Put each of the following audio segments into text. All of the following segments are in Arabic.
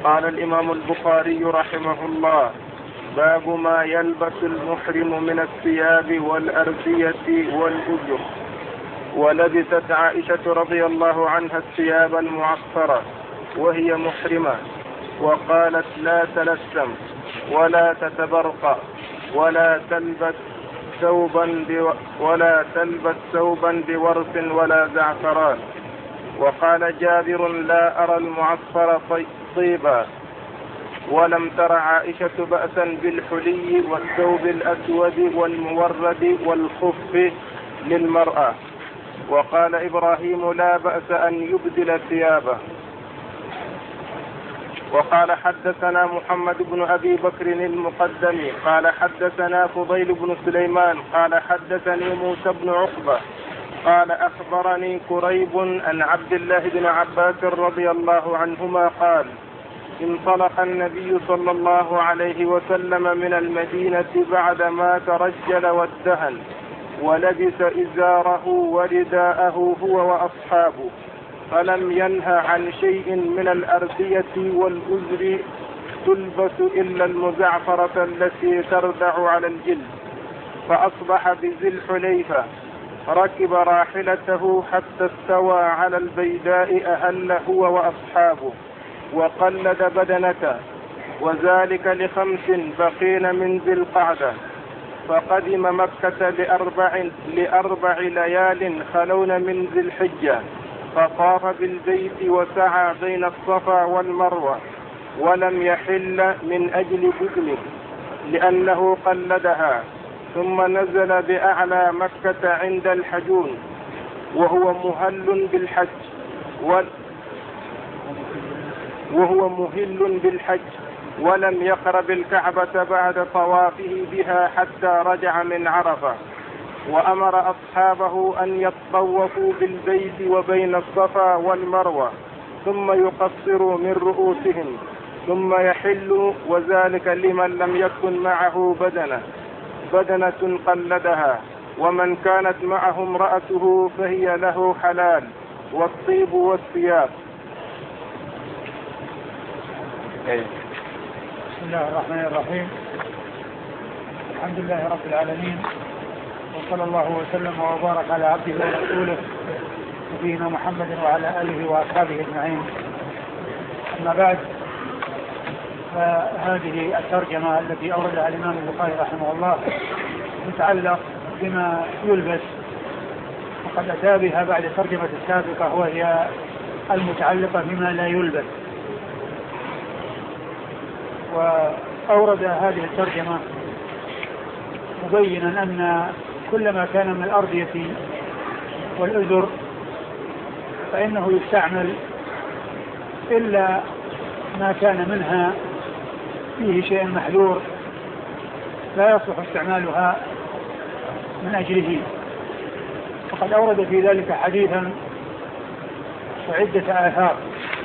قال الإمام البخاري رحمه الله: باب ما يلبس المحرم من الثياب والأردية والأجر. ولبست عائشة رضي الله عنها الثياب المعصرة وهي محرمة، وقالت: لا تلثم ولا تتبرق ولا تلبس ثوبا بورس ولا زعفران. وقال جابر: لا أرى المعصفر طيبا. ولم تر عائشة بأسا بالحلي والثوب الأسود والمورد والخف للمرأة. وقال إبراهيم: لا بأس أن يبدل ثيابه. وقال: حدثنا محمد بن أبي بكر المقدمي قال حدثنا فضيل بن سليمان قال حدثني موسى بن عقبة قال أخبرني كريب عن عبد الله بن عباس رضي الله عنهما قال: انطلق النبي صلى الله عليه وسلم من المدينة بعدما ترجل وادهن، ولبس إزاره ورداءه هو وأصحابه، فلم ينه عن شيء من الأردية والأزر تلبس إلا المزعفرة التي تردع على الجلد. فأصبح بذي الحليفة، ركب راحلته حتى استوى على البيداء، أهل هو وأصحابه وقلد بدنته، وذلك ل5 بقين من ذي القعدة. فقدم مكة لأربع ليال خلون من ذي الحجة، فطاف بالبيت وسعى بين الصفا والمروة، ولم يحل من أجل بدنه لأنه قلدها. ثم نزل بأعلى مكة عند الحجون وهو مهل بالحج، ولم يقرب الكعبة بعد طوافه بها حتى رجع من عرفة. وأمر أصحابه أن يطوفوا بالبيت وبين الصفا والمروة، ثم يقصروا من رؤوسهم، ثم يحلوا، وذلك لمن لم يكن معه بدنة قلدها، ومن كانت معه امرأته فهي له حلال، والطيب والثياب. بسم الله الرحمن الرحيم. الحمد لله رب العالمين، وصلى الله وسلم وبارك على عبده ورسوله نبينا محمد وعلى آله وأصحابه أجمعين. أما بعد، فهذه الترجمة التي أوردها الإمام البخاري رحمه الله تتعلق بما يلبس، وقد أتى بها بعد الترجمة السابقة وهي المتعلقة بما لا يلبس. وأورد هذه الترجمة مبينا أن كل ما كان من الأردية والأزر فإنه يستعمل إلا ما كان منها فيه شيء محذور لا يصلح استعمالها من أجله. وقد أورد في ذلك حديثا وعدة آثار.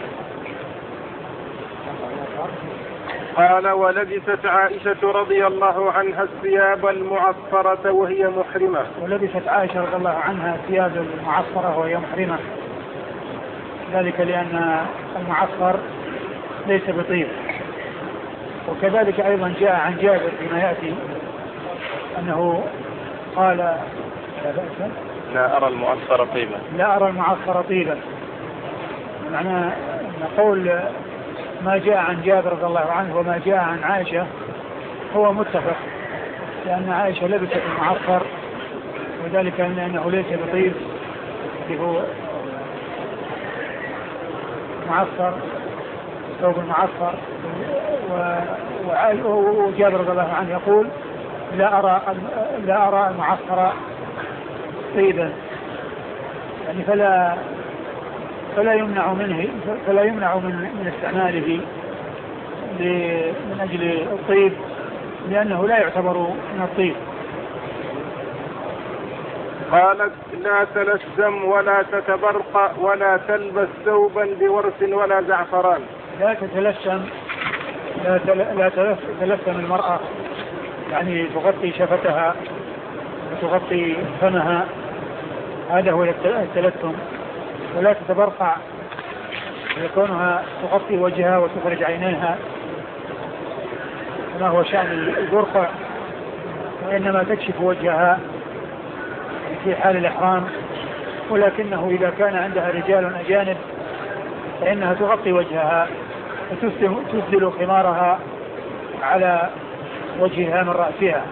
قال: ولبست عائشة رضي الله عنها الثياب المعصرة وهي محرمة. ولبست عائشة رضي الله عنها الثياب المعصرة وهي محرمة، ذلك لأن المعصر ليس بطيب. وكذلك أيضا جاء عن جابر فيما يأتي أنه قال: لا أرى المعصر طيبا. لا أرى المعصر طيبا، معنى أن قول ما جاء عن جابر رضي الله عنه وما جاء عن عائشة هو متفق، لأن عائشة لبست المعصر، وذلك لأنه ليس بطيب، هو معصر، ثوب المعصر. وجابر رضي الله عنه يقول: لا أرى المعصر طيبا، يعني فلا يمنع من استعماله من أجل الطيب، لأنه لا يعتبر من الطيب. قالت: لا تلثم ولا تتبرق ولا تلبس ثوبا بورس ولا زعفران. لا تلثم المرأة، يعني تغطي شفتها وتغطي فمها، هذا هو التلثم. ولا تتبرقع، يكونها تغطي وجهها وتخرج عينيها كما هو شأن البرقع، وإنما تكشف وجهها في حال الإحرام، ولكنه إذا كان عندها رجال أجانب فإنها تغطي وجهها وتسدل خمارها على وجهها من رأسها.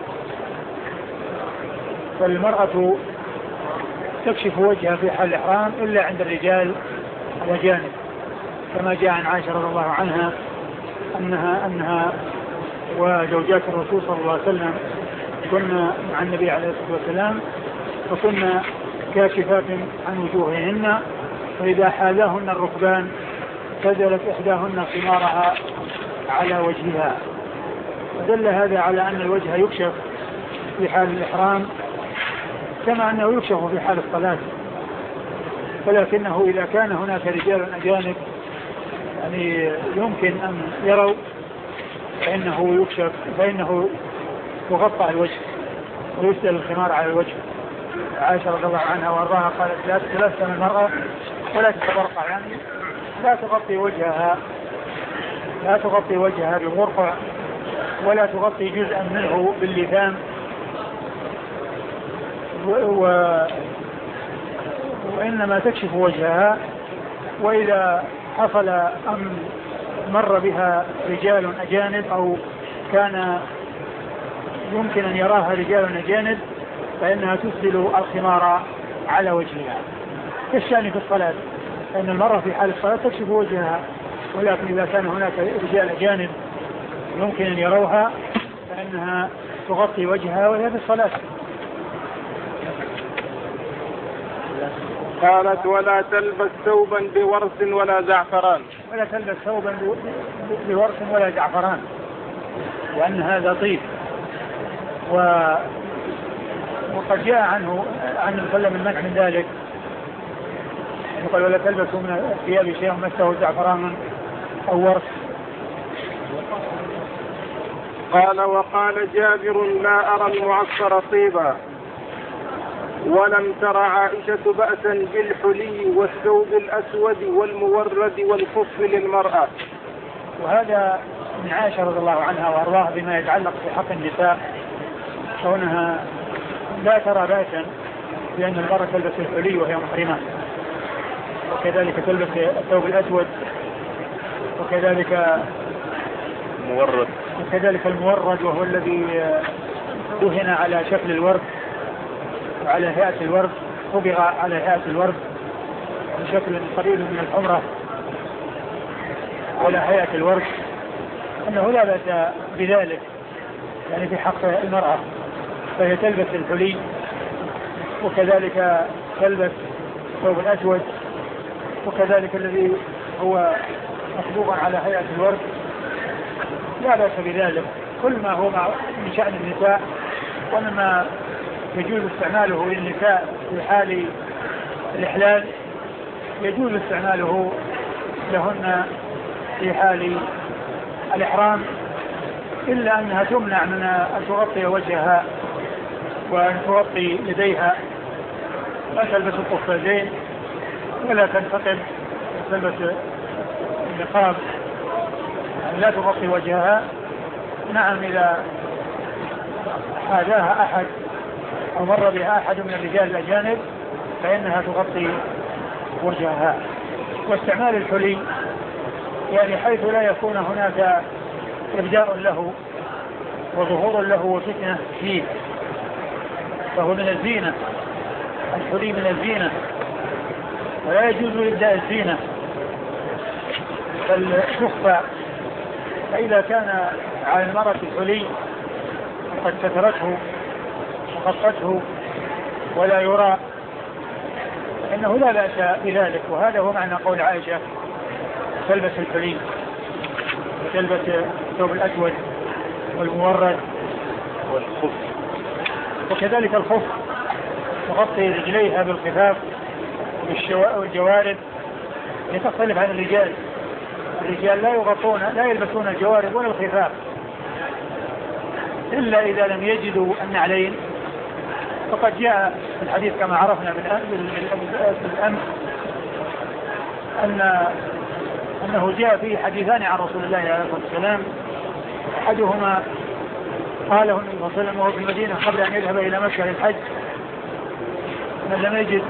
فالمرأة تكشف وجهها في حال الإحرام إلا عند الرجال الأجانب، كما جاء عن عائشة رضي الله عنها أنها وزوجات الرسول صلى الله عليه وسلم كنا مع النبي عليه الصلاة والسلام وكنا كاشفات عن وجوههن، فإذا حاذاهن الركبان سدلت إحداهن خمارها على وجهها. دل هذا على أن الوجه يكشف في حال الإحرام كما أنه يكشف في حال الصلاة، ولكنه إذا كان هناك رجال أجانب يعني يمكن أن يروا فإنه يكشف، فإنه يغطى الوجه ويسدل الخمار على الوجه. عائشة رضي الله عنها وارضاها قالت لا تتلثم المرأة ولا تتبرقع، يعني لا تغطي وجهها بالغرفة ولا تغطي جزءا منه باللثام، وإنما تكشف وجهها. وإذا حصل أن مر بها رجال أجانب أو كان يمكن أن يراها رجال أجانب فإنها تسدل الخمار على وجهها كالشأن في الصلاة، فإن المرأة في حال الصلاة تكشف وجهها، ولكن إذا كان هناك رجال أجانب يمكن أن يروها فإنها تغطي وجهها وهي في الصلاة. قالت ولا تلبس ثوبا بورس ولا زعفران. ولا تلبس ثوبا بورس ولا زعفران، وأن هذا طيب. وقد جاء عنه عن النبي صلى الله عليه وسلم المنع من ذلك، يقول ولا تلبسوا من الثياب شيئا مسه زعفران أو ورس. قال وقال جابر لا أرى المعصر طيبا، ولم تر عائشة بأسا بالحلي والثوب الأسود والمورد والخف للمرأة. وهذا من عائشة رضي الله عنها وأرضاها بما يتعلق بحق النساء، كونها لا ترى بأسا بأن المرأة تلبس الحلي وهي محرمة، وكذلك تلبس الثوب الأسود، وكذلك المورد وهو الذي دهن على شكل الورد وعلى هيئة الورد، طبغ على هيئة الورد بشكل قريب من الحمرة على هيئة الورد، أنه لا بأس بذلك يعني في حق المرأة، فهي تلبس الحلي وكذلك تلبس الثوب الأسود وكذلك الذي هو مصبوغا على هيئة الورد، لا بأس بذلك. كل ما هو من شأن النساء ومما يجوز استعماله للنساء في حال الإحلال يجوز استعماله لهن في حال الإحرام، إلا أنها تمنع من أن تغطي وجهها وأن تغطي يديها، لا تلبس القفازين ولا تنتقب، تلبس النقاب يعني لا تغطي وجهها. نعم إذا حاذاها أحد أو مر بها أحد من الرجال الأجانب فإنها تغطي وجهها. واستعمال الحلي يعني حيث لا يكون هناك إبداء له وظهور له وفتنة فيه، فهو من الزينة، الحلي من الزينة ولا يجوز إبداء الزينة بل تخفى. فإذا كان على المرأة الحلي قد سترته وغطته ولا يرى إنه لا بأس بذلك. وهذا هو معنى قول عائشة تلبس الحلي وتلبس الثوب الأسود والمورد والخف، وكذلك الخف تغطي رجليها بالخفاف والجوارب لتختلف عن الرجال. الرجال لا يلبسون الجوارب ولا الخفاف إلا إذا لم يجدوا النعلين، فقد جاء في الحديث كما عرفنا بالأمس أن أنه جاء فيه حديثان عن رسول الله عليه الصلاة والسلام. أحدهما قاله النبي صلى الله عليه وسلم وهو في المدينة قبل أن يذهب إلى مكة للحج: من لم يجد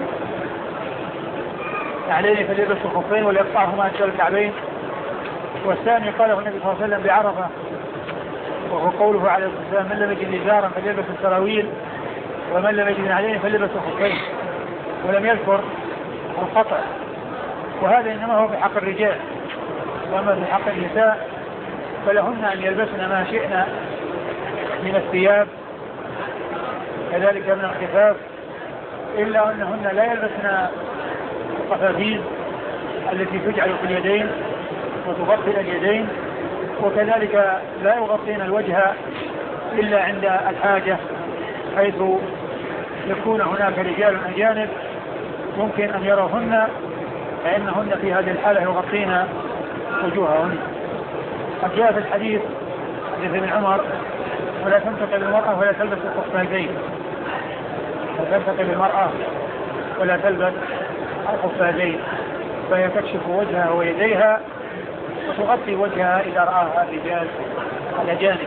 عليه فليلبس الخفين وليقطعهما أسفل الكعبين. والثاني قاله النبي صلى الله عليه وسلم بعرفة وهو قوله عليه الصلاة والسلام: من لم يجد إزارا فليلبس السراويل ومن لم يجد عليه فليلبس الخفين، ولم يذكر القطع. وهذا إنما هو في حق الرجال، وأما في حق النساء فلهن أن يلبسن ما شئن من الثياب كذلك من الخفاف، إلا أنهن لا يلبسن القفازين التي تجعل في اليدين وتغطي اليدين، وكذلك لا يغطين الوجه إلا عند الحاجة، حيث يكون هناك رجال أجانب ممكن أن يروهن، فإنهن في هذه الحالة يغطين وجوههن. قد جاء في الحديث حديث ابن عمر: ولا تنتقل المرأة ولا تلبس القفازين، لا تنتقل المرأة ولا تلبس القفازين، فهي تكشف وجهها ويديها وتغطي وجهها إذا رآها الرجال الأجانب.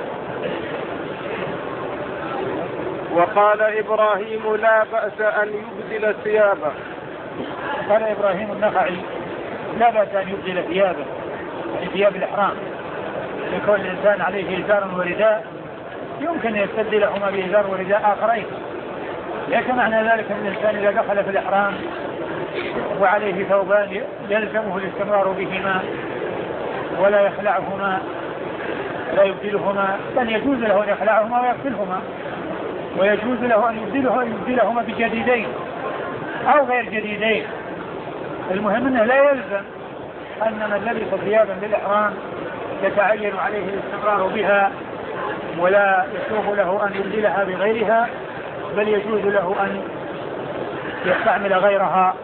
وقال إبراهيم: لا بأس أن يبدل ثيابه. قال إبراهيم النخعي: لا بأس أن يبدل ثيابه، يعني ثياب الإحرام، يكون الإنسان عليه إزار ورداء يمكن أن يستبدلهما بإزار ورداء آخرين. ليس معنى ذلك أن الإنسان إذا دخل في الإحرام وعليه ثوبان يلزمه الاستمرار بهما ولا يخلعهما لا يبدلهما، بل يجوز له أن يخلعهما ويغسلهما، ويجوز له أن يبدلهما بجديدين أو غير جديدين. المهم أنه لا يلزم أن من لبس ثيابا للإحرام يتعين عليه الاستمرار بها ولا يسوغ له أن يبدلها بغيرها، بل يجوز له أن يستعمل غيرها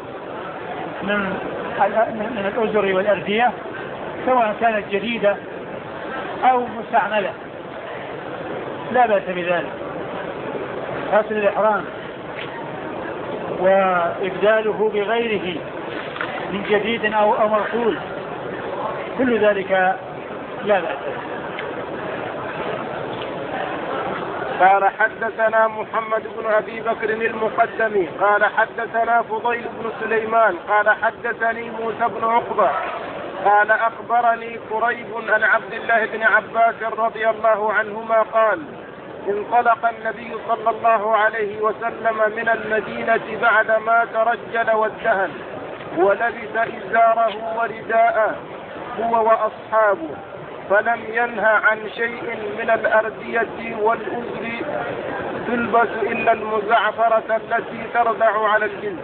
من الأزر والأردية سواء كانت جديدة أو مستعملة، لا بأس بذلك. غسل الإحرام وإبداله بغيره من جديد أو مرسول كل ذلك لا بأس. قال: حدثنا محمد بن أبي بكر المقدمي قال حدثنا فضيل بن سليمان قال حدثني موسى بن عقبة قال أخبرني كريب عن عبد الله بن عباس رضي الله عنهما قال: انطلق النبي صلى الله عليه وسلم من المدينة بعدما ترجل وادهن ولبس إزاره ورداءه هو وأصحابه، فلم ينهى عن شيء من الأردية والأزر تلبس إلا المزعفرة التي تردع على الجلد.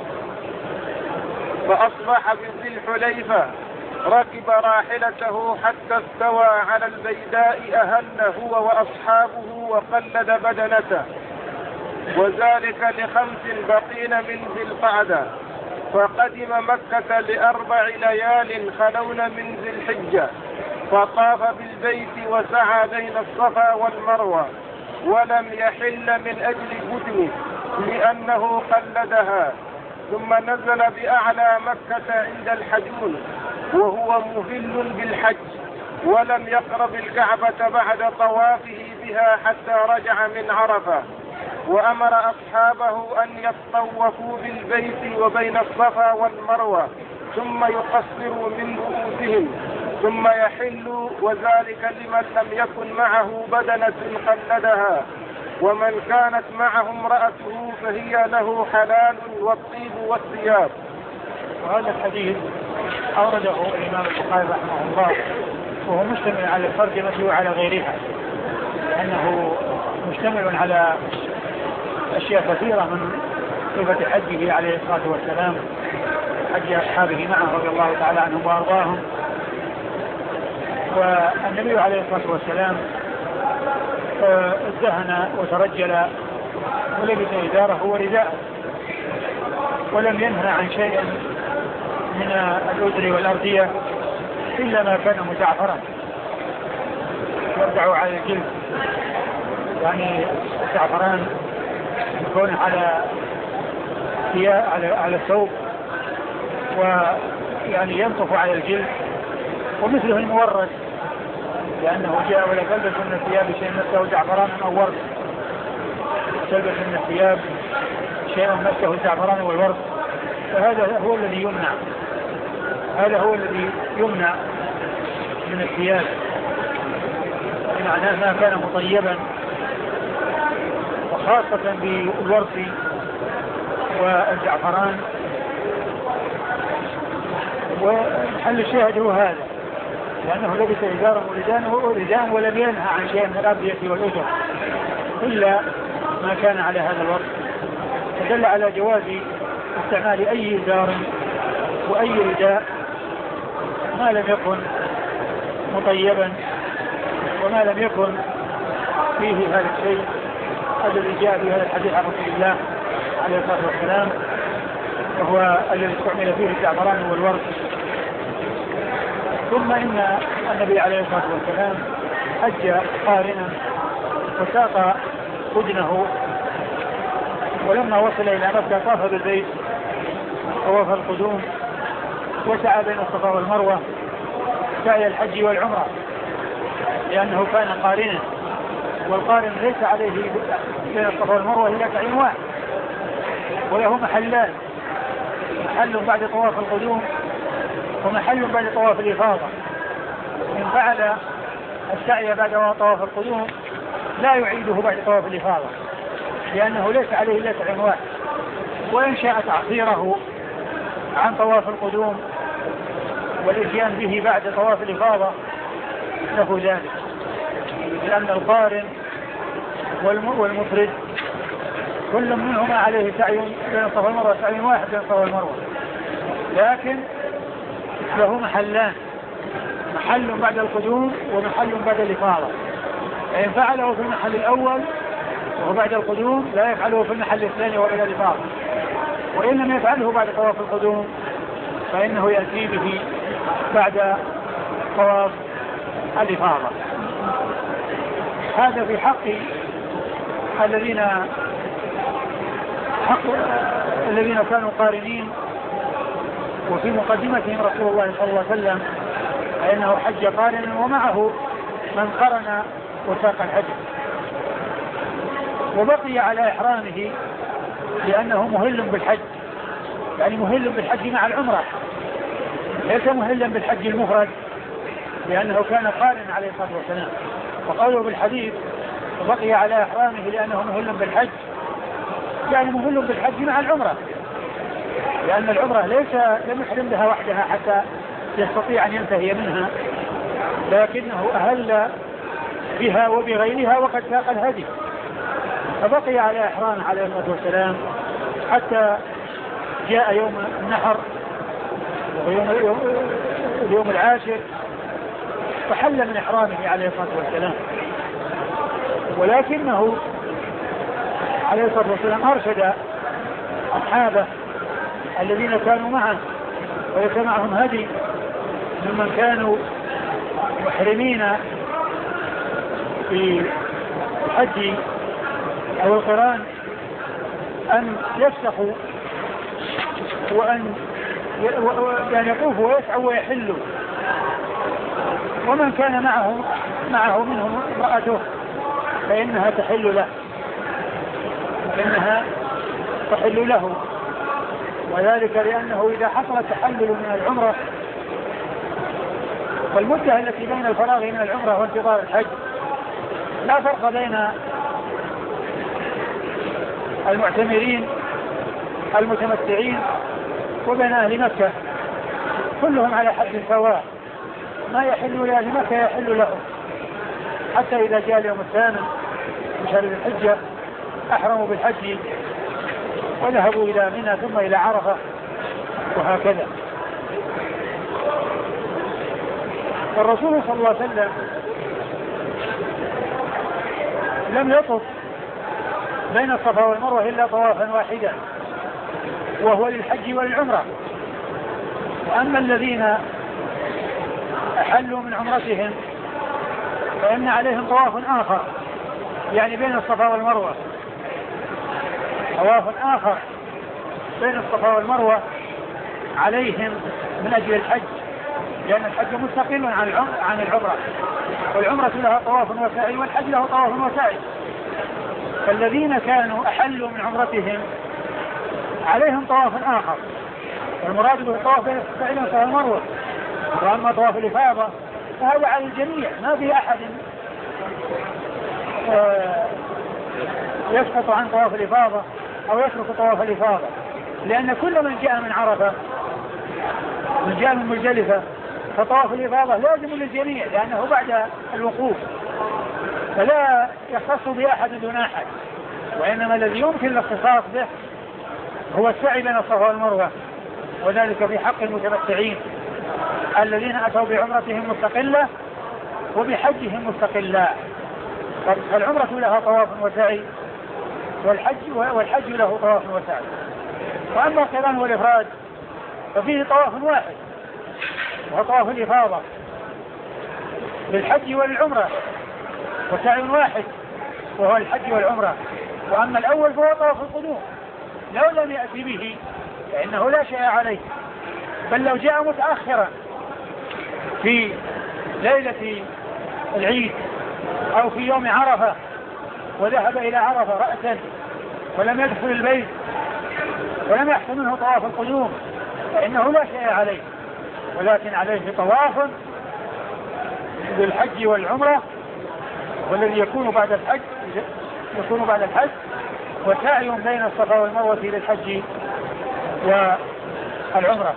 فأصبح بذي الحليفة ركب راحلته حتى استوى على البيداء أهل هو وأصحابه وقلد بدنته، وذلك ل5 بقين من ذي القعدة. فقدم مكة ل4 ليال خلون من ذي الحجة، فطاف بالبيت وسعى بين الصفا والمروة، ولم يحل من أجل بدنه لأنه قلدها، ثم نزل بأعلى مكة عند الحجون وهو مهل بالحج، ولم يقرب الكعبة بعد طوافه بها حتى رجع من عرفة، وأمر أصحابه أن يطوفوا بالبيت وبين الصفا والمروة ثم يقصروا من رؤوسهم ثم يحلوا، وذلك لمن لم يكن معه بدنة قلدها، ومن كانت معه امرأته فهي له حلال والطيب والثياب. وهذا الحديث أورده الإمام البخاري رحمه الله وهو مشتمل على الترجمة وعلى غيرها، لأنه مشتمل على أشياء كثيرة من صفة حجه عليه الصلاة والسلام، حج أصحابه معه رضي الله تعالى عنهم وأرضاهم. والنبي عليه الصلاة والسلام ازدهن وترجل ولبس إزاره ورداءه، ولم ينهى عن شيء من الأزر والأردية إلا ما كان مزعفرا يرجع على الجلد، يعني الزعفران يكون على الثوب ويعني ينطف على الجلد ومثله المورد، لأنه جاء ولا تلبس من الثياب شيء مسه زعفران أو ورد، تلبس من الثياب شيء مسه زعفران والورد، فهذا هو الذي يمنع، هذا هو الذي يمنع من الثياب، بمعنى ما كان مطيبا، وخاصة بالورد والزعفران. وحل الشاهد هو هذا، لأنه لبس إزارا ورداء ولم ينهى عن شيء من الأبية والأجر إلا ما كان على هذا الوقت، فدل على جواز استعمال أي إزار وأي رداء ما لم يكن مطيبا وما لم يكن فيه هذا الشيء الذي جاء في هذا الحديث عن رسول الله عليه الصلاة والسلام، وهو الذي استعمل فيه الزعفران والورد. ثم إن النبي عليه الصلاة والسلام حج قارنا وساق بدنه، ولما وصل إلى مكة طاف بالبيت طواف القدوم وسعى بين الصفا والمروة سعي الحج والعمرة، لأنه كان قارنا، والقارن ليس عليه بين الصفا والمروة إلا سعي واحد، وله محلان، محل بعد طواف القدوم ومحل بعد طواف الإفاضة. إن فعل السعي بعد طواف القدوم لا يعيده بعد طواف الإفاضة، لأنه ليس عليه إلا سعي واحد، وإن شاء تعصيره عن طواف القدوم والإتيان به بعد طواف الإفاضة له ذلك، لأن القارن والمفرد كل منهما عليه سعي بين الصفا والمروة، سعي واحد بين الصفا والمروة، لكن له محلان، محل بعد القدوم ومحل بعد الإفاضة، فإن فعله في المحل الأول وهو بعد القدوم لا يفعله في المحل الثاني وإلى الإفاضة، وإن لم يفعله بعد طواف القدوم فإنه يأتي به بعد طواف الإفاضة. هذا في حق الذين كانوا قارنين، وفي مقدمتهم رسول الله صلى الله عليه وسلم فإنه حج قارنا ومعه من قرن وساق الحج، وبقي على إحرامه لأنه مهل بالحج، يعني مهل بالحج مع العمرة، ليس مهلا بالحج المفرد، لأنه كان قارن عليه الصلاة والسلام. وقوله بالحديث وبقي على إحرامه لأنه مهل بالحج، يعني مهل بالحج مع العمرة، لأن العمرة لم يحرم بها وحدها حتى يستطيع أن ينتهي منها، لكنه أهل بها وبغيرها وقد ساق الهدي، فبقي على إحرامه عليه الصلاة والسلام حتى جاء يوم النحر اليوم العاشر فحل من إحرامه عليه الصلاة والسلام. ولكنه عليه الصلاة والسلام أرشد أصحابه الذين كانوا معه وليس معهم هدي ممن كانوا محرمين في الحج أو القران أن يفسخوا وأن يعني يطوفوا ويسعوا ويحلوا، ومن كان معه منهم امرأته فإنها تحل له، وذلك لأنه إذا حصل التحلل من العمرة والمدة التي بين الفراغ من العمرة وانتظار الحج لا فرق بين المعتمرين المتمتعين وبين أهل مكة، كلهم على حد سواء، ما يحل لأهل مكة يحل لهم، حتى إذا جاء اليوم الثامن من شهر الحجة أحرموا بالحج وذهبوا إلى منى ثم إلى عرفة وهكذا. والرسول صلى الله عليه وسلم لم يطف بين الصفا والمروة إلا طوافا واحدا وهو للحج والعمرة. وأما الذين أحلوا من عمرتهم فإن عليهم طواف آخر، يعني بين الصفا والمروة، طواف آخر بين الصفا والمروة عليهم من أجل الحج، لأن الحج مستقل عن العمرة، والعمرة لها طواف وسعي والحج له طواف وسعي. فالذين كانوا أحلوا من عمرتهم عليهم طواف آخر، والمراد بالطواف بين السعي والصفا والمروة. وأما طواف الإفاضة فهذا على الجميع، ما في أحد يسقط عن طواف الإفاضة أو يترك طواف الإفاضة، لأن كل من جاء من عرفة من جاء من مزدلفة فطواف الإفاضة لازم للجميع لأنه بعد الوقوف، فلا يختص بأحد دون أحد. وإنما الذي يمكن الاختصاص به هو السعي بين الصفا والمروة، وذلك في حق المتمتعين الذين أتوا بعمرتهم مستقلة وبحجهم مستقلا. فالعمرة لها طواف وسعي والحج له طواف وسعي. وأما القران والإفراد ففيه طواف واحد وهو طواف الإفاضة للحج والعمرة، وسعي واحد وهو الحج والعمرة. وأما الأول فهو طواف القدوم، لو لم يأتي به فإنه لا شيء عليه، بل لو جاء متأخرا في ليلة العيد أو في يوم عرفة وذهب إلى عرفة رأسا ولم يدخل البيت ولم يحصل منه طواف القدوم فإنه لا شيء عليه، ولكن عليه طواف بالحج والعمرة، والذي يكون بعد الحج وسعي بين الصفا والمروة للحج والعمرة.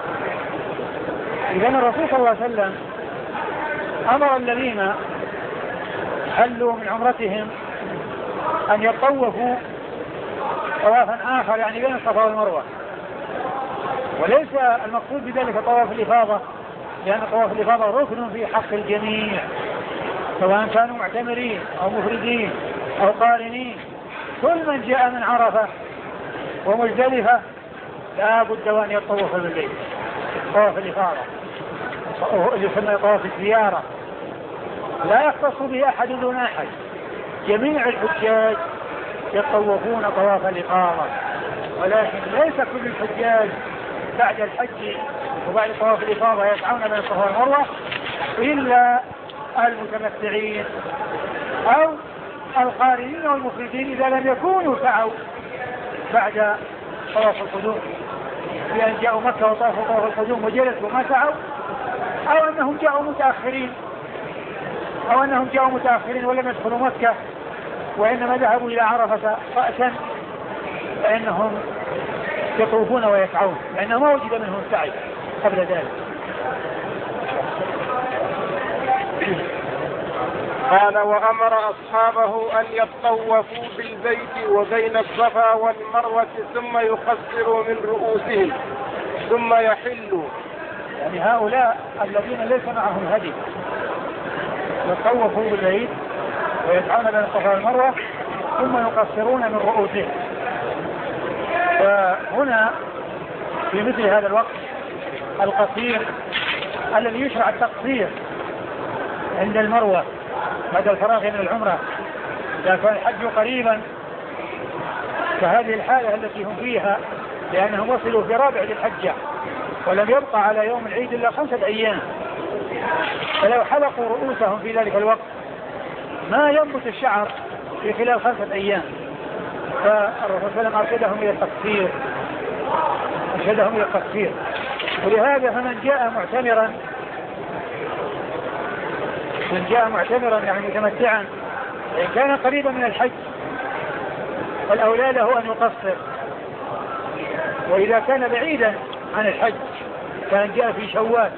إذن الرسول صلى الله عليه وسلم أمر الذين حلوا من عمرتهم أن يطوفوا طوافا آخر، يعني بين الصفا والمروة، وليس المقصود بذلك طواف الإفاضة، لأن طواف الإفاضة ركن في حق الجميع سواء كانوا معتمرين أو مفردين أو قارنين. كل من جاء من عرفة ومزدلفة لا بد وأن يطوف بالبيت طواف الإفاضة يسمى طواف الزيارة، لا يختص به أحد دون أحد، جميع الحجاج يطوفون طواف الإفاضة، ولكن ليس كل الحجاج بعد الحج وبعد طواف الإفاضة يسعون بين الصفا والمروة إلا المتمتعين أو القارنين والمفردين إذا لم يكونوا سعوا بعد طواف القدوم، بأن جاءوا مكة وطافوا طواف القدوم وجلسوا ما سعوا، أو أنهم جاءوا متأخرين ولم يدخلوا مكة وإنما ذهبوا إلى عرفة رأسا، فإنهم يطوفون ويسعون لأنه ما وجد منهم سعي قبل ذلك. قال وأمر أصحابه أن يطوفوا بالبيت وبين الصفا والمروة ثم يقصروا من رؤوسهم ثم يحلوا، يعني هؤلاء الذين ليس معهم هدي يطوفوا بالبيت ويسعون بين الصفا والمروة ثم يقصرون من رؤوسهم. فهنا في مثل هذا الوقت القصير الذي يشرع التقصير عند المروة بعد الفراغ من العمرة، إذا كان الحج قريبا فهذه الحالة التي هم فيها لأنهم وصلوا في رابع الحجة ولم يبقى على يوم العيد إلا 5 أيام، فلو حلقوا رؤوسهم في ذلك الوقت ما ينبت الشعر في خلال 5 أيام، فالرسول صلى الله عليه وسلم أرشدهم إلى التقصير. ولهذا فمن جاء معتمرا يعني متمتعا إن كان قريبا من الحج فالأولى له أن يقصر، وإذا كان بعيدا عن الحج كان جاء في شوال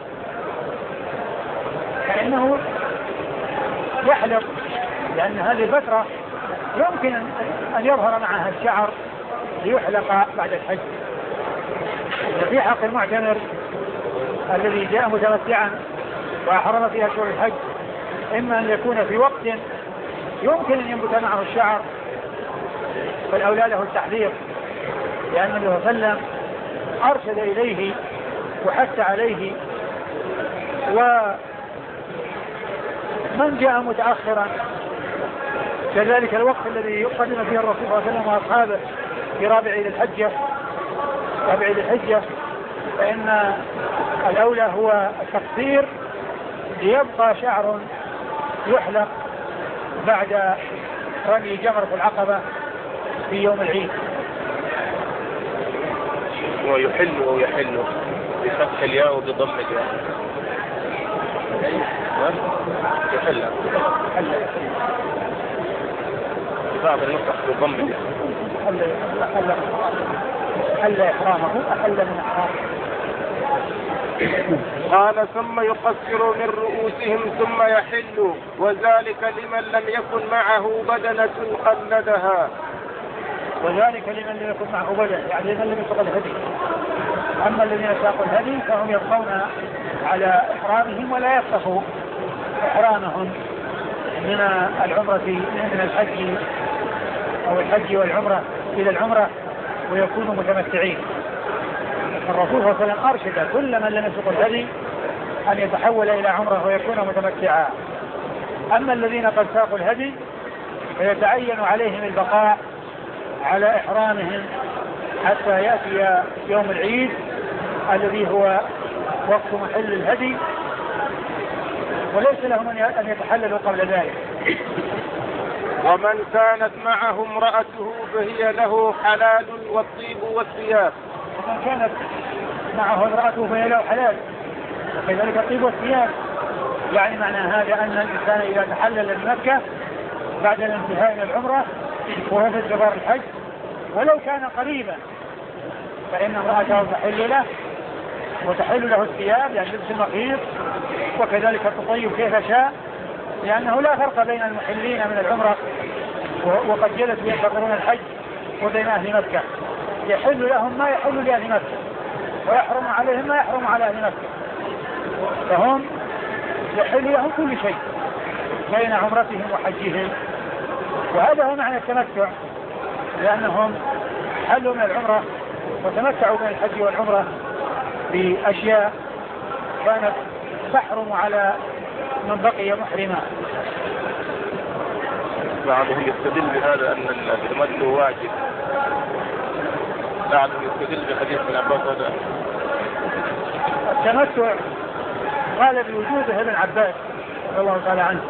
فإنه يحلق، لأن هذه الفترة يمكن أن يظهر معها الشعر ليحلق بعد الحج. في حق المعتمر الذي جاء متمتعا وأحرم في أشهر الحج إما أن يكون في وقت يمكن أن ينبت معه الشعر فالأولى له التحذير، لأن النبي صلى الله عليه وسلم أرشد إليه وحث عليه. ومن جاء متأخرا كذلك الوقت الذي يقدم فيه الرسول صلى الله عليه وسلم وأصحابه في رابع الحجة فإن الأولى هو التقصير ليبقى شعر يحلق بعد رمي جمرة العقبة في يوم العيد. ويحل ويحل بفتح الياء وبضم الياء. يحل بعض النسخ بضم الياء. أحل إحرامه أحل من إحرامه. قال ثم يقصر من رؤوسهم ثم يحل، وذلك لمن لم يكن معه بدنة قلدها. وذلك لمن لم يكن معه بدنة يعني لمن لم يسق الهدي. أما الذين ساقوا الهدي فهم يبقون على إحرامهم ولا يقصفوا إحرامهم من العمرة من الحج أو الحج والعمرة إلى العمرة ويكونوا متمتعين. الرسول صلى الله عليه وسلم أرشد كل من لم يسق الهدي أن يتحول إلى عمره ويكون متمتعا. أما الذين قد ساقوا الهدي فيتعين عليهم البقاء على إحرامهم حتى يأتي يوم العيد الذي هو وقت محل الهدي، وليس لهم أن يتحللوا قبل ذلك. ومن كانت معه امرأته فهي له حلال والطيب والثياب. ومن كانت معه امرأته فهي له حلال وكذلك الطيب والثياب. يعني معنى هذا أن الإنسان إذا تحلل بمكة بعد الانتهاء من العمرة وهو في جبار الحج ولو كان قريبا فإن امرأته تحل له وتحل له الثياب يعني لبس المخيط وكذلك التطيب كيف شاء، لأنه لا فرق بين المحلين من العمرة وقد جلسوا ينتظرون الحج وبين أهل مكة. يحل لهم ما يحل لأهل مكة ويحرم عليهم ما يحرم على أهل مكة، فهم يحل لهم كل شيء بين عمرتهم وحجهم. وهذا هو معنى التمتع، لأنهم حلوا من العمرة وتمتعوا بين الحج والعمرة بأشياء كانت تحرم على من بقي محرما. بعضهم يستدل بهذا أن التمتع واجب، بعضهم يستدل بحديث ابن عباس هذا. التمتع قال بوجوده ابن عباس رضي الله تعالى عنه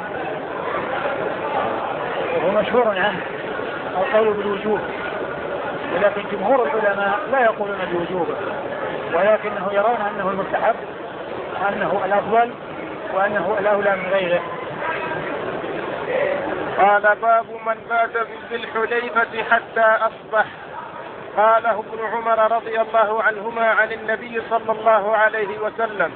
وهو مشهور عنه القول بالوجوب، ولكن جمهور العلماء لا يقولون بوجوبه ولكنه يرون أنه المستحب وأنه الأفضل وأنه الأولى من غيره. قال باب من بات في الحليفة حتى أصبح. قاله ابن عمر رضي الله عنهما عن النبي صلى الله عليه وسلم.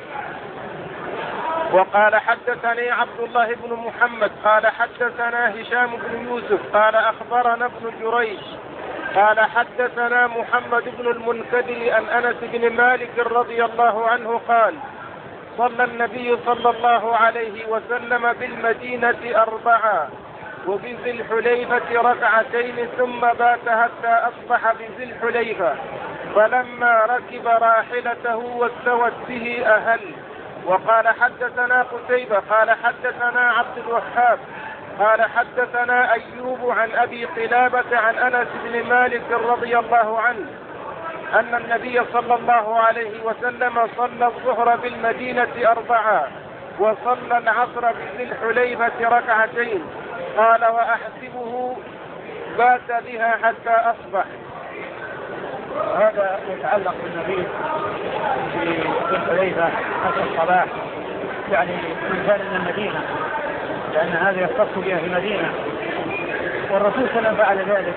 وقال حدثني عبد الله بن محمد قال حدثنا هشام بن يوسف قال أخبرنا ابن جريج قال حدثنا محمد بن المنكدر عن أنس بن مالك رضي الله عنه قال صلى النبي صلى الله عليه وسلم بالمدينة 4 وبذي الحليفة 2 ثم بات حتى أصبح بذي الحليفة، فلما ركب راحلته واستوت به أهل. وقال حدثنا قتيبة قال حدثنا عبد الوهاب قال حدثنا أيوب عن أبي قلابة عن أنس بن مالك رضي الله عنه أن النبي صلى الله عليه وسلم صلى الظهر بالمدينة 4 وصلى العصر بذي الحليفة 2 قال وأحسبه بات بها حتى أصبح. هذا يتعلق بالنبي في الحليفة حتى الصباح يعني من كان من المدينة، لأن هذا يختص بها في المدينة والرسول صلى الله عليه وسلم فعل ذلك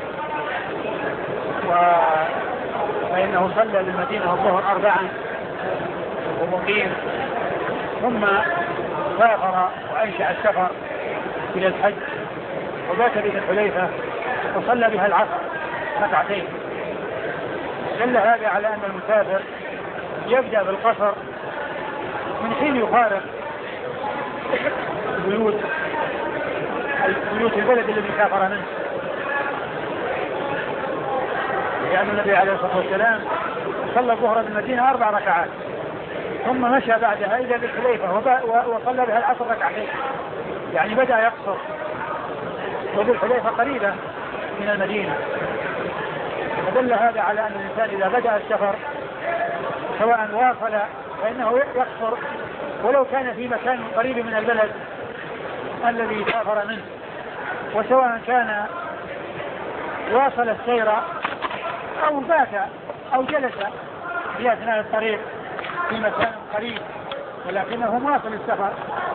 فإنه صلى بالمدينة الظهر 4 ومقيم ثم سافر وأنشأ السفر إلى الحج وبات بذي الحليفة وصلى بها العصر 2. دل هذا على أن المسافر يبدأ بالقصر من حين يفارق بيوت البلد الذي سافر منه، لأن النبي عليه الصلاة والسلام صلى الظهر بالمدينة 4 ركعات ثم مشى بعدها إلى ذي الحليفة وصلى بها العصر 2 يعني بدأ يقصر. وذي الحليفة قريبة من المدينة، فدل هذا على أن الإنسان إذا بدأ السفر سواء واصل فإنه يقصر ولو كان في مكان قريب من البلد الذي سافر منه، وسواء كان واصل السير أو بات أو جلس في أثناء الطريق في مكان قريب ولكنه مواصل السفر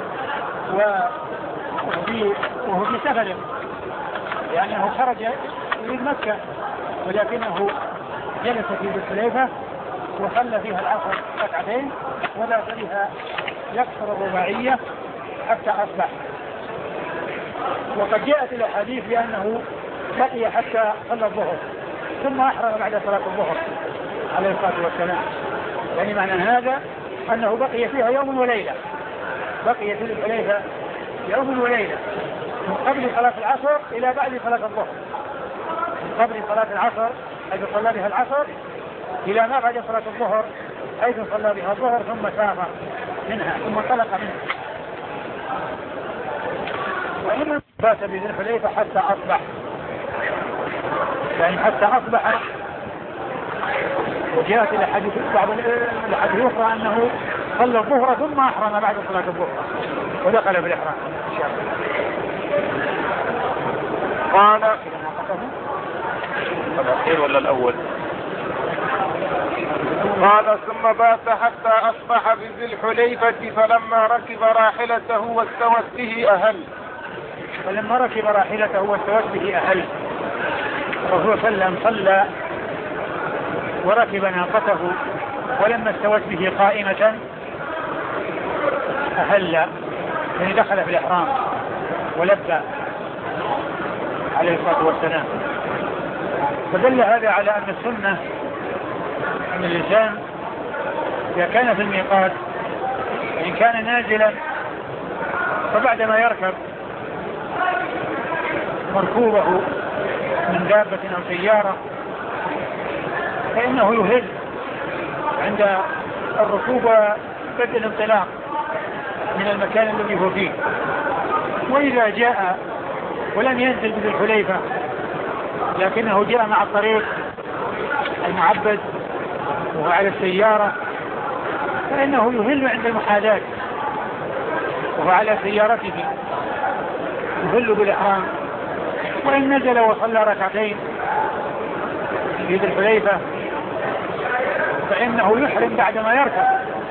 وهو في سفر، لأنه خرج إلى مكة ولكنه جلس في ذي الحليفة وصلى فيها العصر ركعتين وبات بها يكسر الرباعية حتى أصبح. وقد جاءت الأحاديث بأنه بقي حتى صلى الظهر ثم أحرم بعد صلاة الظهر عليه الصلاة والسلام. يعني معنى هذا أنه بقي فيها يوم وليلة، بقي في الحليفة يوم وليلة من قبل صلاة العصر إلى بعد صلاة الظهر، من قبل صلاة العصر حيث صلى بها العصر إلى ما بعد صلاة الظهر حيث صلى بها الظهر ثم سافر منها ثم انطلق منها. وإنما بات بذي الحليفة حتى أصبح، يعني حتى أصبح. وجاءت الحديث بعض الحديث الأخرى أنه صلى الظهر ثم أحرم بعد صلاة الظهر ودخل في الإحرام. قال الأخير ولا الأول؟ قال ثم بات حتى أصبح بذي الحليفة فلما ركب راحلته واستوت به أهل. فلما ركب راحلته واستوت به أهل، الرسول صلى الله عليه وسلم صلى وركب ناقته ولما استوت به قائمة أهل، يعني دخل في الإحرام ولبى عليه الصلاة والسلام. فدل هذا على أن السنة أن الإنسان إذا كان في الميقات إن كان نازلا فبعدما يركب مركوبه من دابة أو سيارة فإنه يهل عند الركوب بدء الانطلاق من المكان الذي هو فيه. وإذا جاء ولم ينزل بذي الحليفة لكنه جاء مع الطريق المعبد وهو على السيارة فإنه يهل عند المحاذاة وهو على سيارته يهل بالإحرام. وإن نزل وصلى ركعتين في ذي الحليفة فإنه يحرم بعدما يركب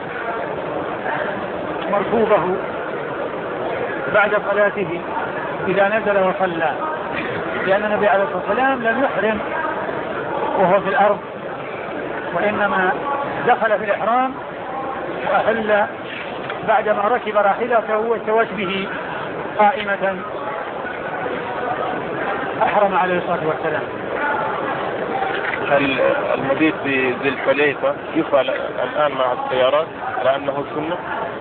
مركوبه بعد صلاته إذا نزل وصلى، لأن النبي عليه الصلاة والسلام لم يحرم وهو في الأرض وإنما دخل في الإحرام وأهل بعدما ركب راحلته واستوت به قائمة أحرم عليه الصلاة والسلام. المبيت في ذي الحليفة يفعل الآن مع السيارات لأنه سنة؟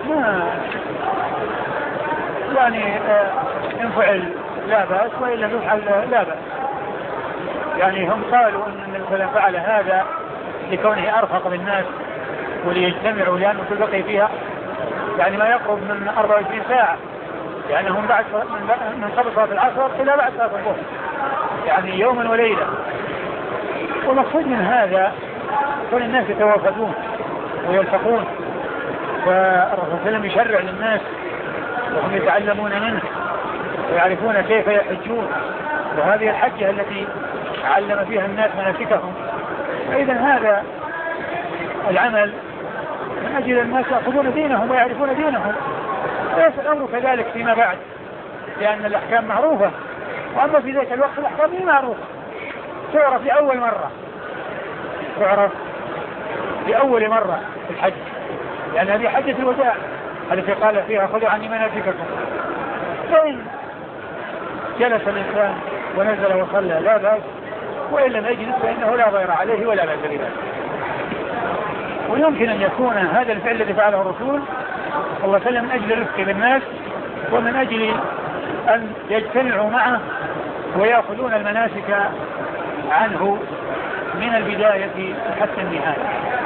يعني إن فعل لا بأس وإن لم يفعل لا بأس. يعني هم قالوا أن النبي فعل هذا لكونه أرفق بالناس وليجتمعوا، لأنه كل بقي فيها يعني ما يقرب من 24 ساعة، يعني هم بعد من قبل صلاة العصر إلى بعد صلاة الظهر، يعني يوما وليلة. والمقصود من هذا كل الناس يتوافدون ويلتقون والرسول صلى الله عليه وسلم يشرع للناس وهم يتعلمون منه ويعرفون كيف يحجون، وهذه الحجة التي علم فيها الناس مناسكهم. فإذا هذا العمل من أجل الناس يأخذون دينهم ويعرفون دينهم، ليس الأمر كذلك فيما بعد، لأن الأحكام معروفة، وأما في ذلك الوقت الأحكام هي معروفة تعرف لأول مرة، تعرف لأول مرة في الحج، لأن هذه حجة الوداع التي قال فيها خذوا عني مناسككم. فإن جلس الإنسان ونزل وصلى لا بأس، وإن لم يجلس فإنه لا ضير عليه ولا بأس بذلك. ويمكن أن يكون هذا الفعل الذي فعله الرسول صلى الله عليه وسلم من أجل الرفق بالناس ومن أجل أن يجتمعوا معه ويأخذون المناسك عنه من البداية حتى النهاية.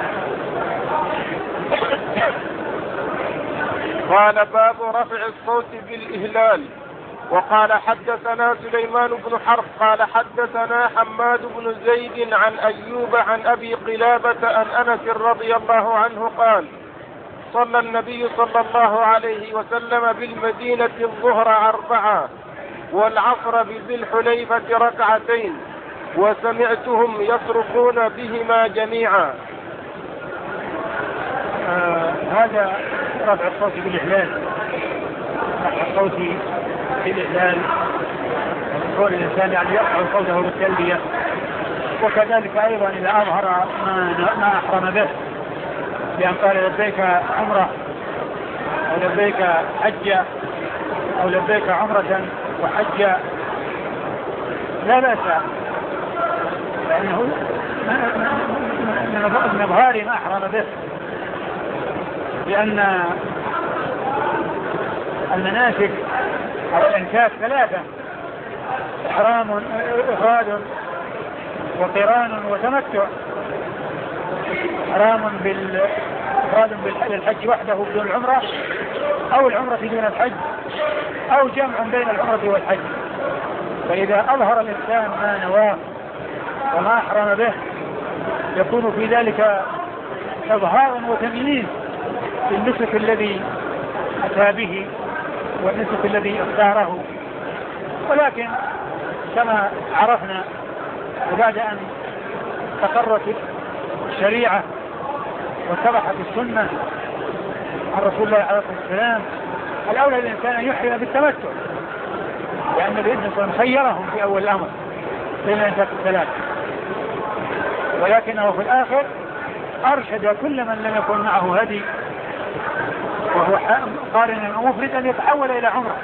قال باب رفع الصوت بالإهلال. وقال حدثنا سليمان بن حرب قال حدثنا حماد بن زيد عن أيوب عن أبي قلابة عن أنس رضي الله عنه قال صلى النبي صلى الله عليه وسلم بالمدينة الظهر 4 والعصر بذي الحليفة 2 وسمعتهم يصرخون بهما جميعا. هذا رفع الصوت بالإحلال، رفع الصوت بالإحلال كون الإنسان يعني يرفع صوته بالتلبية، وكذلك أيضا إذا أظهر ما أحرم به، بأن قال لبيك عمرة أو لبيك حجة أو لبيك عمرة وحجة لا بأس، لأنه من إظهار ما أحرم به، لأن المناسك أو الأنساك 3: إحرام، إفراد، وقران، وتمتع. إحرام إفراد بالحج وحده بدون العمرة، أو العمرة دون الحج، أو جمع بين العمرة والحج. فإذا أظهر الإنسان ما نواه وما أحرم به يكون في ذلك إظهار وتمييز للنسك الذي أتى به والنسك الذي اختاره. ولكن كما عرفنا وبعد أن تقرت الشريعة واتضحت السنة عن رسول الله عليه الصلاة والسلام، الأولى للإنسان أن يحرم بالتمتع، لأن الإنسان خيرهم في أول الأمر بين الأنساك 3، ولكنه في الآخر أرشد كل من لم يكن معه هدي وهو قارن أو مفرد أن يتحول إلى عمره.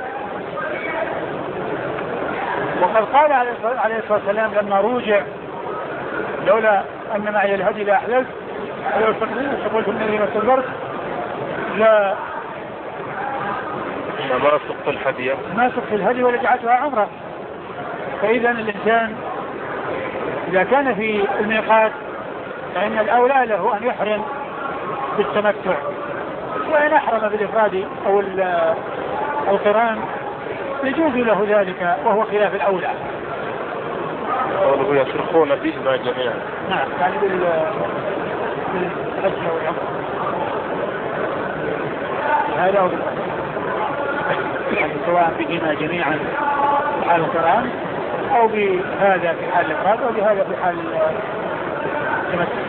وقد قال عليه الصلاة والسلام لما روجع: لولا أن معي الهدي لأحللت، ولو استقبلت مني ما استدبرت لا ما سقت الهدي ولجعلتها عمره. فإذا الإنسان إذا كان في الميقات فإن الأولى له أن يحرم بالتمتع، وإن أحرم بالإفراد أو القران يجوز له ذلك، وهو خلاف الأولى. قوله يصرخون بهما جميعا، نعم، يعني بالحج والعمرة، هذا هو يعني سواء بهما جميعا في حال القران، أو بهذا في حال الإفراد، أو بهذا في حال التمتع.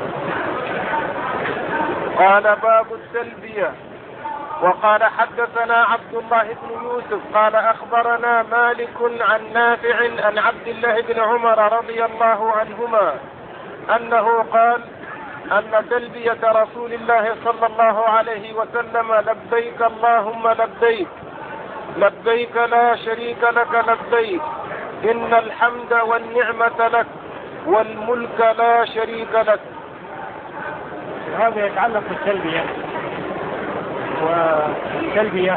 قال: باب التلبية. وقال: حدثنا عبد الله بن يوسف قال: أخبرنا مالك عن نافع عن عبد الله بن عمر رضي الله عنهما أنه قال: أن تلبية رسول الله صلى الله عليه وسلم: لبيك اللهم لبيك، لبيك لا شريك لك لبيك، إن الحمد والنعمة لك، والملك لا شريك لك. هذا يتعلق بالتلبية، والتلبية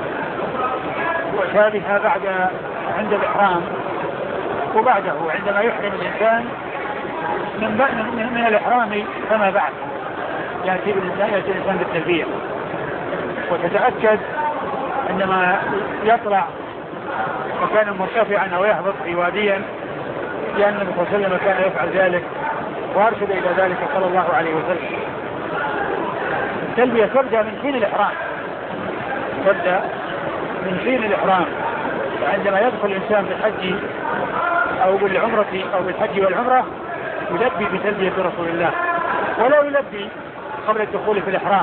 وشابهها بعد عند الإحرام وبعده عندما يحرم الإنسان من الإحرام فما بعد يأتي الإنسان بالتلبية. وتتأكد عندما يطلع مكانا مرتفعا أو يهبط في واديا، لأن النبي صلى الله عليه وسلم كان يفعل ذلك وأرشد إلى ذلك صلى الله عليه وسلم. التلبية تبدأ من حين الإحرام، عندما يدخل الإنسان بالحج أو بالعمرة أو بالحج والعمرة يلبي بتلبية رسول الله، ولا يلبي قبل الدخول في الإحرام،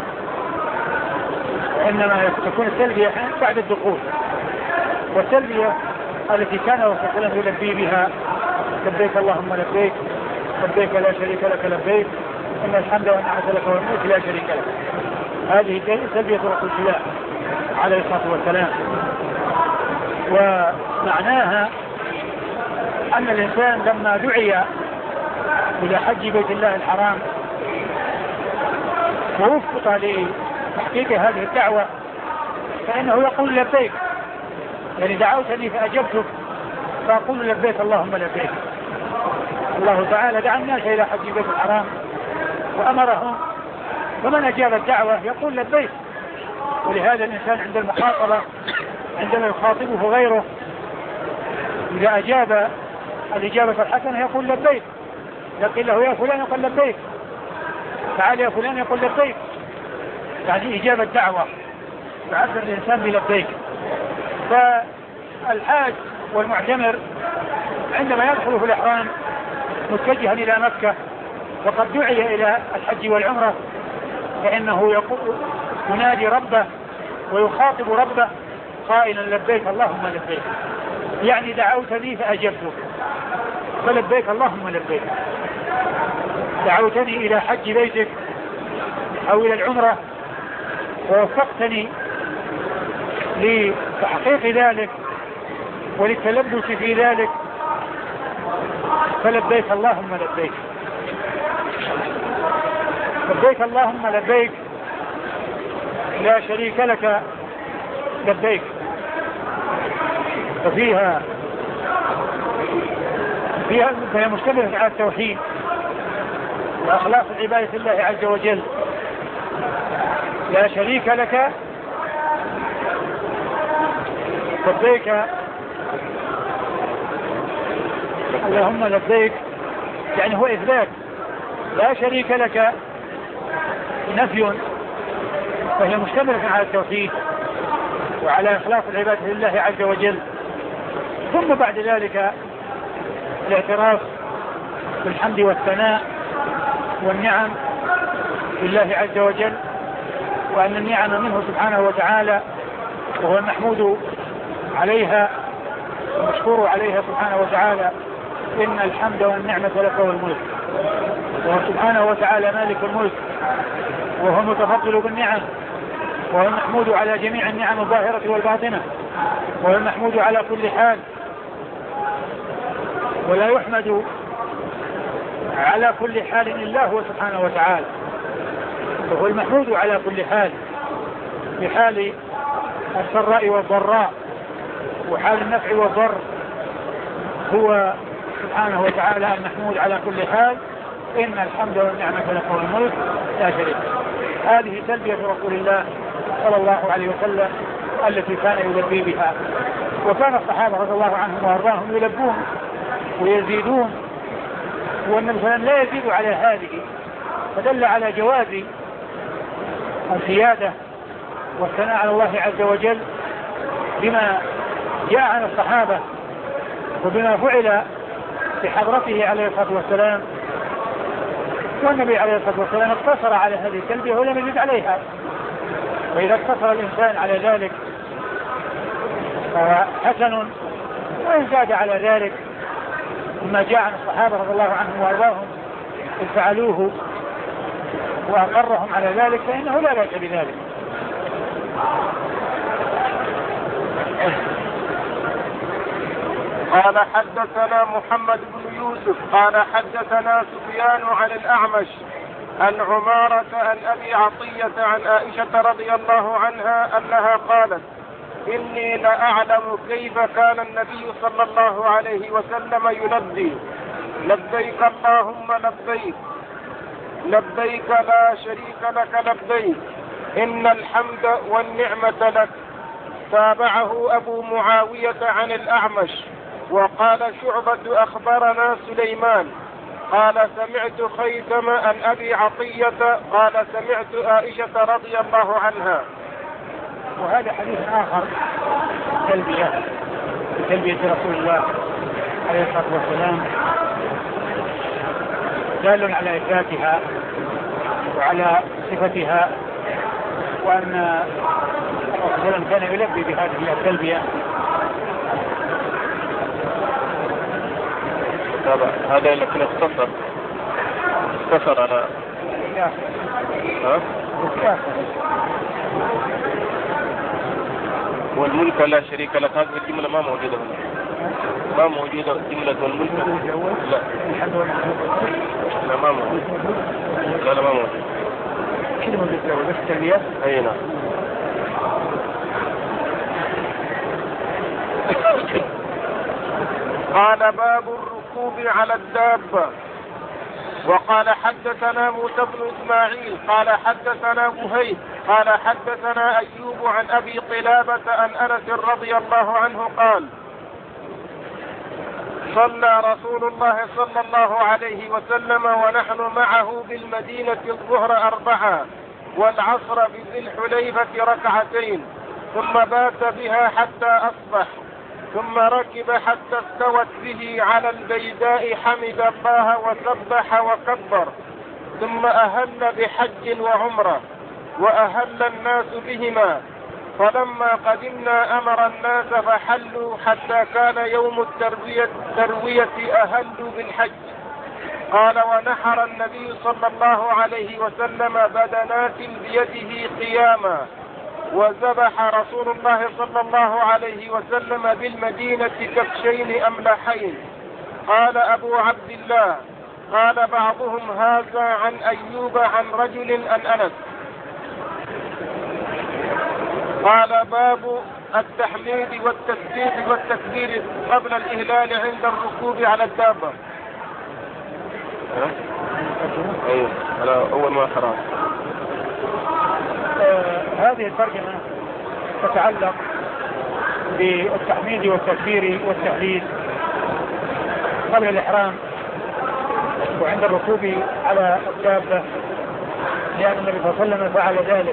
وإنما تكون التلبية بعد الدخول. والتلبية التي كان رسول الله صلى الله عليه وسلم يلبي بها: لبيك اللهم لبيك، لبيك لا شريك لك لبيك، إن الحمد والنعمة لك والملك لا شريك لك. هذه تلبية رسول الله عليه الصلاة والسلام. ومعناها أن الإنسان لما دعي إلى حج بيت الله الحرام ووفق لتحقيق هذه الدعوة فإنه يقول لبيك، يعني دعوتني فأجبتك فأقول لبيك اللهم لبيك. الله تعالى دعا الناس إلى حج بيت الحرام وأمرهم، فمن أجاب الدعوة يقول لبيك. ولهذا الإنسان عند المخاطبة عندما يخاطبه غيره إذا أجاب الإجابة الحسنة يقول لبيك، لكن له يا فلان يقول لبيك، تعال يا فلان يقول لبيك. يعني إجابة دعوة يعبر الإنسان بلبيك. فالحاج والمعتمر عندما يدخل في الإحرام متجها إلى مكة وقد دعي إلى الحج والعمرة فإنه يقول ينادي ربه ويخاطب ربه قائلا لبيك اللهم لبيك، يعني دعوتني فأجبتك، فلبيك اللهم لبيك. دعوتني إلى حج بيتك أو إلى العمرة ووفقتني لتحقيق ذلك وللتلبس في ذلك، فلبيك اللهم لبيك. لبيك اللهم لبيك لا شريك لك لبيك، فهي مشتملة على التوحيد وإخلاص عبادة الله عز وجل. لا شريك لك لبيك اللهم لبيك، يعني هو إثبات. لا شريك لك نفي، فهي مشتملة على التوحيد وعلى إخلاص العبادة لله عز وجل. ثم بعد ذلك الاعتراف بالحمد والثناء والنعم لله عز وجل، وأن النعم منه سبحانه وتعالى وهو المحمود عليها والمشكور عليها سبحانه وتعالى. إن الحمد والنعمة لك والملك، وهو سبحانه وتعالى مالك الملك وهو متفضل بالنعم، وهو المحمود على جميع النعم الظاهرة والباطنة، وهو المحمود على كل حال، ولا يحمد على كل حال إلا هو سبحانه وتعالى، وهو المحمود على كل حال، بحال السراء والضراء وحال النفع والضر، هو سبحانه وتعالى المحمود على كل حال. إن الحمد والنعمة لك والملك لا شريك. هذه تلبية رسول الله صلى الله عليه وسلم التي كان يلبي بها، وكان الصحابة رضي الله عنهم وارضاهم يلبون ويزيدون، والنبي صلى الله عليه وسلم لا يزيد على هذه، فدل على جواز الزيادة والثناء على الله عز وجل بما جاء عن الصحابة وبما فعل بحضرته عليه الصلاة والسلام. والنبي عليه الصلاة والسلام اقتصر على هذه التلبية ولم يزد عليها، وإذا اقتصر الإنسان على ذلك فهو حسن، وإن زاد على ذلك مما جاء عن الصحابة رضي الله عنهم وارضاهم إذ فعلوه وأقرهم على ذلك فإنه لا بأس بذلك. قال حدثنا محمد بن يوسف قال حدثنا سفيان عن الأعمش عن عمارة عن أبي عطية عن عائشة رضي الله عنها أنها قالت: إني لأعلم كيف كان النبي صلى الله عليه وسلم يلبي: لبيك اللهم لبيك، لبيك لا شريك لك لبيك، إن الحمد والنعمة لك. تابعه أبو معاوية عن الأعمش. وقال شعبة أخبرنا سليمان قال سمعت خيثم عن أبي عطية قال سمعت عائشة رضي الله عنها. وهذا حديث آخر تلبية رسول الله عليه الصلاة والسلام دال على إثباتها وعلى صفتها، وأن الرسول كان يلبي بهذه التلبية. هذا لكن اختصر على والملك لا شريك لك. هذه الجملة ما موجودة هنا، ما موجودة جملة والملك. لا ما موجودة. لا ما موجودة. كلمة بالجواب بس التلبية. أي نعم. قال باب الركوب على الدابة. وقال حدثنا موسى بن إسماعيل قال حدثنا مهيب قال حدثنا أيوب عن أبي قلابة عن أنس رضي الله عنه قال: صلى رسول الله صلى الله عليه وسلم ونحن معه بالمدينة الظهر 4، والعصر بذي الحليفة ركعتين ثم بات بها حتى أصبح ثم ركب حتى استوت به على البيداء حمد الله وسبح وكبر ثم أهل بحج وعمرة وأهل الناس بهما فلما قدمنا أمر الناس فحلوا حتى كان يوم التروية أهلوا بالحج. قال ونحر النبي صلى الله عليه وسلم بدنات بيده قياما وذبح رسول الله صلى الله عليه وسلم بالمدينة كبشين أملحين. قال أبو عبد الله قال بعضهم هذا عن أيوب عن رجل عن أنس. قال باب التحميد والتسبيح والتكبير قبل الإهلال عند الركوب على الدابة. أيوه على أول ما خرج. هذه الترجمة تتعلق بالتحميد والتكبير والتهليل قبل الإحرام وعند الركوب على الدابة، لأن النبي صلى الله عليه وسلم فعل ذلك.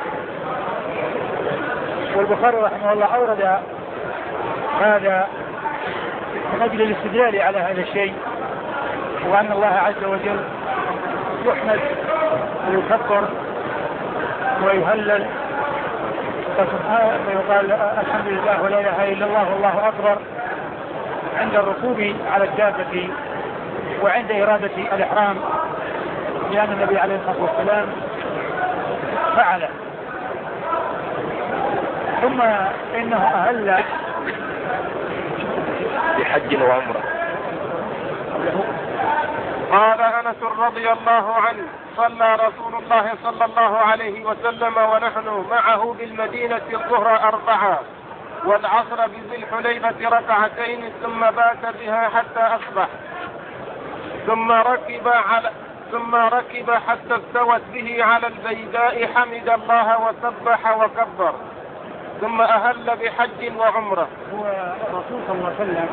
والبخاري رحمه الله أورد هذا من أجل الاستدلال على هذا الشيء، وأن الله عز وجل يحمد ويكبر ويهلل ويقال الحمد لله ولا إله إلا الله والله أكبر عند الركوب على الدابة وعند إرادة الإحرام، لأن النبي عليه الصلاة والسلام فعله. ثم إنه أهل بحج وعمرة. قال أنس رضي الله عنه صلى رسول الله صلى الله عليه وسلم ونحن معه بالمدينة الظهر 4 والعصر بذي الحليفة ركعتين ثم بات بها حتى أصبح ثم ركب حتى استوت به على البيداء حمد الله وسبح وكبر ثم أهل بحج وعمرة. هو الرسول صلى الله عليه وسلم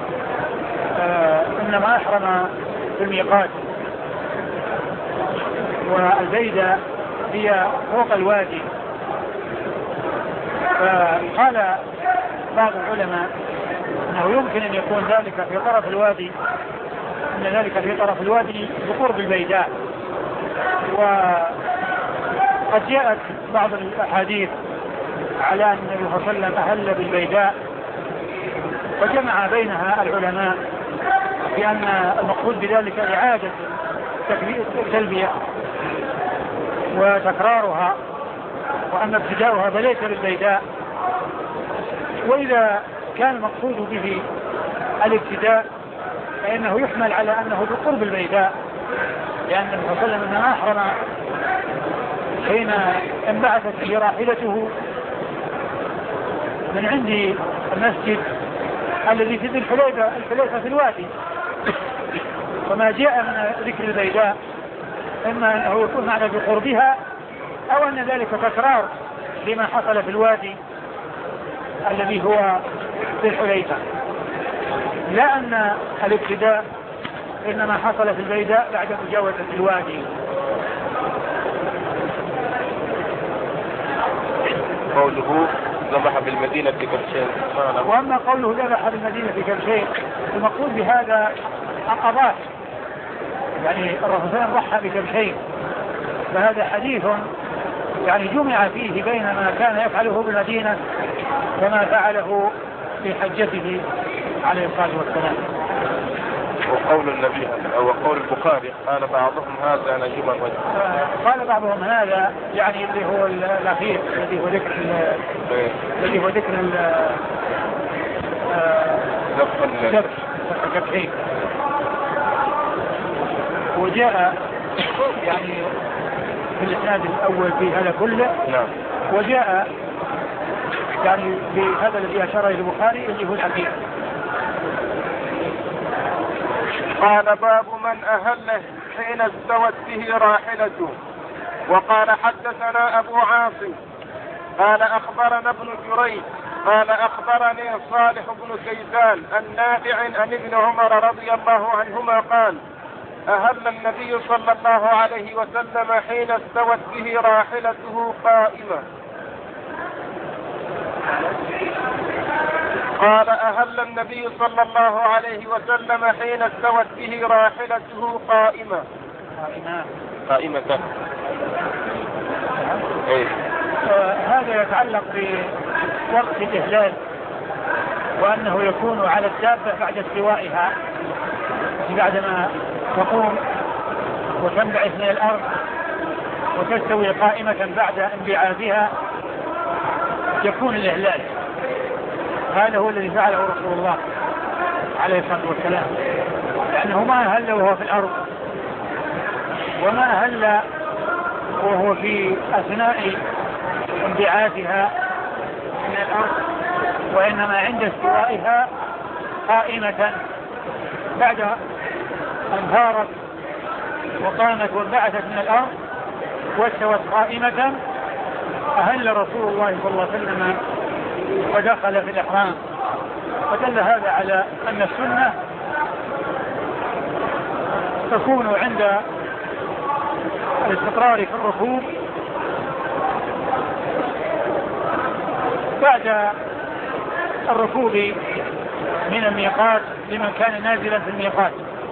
إنما أحرم في الميقات، والبيدة هي فوق الوادي. فقال بعض العلماء أنه يمكن أن يكون ذلك في طرف الوادي، أن ذلك في طرف الوادي بقرب البيداء. وقد جاءت بعض الأحاديث على أن النبي صلى الله عليه وسلم أهل بالبيداء، وجمع بينها العلماء بأن المقصود بذلك إعادة التلبية وتكرارها، وأن ابتداؤها فليس بالبيداء. وإذا كان المقصود به الابتداء فإنه يحمل على أنه بقرب البيداء، لأن النبي صلى الله عليه وسلم إنما أحرم حين انبعثت به راحلته من عند المسجد الذي في ذي الحليفة في الوادي. وما جاء من ذكر البيداء إما أنه يكون معنى بقربها أو أن ذلك تكرار لما حصل في الوادي الذي هو ذي الحليفة، لا أن الابتداء إنما حصل في البيداء بعد مجاوزة الوادي. قوله ذبح بالمدينة كبشين. وأما قوله ذبح بالمدينة كبشين المقصود بهذا القضاء، يعني الرسول صلى الله عليه وسلم ضحى بكبشين، فهذا حديث يعني جمع فيه بين ما كان يفعله بالمدينة وما فعله في حجته عليه الصلاة والسلام. وقول النبي أو قول البخاري قال بعضهم هذا نجم الرجل. قال بعضهم هذا يعني اللي هو الأخير الذي هو ذكر الكبشين. وجاء يعني في الإسناد الأول في هذا كله. نعم. وجاء يعني بهذا الذي أشار إلى البخاري اللي هو الأخير. قال باب من أهل حين استوت به راحلته. وقال حدثنا أبو عاصم قال أخبرنا ابن جريج قال أخبرني صالح بن كيسان النافع عن ابن عمر رضي الله عنهما قال أهل النبي صلى الله عليه وسلم حين استوت به راحلته قائمة. قال أهل النبي صلى الله عليه وسلم حين استوت به راحلته قائمة. هذا يتعلق بوقت الإهلال، وأنه يكون على الدابة بعد استوائها، بعدما تقوم وتنبعث من الأرض وتستوي قائمة بعد انبعاثها يكون الإهلال. هذا هو الذي فعله رسول الله عليه الصلاة والسلام، لأنه ما أهل وهو في الأرض، وما أهل وهو في أثناء انبعاثها من الأرض، وإنما عند استوائها قائمة بعد أن ثارت وقامت وانبعثت من الأرض واستوت قائمة أهل رسول الله صلى الله عليه وسلم ودخل في الإحرام. ودل هذا على أن السنة تكون عند الاستقرار في الركوب بعد الركوب من الميقات لمن كان نازلا في الميقات.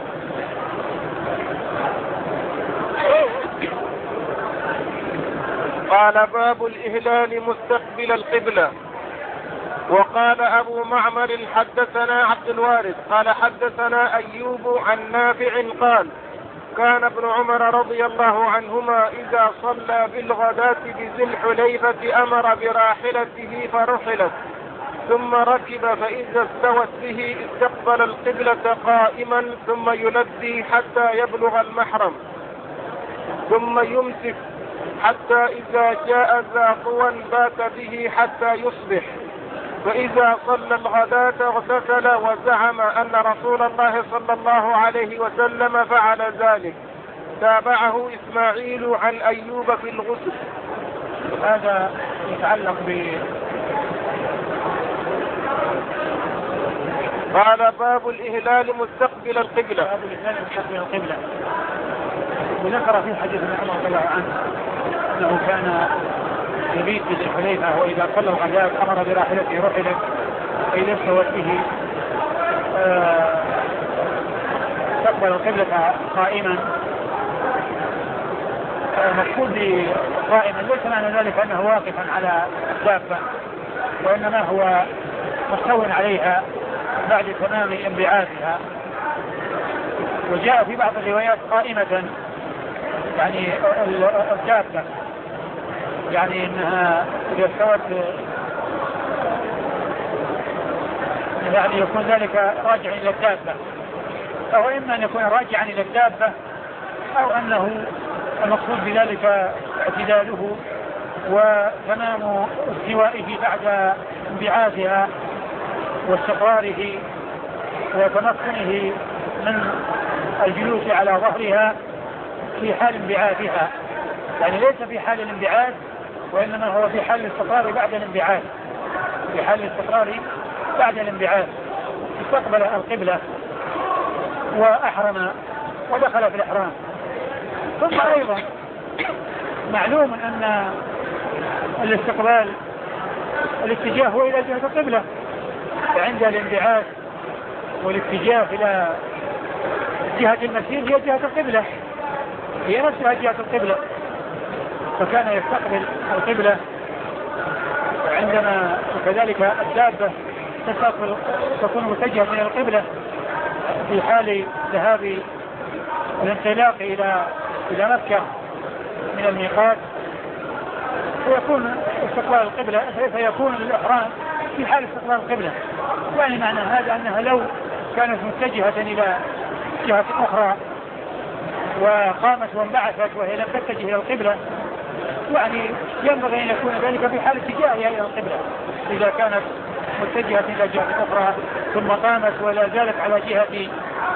قال باب الإهلال مستقبل القبلة. وقال أبو معمر حدثنا عبد الوارث قال حدثنا أيوب عن نافع قال كان ابن عمر رضي الله عنهما إذا صلى بالغداة بذي الحليفة أمر براحلته فرحلت ثم ركب، فإذا استوت به استقبل القبلة قائما ثم يلبي حتى يبلغ المحرم ثم يمسك حتى إذا جاء ذا طوى بات به حتى يصبح، فإذا صلى الغداة اغتسل وزعم أن رسول الله صلى الله عليه وسلم فعل ذلك. تابعه إسماعيل عن أيوب في الغسل. هذا يتعلق قال باب الإهلال مستقبل القبلة. باب الإهلال مستقبل القبلة. وذكر في حديث عمر رضي الله عنه أنه كان يبيت بذي الحليفة، وإذا صلى الغداء أمر براحلته رحلت، فإذا استوت به استقبل القبلة قائما. مقصود قائما ليس معنى ذلك أنه واقفا على الدابة، وإنما هو مستو عليها بعد تمام انبعاثها. وجاء في بعض الروايات قائمة يعني الدابة، يعني انها اذا استوت يعني يكون ذلك راجعا الى الدابة، او اما ان يكون راجعا الى الدابة او انه المقصود بذلك اعتداله وتمام استوائه بعد انبعاثها واستقراره وتمكنه من الجلوس على ظهرها في حال انبعاثها، يعني ليس في حال الانبعاث وإنما هو في حال الاستقرار بعد الانبعاث. في حال الاستقرار بعد الانبعاث استقبل القبلة وأحرم ودخل في الإحرام. ثم أيضا معلوم أن الاستقبال الاتجاه هو إلى جهة القبلة، فعند الانبعاث والاتجاه إلى جهة المسير هي جهة القبلة، هي نفسها جهة القبلة، فكان يستقبل القبلة. وعندما وكذلك الدابة تكون متجهة إلى القبلة في حال ذهاب الانطلاق إلى مكة من الميقات، ويكون استقبال القبلة فيكون الإحرام في حال استقبال القبلة. يعني معنى هذا أنها لو كانت متجهة إلى جهة أخرى وقامت وانبعثت وهي لم تتجه إلى القبلة، يعني ينبغي أن يكون ذلك في حال اتجاهها إلى القبلة. إذا كانت متجهة إلى جهة أخرى ثم قامت ولا زالت على جهة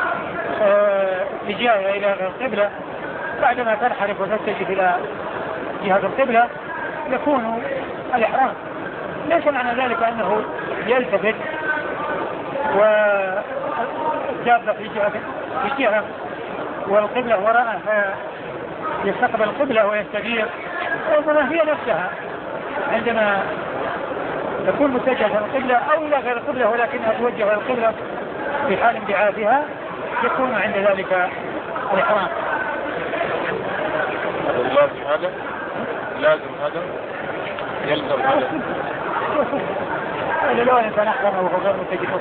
اتجاهها إلى القبلة، بعدما تنحرف وتتجه إلى جهة القبلة يكون الإحرام. ليس معنى ذلك أنه يلتفت والدابة في جهة والقبلة وراءه يستقبل القبلة ويستدير، ربما هي نفسها عندما تكون متجهة إلى القبلة أو إلى غير القبلة ولكنها توجه إلى القبلة في حال انبعاثها يكون عند ذلك الإحرام. لازم هذا يلزم هذا لو أنت نحرم وهو غير متجه.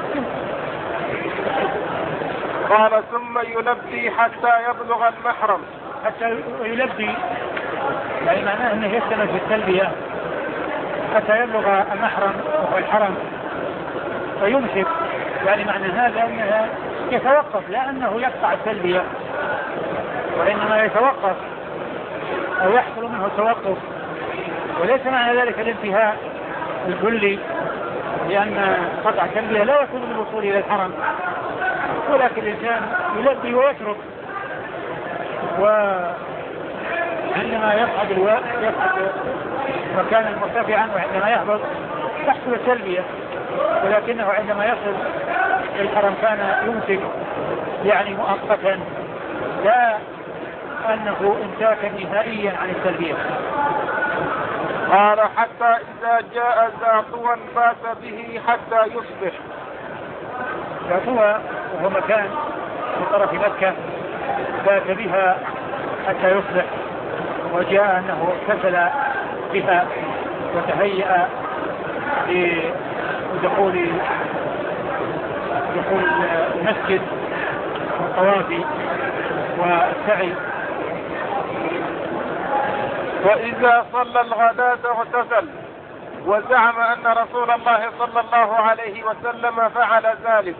قال ثم يلبي حتى يبلغ المحرم. حتى يلبي يعني معناه أنه يستمر في التلبية حتى يبلغ المحرم وهو الحرم فيمسك، يعني معنى هذا أنه يتوقف لا أنه يقطع التلبية وإنما يتوقف أو يحصل منه التوقف، وليس معنى ذلك الانتهاء الكلي لأن قطع التلبية لا يكون بالوصول إلى الحرم، ولكن الإنسان يلبي ويترك، وعندما يصعد مكانا مرتفعا وعندما يهبط تحصل التلبية، ولكنه عندما يصل الحرم كان يمسك يعني مؤقتا لا أنه امساكا نهائيا عن التلبية. قال حتى إذا جاء زاطوا بات به حتى يصبح. زاطوا وهو مكان في طرف مكة بات بها حتى يصبح، وجاء أنه اغتسل بها وتهيأ لدخول المسجد والطواف والسعي. وإذا صلى الغداة اغتسل، وزعم أن رسول الله صلى الله عليه وسلم فعل ذلك.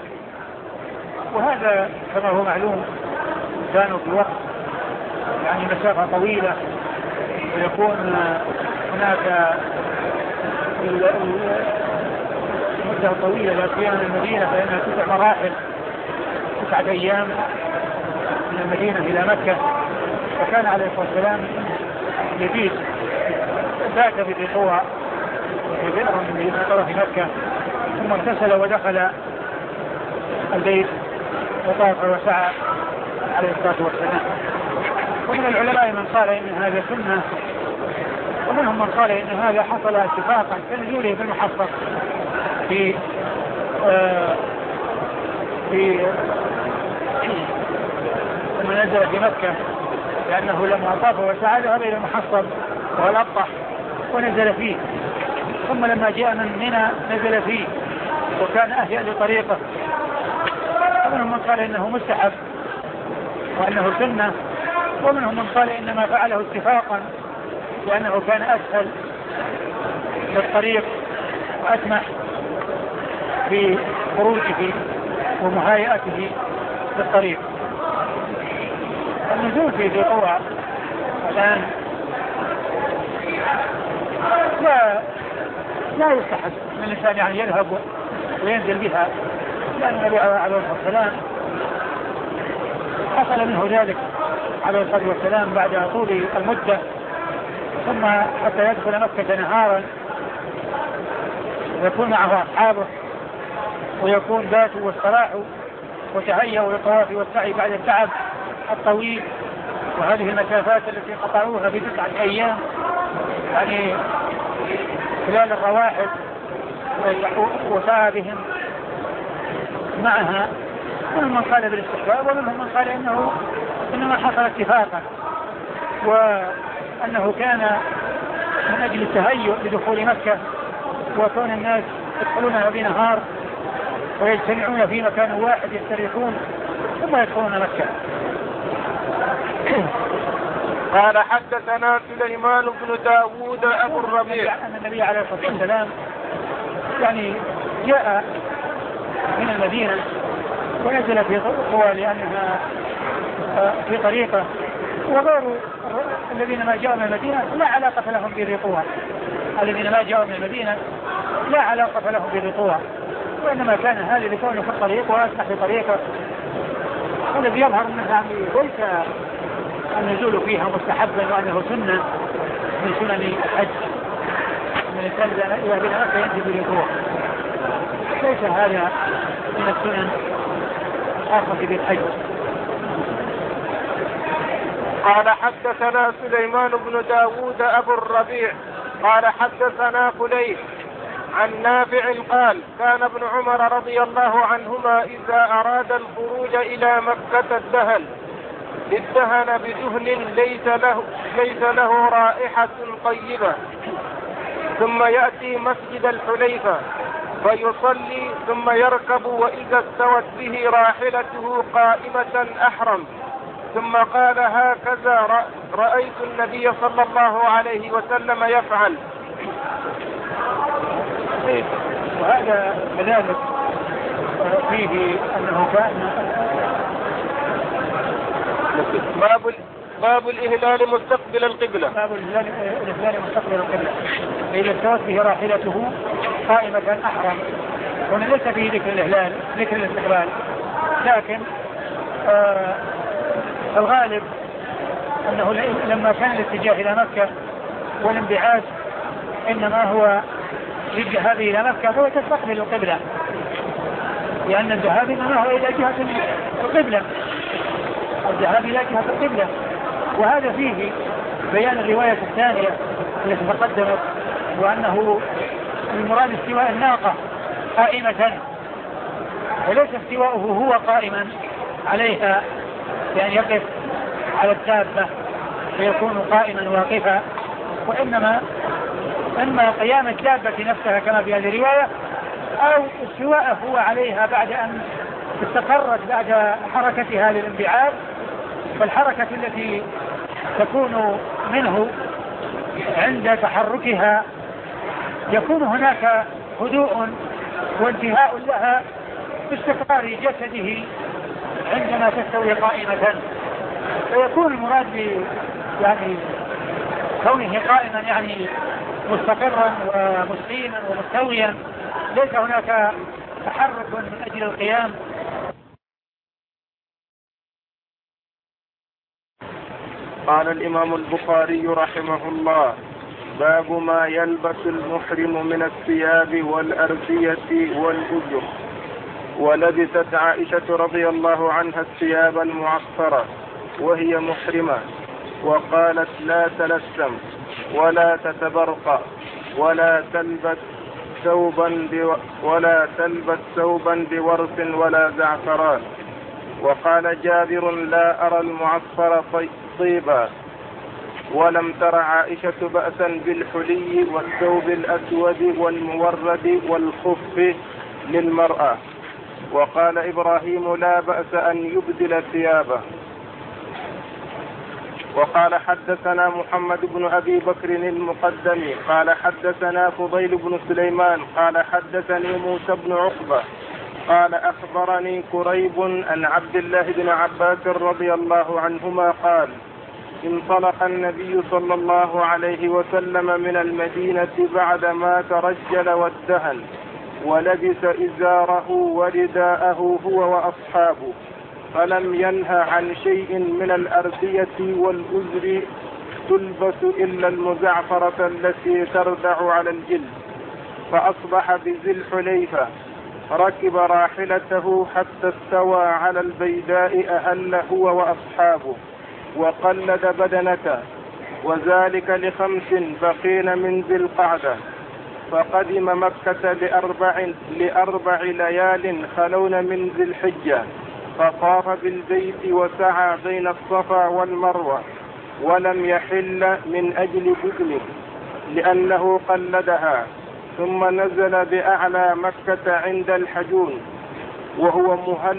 وهذا كما هو معلوم كانوا في وقت يعني مسافة طويلة ويكون هناك مدة طويلة لا سيما المدينة فإنها 9 مراحل 9 أيام من المدينة إلى مكة، فكان عليه الصلاة والسلام يبيت بات بقوة في بئر من طرف مكة ثم اغتسل ودخل البيت وطاف وسعى عليه الصلاة والسلام. ومن العلماء من قال إن هذا سنة، ومنهم من قال إن هذا حصل اتفاقا كنزوله في المحصص في لما نزل في مكة، لأنه لما طاف وسعى ذهب إلى المحصص وهو الأبطح ونزل فيه، ثم لما جاء من منى نزل فيه وكان أهيأ لطريقه. ومنهم من قال إنه مستحب وأنه سنة، ومنهم من قال إنما فعله اتفاقا لأنه كان أسهل للطريق وأسمح في خروجه ومهيئته للطريق. النزول في ذي قوى الآن لا يستحب من الإنسان يعني يذهب وينزل بها، لأن النبي عليه الصلاة والسلام حصل منه ذلك عليه الصلاة والسلام بعد طول المدة، ثم حتى يدخل مكة نهارا ويكون معه أصحابه ويكون باتوا واستراحوا وتهيأوا للطواف والسعي بعد التعب الطويل وهذه المسافات التي قطعوها في 9 أيام يعني خلال الرواحل وسعى بهم معها. ومنهم من قال بالاستحباب ومنهم من قال إنما حصل اتفاقا وأنه كان من أجل التهيؤ لدخول مكة وكون الناس يدخلونها بنهار ويجتمعون في مكان واحد يستريحون ثم يدخلون مكة. قال حدثنا سليمان بن داود أبو الربيع أن النبي عليه الصلاة والسلام يعني جاء من المدينة ونزل في قوى لأنها في طريقة، وغير الذين ما جاءوا من المدينة لا علاقة لهم بالرقوة، الذين ما جاءوا من المدينة لا علاقة لهم بالرقوة، وإنما كان هذا لكونه في الطريق وأسمح في طريقه. والذي يظهر منها ليس النزول فيها مستحبا وأنه سنة من سنن الحج، من الإنسان إذا بين مكة ينزل بالرقوة، ليس هذا من السنن الخاصة بالحج. قال حدثنا سليمان بن داود أبو الربيع قال حدثنا فليح عن نافع قال كان ابن عمر رضي الله عنهما إذا أراد الخروج إلى مكة ادهن بدهن ليس له رائحة طيبة، ثم يأتي مسجد الحليفة فيصلي ثم يركب، وإذا استوت به راحلته قائمة أحرم، ثم قال هكذا رأيت النبي صلى الله عليه وسلم يفعل. وهذا كذلك فيه أنه كان باب الإهلال مستقبل القبلة. باب الإهلال مستقبل القبلة، إذا استوت به راحلته قائمة أحرم. هنا ليس فيه ذكر الإهلال، ذكر الاستقبال، لكن الغالب أنه لما كان الاتجاه إلى مكة والانبعاث إنما هو للذهاب إلى مكة فهو تستقبل القبلة، لأن الذهاب إنما هو إلى جهة القبلة، الذهاب إلى جهة القبلة. وهذا فيه بيان الرواية الثانية التي تقدمت، وأنه المراد استواء الناقة قائمة، وليس استواؤه هو قائما عليها، يعني يقف على الدابة فيكون قائما واقفا، وإنما إما قيام الدابة نفسها كما في هذه الرواية، أو استواءه هو عليها بعد أن استقرت بعد حركتها للانبعاث. فالحركة التي تكون منه عند تحركها يكون هناك هدوء وانتهاء لها باستقرار جسده عندما تستوي قائمة، فيكون المراد يعني كونه قائما يعني مستقرا ومستقيما ومستويا، ليس هناك تحرك من أجل القيام. قال الإمام البخاري رحمه الله: باب ما يلبس المحرم من الثياب والأردية والأجر. ولبست عائشة رضي الله عنها الثياب المعصرة وهي محرمة، وقالت: لا تلثم ولا تتبرق ولا تلبس ثوبا بورس ولا زعفران. وقال جابر: لا أرى المعصر طيبا. ولم تر عائشة بأسا بالحلي والثوب الأسود والمورد والخف للمرأة. وقال إبراهيم: لا بأس أن يبدل ثيابه. وقال حدثنا محمد بن أبي بكر المقدمي قال حدثنا فضيل بن سليمان قال حدثني موسى بن عقبة قال أخبرني كريب عن عبد الله بن عباس رضي الله عنهما قال: انطلق النبي صلى الله عليه وسلم من المدينة بعدما ترجل وادهن، ولبس إزاره ورداءه هو وأصحابه، فلم ينهى عن شيء من الأردية والأزر تلبس إلا المزعفرة التي تردع على الجلد. فأصبح بذي الحليفة، ركب راحلته حتى استوى على البيداء أهل هو وأصحابه، وقلد بدنته، وذلك ل5 بقين من ذي القعدة. فقدم مكة لأربع ليال خلون من ذي الحجة، فطاف بالبيت وسعى بين الصفا والمروة، ولم يحل من أجل بدنه لأنه قلدها، ثم نزل بأعلى مكة عند الحجون وهو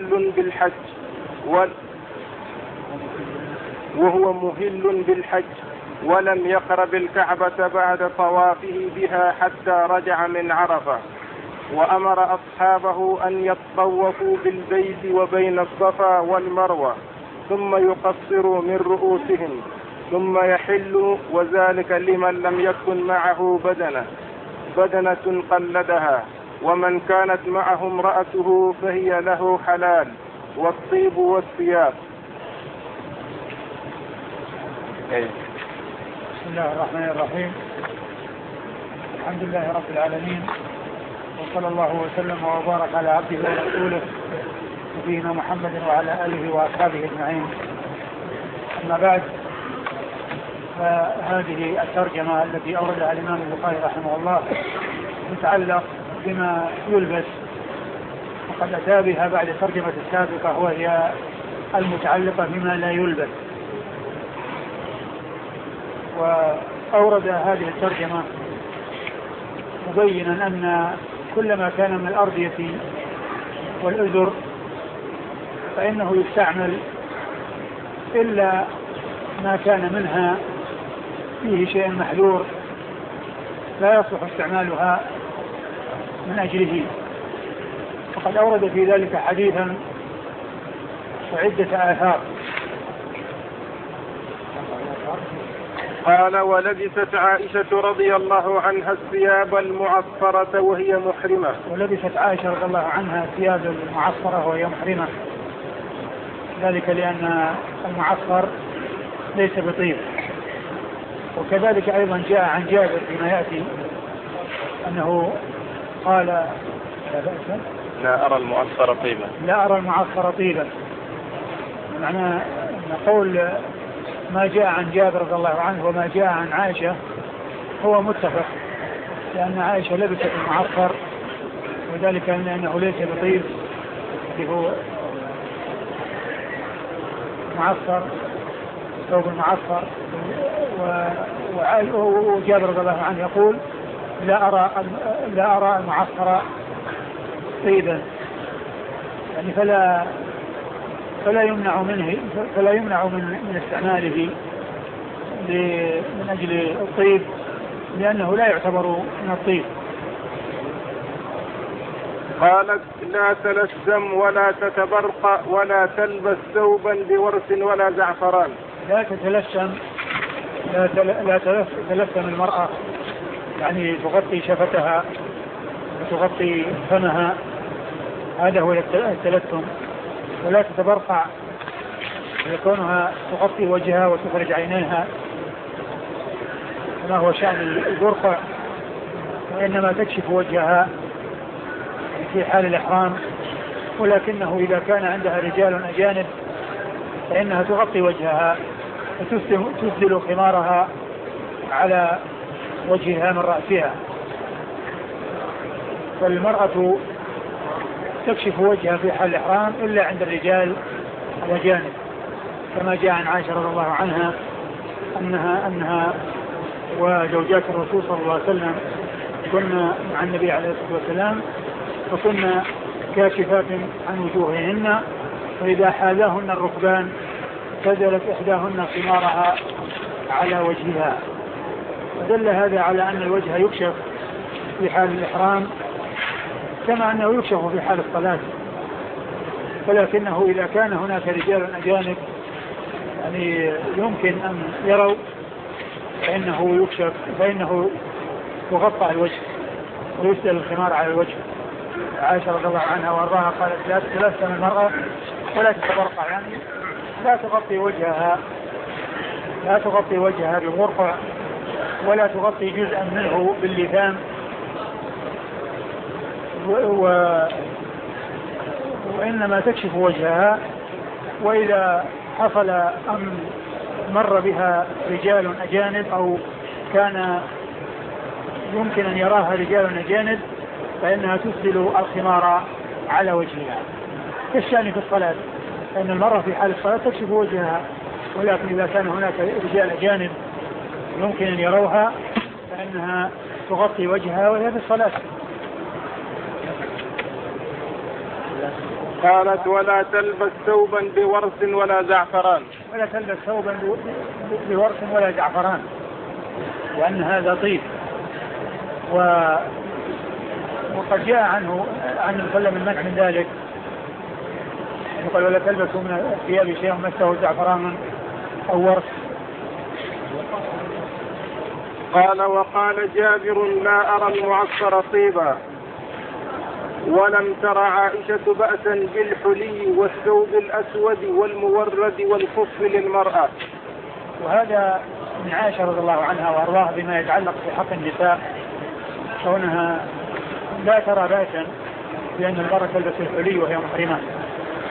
مهل بالحج ولم يقرب الكعبة بعد طوافه بها حتى رجع من عرفة. وأمر أصحابه أن يطوفوا بالبيت وبين الصفا والمروة، ثم يقصروا من رؤوسهم، ثم يحلوا، وذلك لمن لم يكن معه بدنة قلدها، ومن كانت معه امرأته فهي له حلال، والطيب والثياب. بسم الله الرحمن الرحيم. الحمد لله رب العالمين، وصلى الله وسلم وبارك على عبده ورسوله نبينا محمد وعلى آله وأصحابه أجمعين. أما بعد، فهذه الترجمة التي أوردها الإمام البخاري رحمه الله تتعلق بما يلبس، وقد أتى بها بعد الترجمة السابقة وهي المتعلقة بما لا يلبس. وأورد هذه الترجمة مبينا أن كل ما كان من الأردية والأزر فإنه يستعمل إلا ما كان منها فيه شيء محذور لا يصلح استعمالها من أجله. وقد أورد في ذلك حديثا وعدة آثار. قال: ولبست عائشة رضي الله عنها الثياب المعصفرة وهي محرمة. ولبست عائشة رضي الله عنها الثياب المعصفرة وهي محرمة، ذلك لأن المعصفر ليس بطيب. وكذلك أيضا جاء عن جابر فيما يأتي أنه قال: لا أرى المعصفر طيبا. لا أرى المعصفر طيبا، معنى نقول ما جاء عن جابر رضي الله عنه وما جاء عن عائشة هو متفق، لأن عائشة لبست المعصفر وذلك لأنه ليس بطيب، اللي هو معصفر، ثوب المعصفر. وجابر رضي الله عنه يقول: لا أرى المعصفر طيبا، يعني فلا يمنع من استعماله من أجل الطيب، لأنه لا يعتبر من الطيب. قالت: لا تلثم ولا تتبرق ولا تلبس ثوبا بورس ولا زعفران. لا تتلثم، لا تلثم المرأة، يعني تغطي شفتها وتغطي فمها، هذا هو التلثم. ولا تتبرقع، يكونها تغطي وجهها وتخرج عينيها كما هو شأن البرقع، وإنما تكشف وجهها في حال الإحرام. ولكنه إذا كان عندها رجال أجانب فإنها تغطي وجهها وتسدل خمارها على وجهها من رأسها. فالمرأة تكشف وجهها في حال الإحرام إلا عند الرجال الأجانب، كما جاء عن عائشة رضي الله عنها أنها وزوجات الرسول صلى الله عليه وسلم كنا مع النبي عليه الصلاة والسلام فكنا كاشفات عن وجوههن، فإذا حاذاهن الركبان سدلت إحداهن خمارها على وجهها. فدل هذا على أن الوجه يكشف في حال الإحرام كما أنه يكشف في حال الصلاة، ولكنه إذا كان هناك رجال أجانب يعني يمكن أن يروا فإنه يغطى الوجه ويسدل الخمار على الوجه. عائشة رضي الله عنها وارضاها قالت: لا تتلثم المرأة ولا تتبرقع، يعني لا تغطي وجهها بالغرقع ولا تغطي جزءا منه باللثام، وإنما تكشف وجهها. وإذا حصل أن مر بها رجال أجانب أو كان يمكن أن يراها رجال أجانب فإنها تسدل الخمار على وجهها كالشأن في الصلاة، فإن المرأة في حال الصلاة تكشف وجهها، ولكن إذا كان هناك رجال أجانب يمكن أن يروها فإنها تغطي وجهها وهي في الصلاة. قالت: ولا تلبس ثوبا بورس ولا زعفران. ولا تلبس ثوبا بورس ولا زعفران، وأن هذا طيب. وقد جاء عنه عن وسلم المنع من ذلك، يقول: ولا تلبسوا من الثياب شيئا مسه زعفران أو ورس. قال: وقال جابر: لا أرى المعصفر طيبا. ولم تر عائشة بأسا بالحلي والثوب الأسود والمورد والخف للمرأة. وهذا من عائشة رضي الله عنها وارضاها بما يتعلق بحق النساء، كونها لا ترى بأسا بأن المرأة تلبس الحلي وهي محرمة،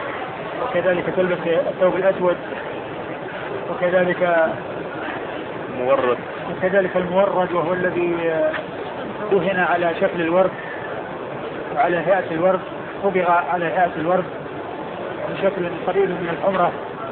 وكذلك تلبس الثوب الأسود، وكذلك مورد. وكذلك المورد وهو الذي دهن على شكل الورد وعلى هيئة الورد، طبغ على هيئة الورد بشكل قريب من الحمرة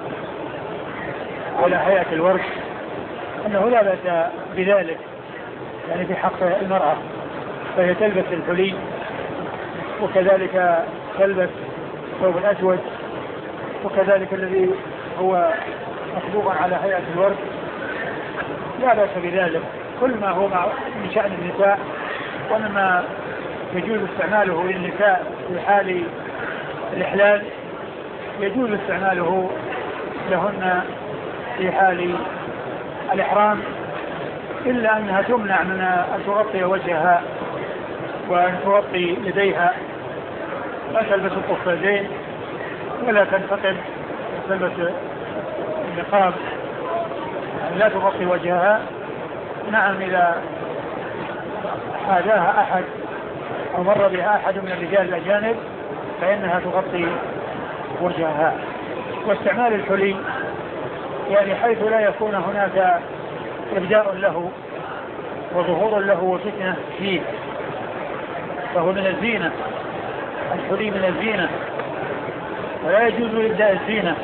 على هيئة الورد، أنه لا بأس بذلك يعني في حق المرأة، فهي تلبس الحلي وكذلك تلبس ثوب الأسود وكذلك الذي هو مطبوعا على هيئة الورد، لا بأس بذلك. كل ما هو من شأن النساء ومما يجوز استعماله للنساء في حال الإحلال يجوز استعماله لهن في حال الإحرام، إلا أنها تمنع من أن تغطي وجهها وأن تغطي يديها، لا تلبس القفازين ولا تنتقب، تلبس النقاب يعني لا تغطي وجهها. نعم إذا حاذاها أحد أو مر بها أحد من الرجال الأجانب فإنها تغطي وجهها. واستعمال الحلي يعني حيث لا يكون هناك إبداء له وظهور له وفتنة فيه، فهو من الزينة، الحلي من الزينة ولا يجوز إبداء الزينة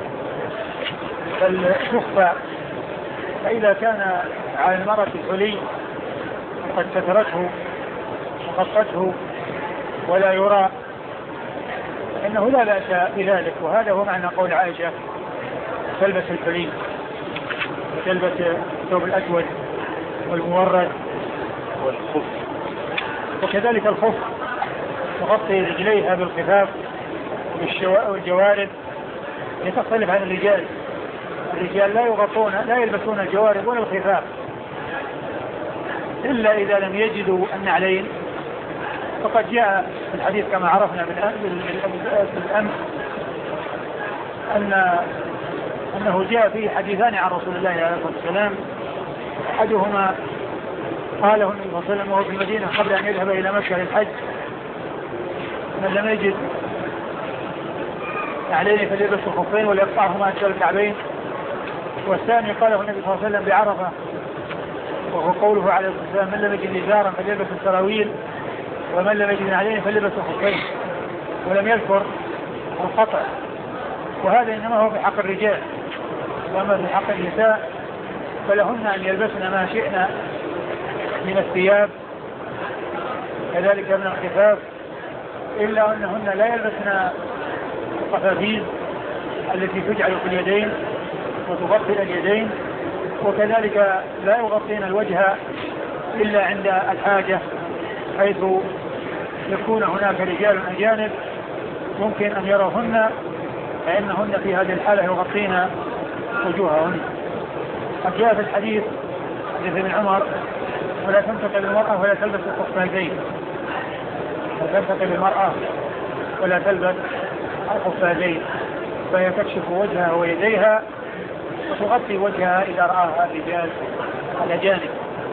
بل تخفى. فإذا كان على المرأة الحلي قد سترته وغطته ولا يرى إنه لا بأس بذلك. وهذا هو معنى قول عائشة تلبس الحلي وتلبس الثوب الأسود والمورد والخف، وكذلك الخف تغطي رجليها بالخفاف والجوارب. تختلف عن الرجال، الرجال لا يلبسون الجوارب ولا الخفاف إلا إذا لم يجدوا النعلين. فقد جاء في الحديث كما عرفنا بالأمس أنه جاء فيه حديثان عن رسول الله عليه الصلاة والسلام، أحدهما قاله النبي صلى الله عليه وسلم وهو في المدينة قبل أن يذهب إلى مكة للحج: من لم يجد نعلين فليلبس الخفين وليقطعهما أسفل الكعبين. والثاني قاله النبي صلى الله عليه وسلم بعرفة وهو قوله عليه الصلاة والسلام: من لم يجد إزارا فليلبس السراويل ومن لم يجد نعلين فليلبس الخفين، ولم يذكر القطع. وهذا إنما هو في حق الرجال، وأما في حق النساء فلهن أن يلبسن ما شئنا من الثياب كذلك من الخفاف، إلا أنهن لا يلبسن القفازين التي تجعل في اليدين وتغطي اليدين، وكذلك لا يغطين الوجه إلا عند الحاجة، حيث يكون هناك رجال أجانب ممكن أن يروهن فإنهن في هذه الحالة يغطين وجوههن. قد جاء في الحديث حديث ابن عمر: ولا تنتقب المرأة ولا تلبس القفازين، لا تنتقب المرأة ولا تلبس القفازين، فهي تكشف وجهها ويديها وتغطي وجهها إذا رآها الرجال الأجانب.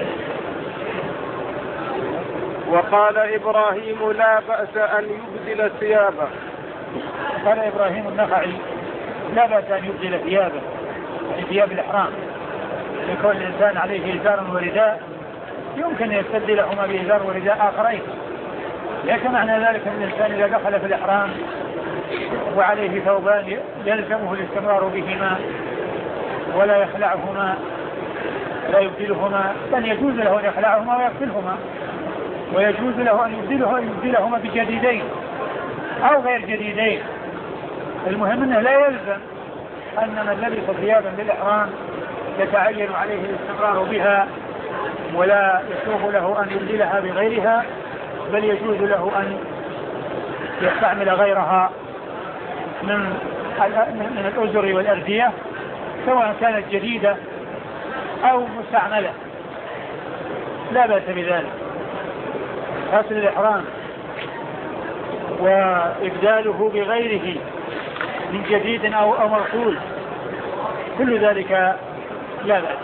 وقال إبراهيم: لا بأس أن يبدل ثيابه. قال إبراهيم النخعي: لا بأس أن يبدل ثيابه، يعني ثياب الإحرام، يكون الإنسان عليه إزار ورداء يمكن أن يستبدلهما بإزار ورداء آخرين. ليس معنى ذلك أن الإنسان إذا دخل في الإحرام وعليه ثوبان يلزمه الاستمرار بهما ولا يخلعهما لا يبدلهما، بل يجوز له أن يخلعهما ويغسلهما، ويجوز له أن يبدلهما بجديدين أو غير جديدين. المهم أنه لا يلزم أن من لبس ثيابا للإحرام يتعين عليه الاستمرار بها ولا يسوغ له أن يبدلها بغيرها، بل يجوز له أن يستعمل غيرها من الأزر والأردية سواء كانت جديدة أو مستعملة، لا بأس بذلك. غسل الإحرام وإبداله بغيره من جديد أو مرسول كل ذلك لا بأس.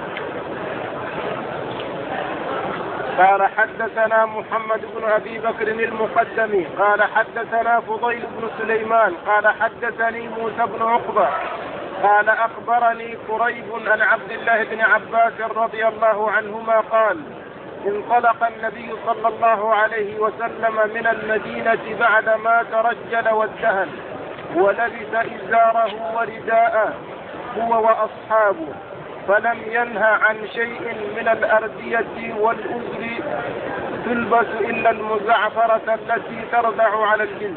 قال: حدثنا محمد بن أبي بكر المقدمي قال حدثنا فضيل بن سليمان قال حدثني موسى بن عقبة قال أخبرني كريب عن عبد الله بن عباس رضي الله عنهما قال انطلق النبي صلى الله عليه وسلم من المدينة بعدما ترجل وادهن ولبس إزاره ورداءه هو وأصحابه، فلم ينه عن شيء من الأردية والأزر تلبس إلا المزعفرة التي تردع على الجلد.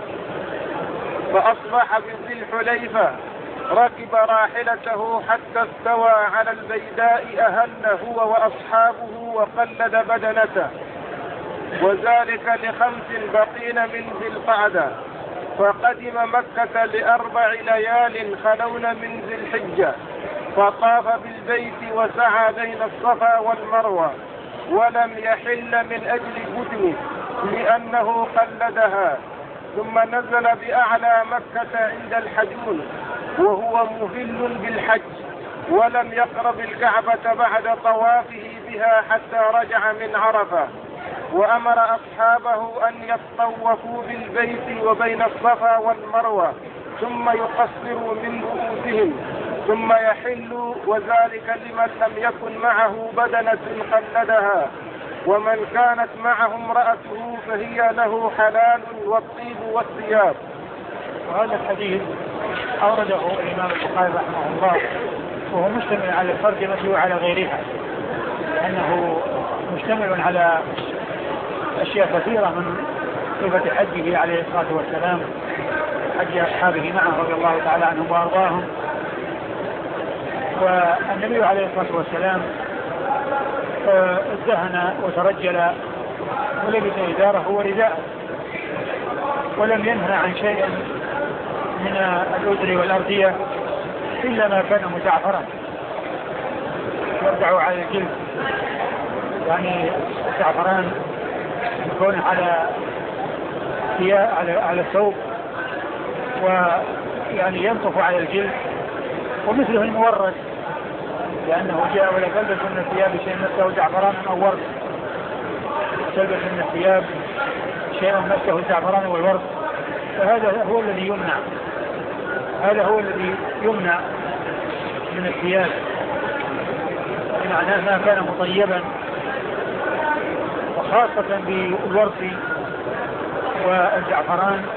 فأصبح بذي الحليفة ركب راحلته حتى استوى على البيداء أهل هو وأصحابه وقلد بدنته، وذلك ل5 بقين من ذي القعدة. فقدم مكة ل4 ليال خلون من ذي الحجة، فطاف بالبيت وسعى بين الصفا والمروة، ولم يحل من أجل بدنه لأنه قلدها، ثم نزل بأعلى مكة عند الحجون وهو مهل بالحج، ولم يقرب الكعبة بعد طوافه بها حتى رجع من عرفة، وأمر أصحابه أن يطوفوا بالبيت وبين الصفا والمروة ثم يقصروا من رؤوسهم ثم يحلوا، وذلك لمن لم يكن معه بدنة قلدها، ومن كانت معه امرأته فهي له حلال والطيب والثياب. وهذا الحديث أورده الإمام البخاري رحمه الله وهو مشتمل على الترجمة وعلى غيرها، لأنه مشتمل على أشياء كثيرة من صفة حجه عليه الصلاة والسلام، حج أصحابه معه رضي الله تعالى عنهم وأرضاهم. والنبي عليه الصلاة والسلام ازدهن وترجل ولبس إزاره ورداءه، ولم ينهى عن شيء من الأزر والأردية إلا ما كان مزعفرا يرجع على الجلد، يعني الزعفران يكون على الثوب ويعني ينطف على الجلد، ومثله المورد، لأنه جاء ولا تلبس من الثياب شيء مسه زعفران أو ورد، تلبس من الثياب شيء مسه زعفران والورد، فهذا هو الذي يمنع، هذا هو الذي يمنع من الثياب، بمعنى ما كان مطيبا، وخاصة بالورد والزعفران.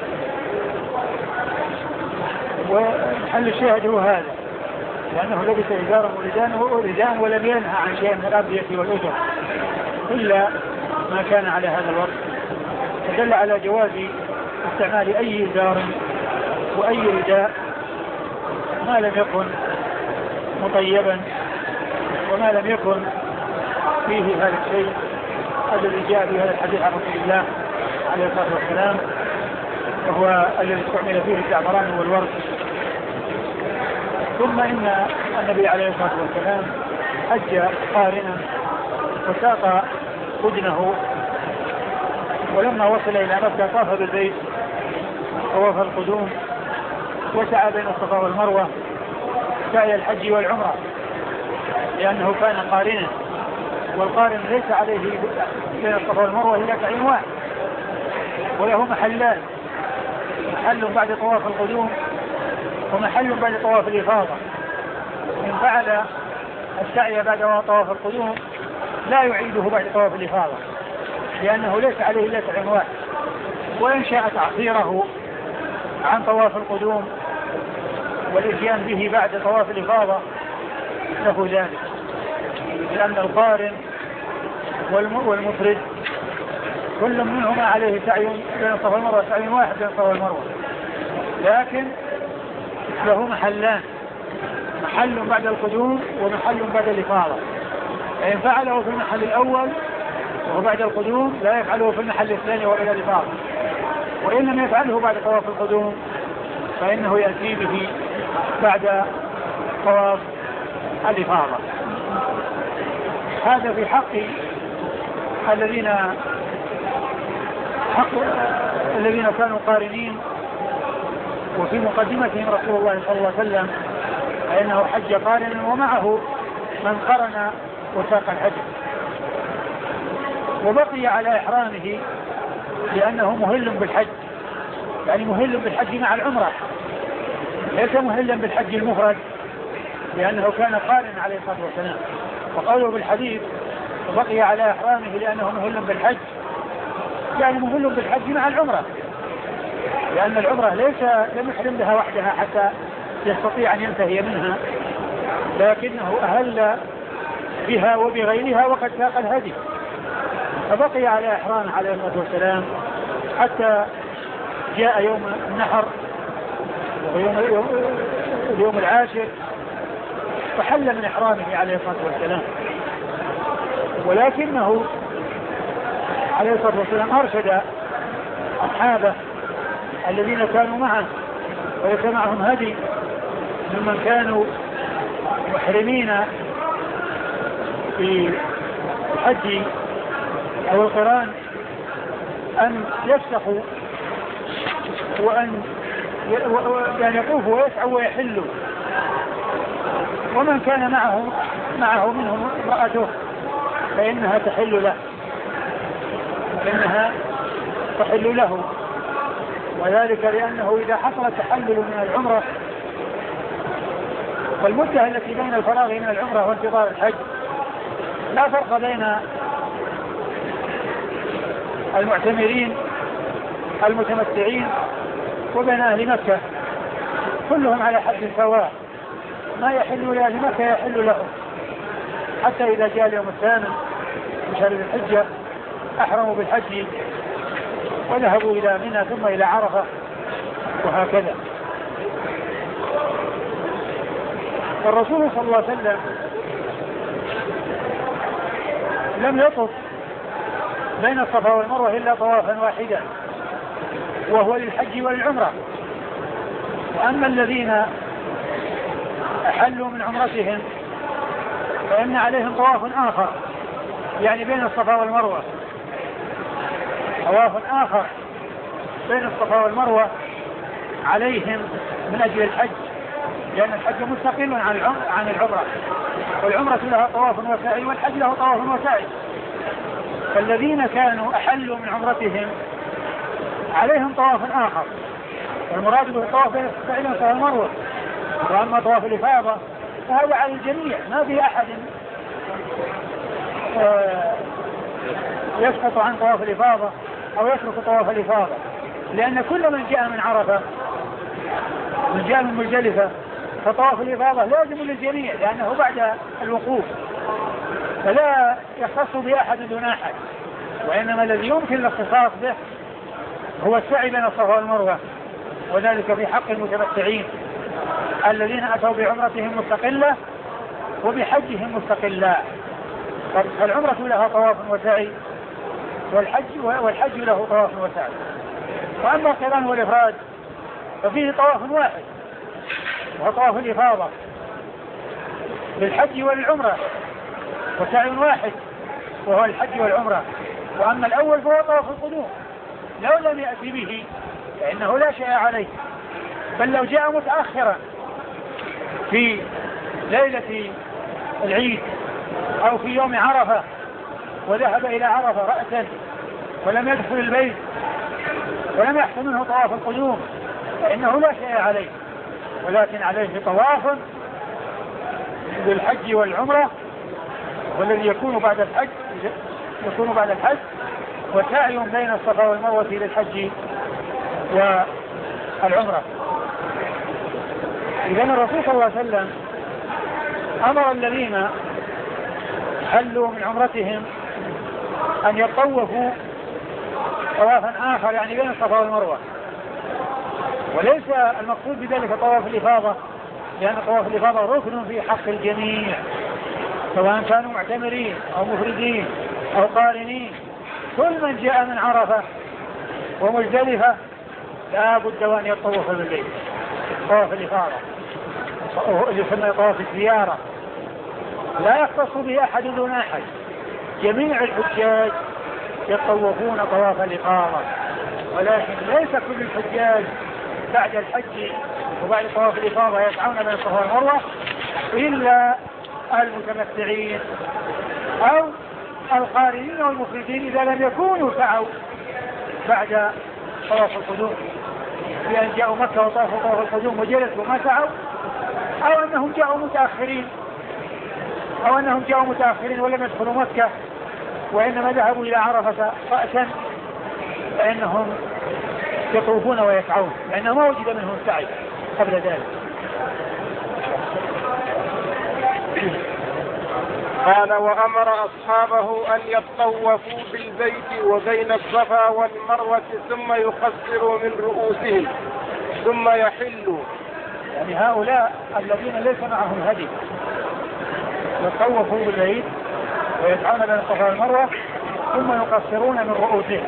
ومحل الشاهد هو هذا، لأنه لبس إزارا ورداء ولم ينهى عن شيء من الأردية والأزر إلا ما كان على هذا الوقت، فدل على جواز استعمال أي إزار وأي رداء ما لم يكن مطيبا وما لم يكن فيه هذا الشيء الذي جاء في هذا الحديث عن رسول الله عليه الصلاة والسلام، وهو الذي استعمل فيه الزعفران والورد. ثم إن النبي عليه الصلاة والسلام حج قارنا وساق بدنه، ولما وصل إلى مكة طاف بالبيت طواف القدوم وسعى بين الصفا والمروة سعي الحج والعمرة، لأنه كان قارنا، والقارن ليس عليه بين الصفا والمروة إلا سعي واحد، وله محلان، محل بعد طواف القدوم ومحل بعد طواف الإفاضة. إن فعل السعي بعد طواف القدوم لا يعيده بعد طواف الإفاضة، لأنه ليس عليه إلا سعي واحد، وإن شاء تعصيره عن طواف القدوم والإتيان به بعد طواف الإفاضة له ذلك، لأن القارن والمفرد كل منهما عليه سعي بين الصفا والمروة، سعي واحد بين الصفا والمروة، لكن له محلان، محل بعد القدوم ومحل بعد الإفاضة. فإن فعله في المحل الأول وهو بعد القدوم لا يفعله في المحل الثاني وإلى الإفاضة، وإن لم يفعله بعد طواف القدوم فإنه يأتي به بعد طواف الإفاضة. هذا في حق الذين كانوا قارنين، وفي مقدمتهم رسول الله صلى الله عليه وسلم أنه حج قارنا ومعه من قرن وساق الحج، وبقي على إحرامه لأنه مهل بالحج، يعني مهل بالحج مع العمرة، ليس مهلا بالحج المفرد لأنه كان قارنا عليه الصلاة والسلام. وقوله بالحديث وبقي على إحرامه لأنه مهل بالحج، يعني مهل بالحج مع العمرة، لأن العمرة لم يحرم بها وحدها حتى يستطيع أن ينتهي منها، لكنه أهل بها وبغيرها وقد ساق الهدي، فبقي على إحرامه عليه الصلاة والسلام حتى جاء يوم النحر اليوم العاشر فحل من إحرامه عليه الصلاة والسلام. ولكنه عليه الصلاة والسلام أرشد أصحابه الذين كانوا معه وليس معهم هدي ممن كانوا محرمين في الحج أو القران أن يفسخوا وأن يطوفوا ويسعوا ويحلوا، ومن كان معه منهم امرأته فإنها تحل له، وذلك لأنه إذا حصل التحلل من العمرة والمدة التي بين الفراغ من العمرة وانتظار الحج لا فرق بين المعتمرين المتمتعين وبين أهل مكة، كلهم على حد سواء، ما يحل لأهل مكة يحل لهم، حتى إذا جاء اليوم الثامن من شهر الحجة أحرموا بالحج وذهبوا إلى منى ثم إلى عرفة وهكذا. الرسول صلى الله عليه وسلم لم يطف بين الصفا والمروة إلا طوافا واحدا وهو للحج وللعمرة. وأما الذين أحلوا من عمرتهم فإن عليهم طواف آخر، يعني بين الصفا والمروة طواف آخر بين الصفا والمروة عليهم من أجل الحج، لأن الحج مستقل عن العمرة، والعمرة لها طواف وسعي والحج له طواف وسعي. فالذين كانوا أحلوا من عمرتهم عليهم طواف آخر، والمراد به طواف بين الصفا والمروة. وأما طواف الإفاضة فهذا على الجميع، ما في أحد يسقط عن طواف الإفاضة أو يترك طواف الإفاضة، لأن كل من جاء من عرفة من جاء من مزدلفة فطواف الإفاضة لازم للجميع لأنه بعد الوقوف، فلا يختص بأحد دون أحد، وإنما الذي يمكن الاختصاص به هو السعي بين الصفا والمروة، وذلك في حق المتمتعين الذين أتوا بعمرتهم مستقلة وبحجهم مستقلا. فالعمرة لها طواف وسعي والحج له طواف وسعي. وأما القران والإفراد ففيه طواف واحد وهو طواف الإفاضة للحج وللعمرة، وسعي واحد وهو الحج والعمرة. وأما الأول فهو طواف القدوم، لو لم يأتي به فإنه لا شيء عليه، بل لو جاء متأخرا في ليلة العيد أو في يوم عرفة وذهب إلى عرفة رأسا ولم يدخل البيت ولم يحصل منه طواف القدوم فإنه لا شيء عليه، ولكن عليه طواف بالحج والعمرة والذي يكون بعد الحج وسعي بين الصفا والمروة للحج والعمرة. إذن الرسول صلى الله عليه وسلم أمر الذين حلوا من عمرتهم أن يطوفوا طوافا آخر، يعني بين الصفا والمروة، وليس المقصود بذلك طواف الإفاضة، لأن طواف الإفاضة ركن في حق الجميع سواء كانوا معتمرين أو مفردين أو قارنين. كل من جاء من عرفة ومزدلفة لا بد وأن يطوف بالليل طواف الإفاضة يسمى طواف الزيارة، لا يختص به أحد دون أحد، جميع الحجاج يطوفون طواف الإفاضة، ولكن ليس كل الحجاج بعد الحج وبعد طواف الإفاضة يسعون بين الصفا والمروة إلا المتمتعين أو القارنين والمفردين إذا لم يكونوا سعوا بعد طواف القدوم. بأن جاءوا مكة وطافوا طواف القدوم وجلسوا وما سعوا، أو أنهم جاءوا متأخرين ولم يدخلوا مكة وإنما ذهبوا إلى عرفة رأسا، فإنهم يطوفون ويسعون لأنه ما وجد منهم سعي قبل ذلك. قال وأمر أصحابه أن يطوفوا بالبيت وبين الصفا والمروة ثم يقصروا من رؤوسهم ثم يحلوا. يعني هؤلاء الذين ليس معهم هدي يطوفوا بالبيت ويسعون بين الصفا والمروة ثم يقصرون من رؤوسهم.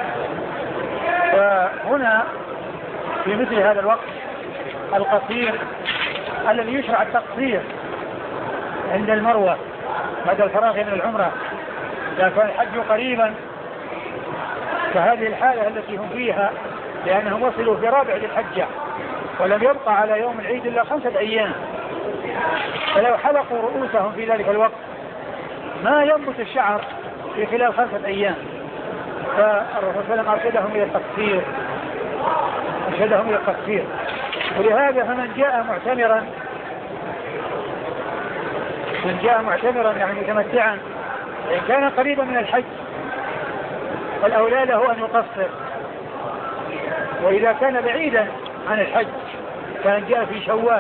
فهنا في مثل هذا الوقت القصير الذي يشرع التقصير عند المروة بعد الفراغ من العمرة إذا كان الحج قريبا، فهذه الحالة التي هم فيها لأنهم وصلوا في رابع الحجة ولم يبقى على يوم العيد إلا 5 أيام، فلو حلقوا رؤوسهم في ذلك الوقت ما ينبت الشعر في خلال 5 أيام، فالرسول صلى الله عليه وسلم أرشدهم إلى التقصير. ولهذا فمن جاء معتمرا يعني متمتعا إن كان قريبا من الحج فالأولى له أن يقصر، وإذا كان بعيدا عن الحج كان جاء في شوال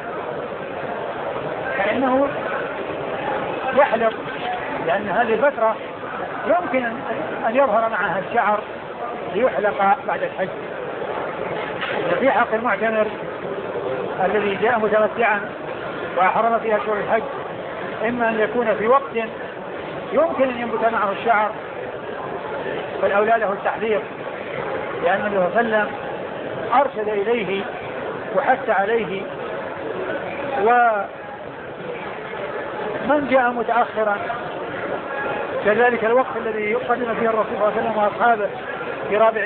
فإنه يحلق، لأن هذه الفترة يمكن أن يظهر معها الشعر ليحلق بعد الحج. في حق المعتمر الذي جاء متمتعا وأحرم في أشهر الحج إما أن يكون في وقت يمكن أن ينبت معه الشعر فالأولى له التحذير، لأن النبي صلى الله عليه وسلم أرشد إليه وحث عليه. ومن جاء متأخرا كذلك الوقت الذي يقدم فيه الرسول صلى الله عليه وسلم وأصحابه في رابع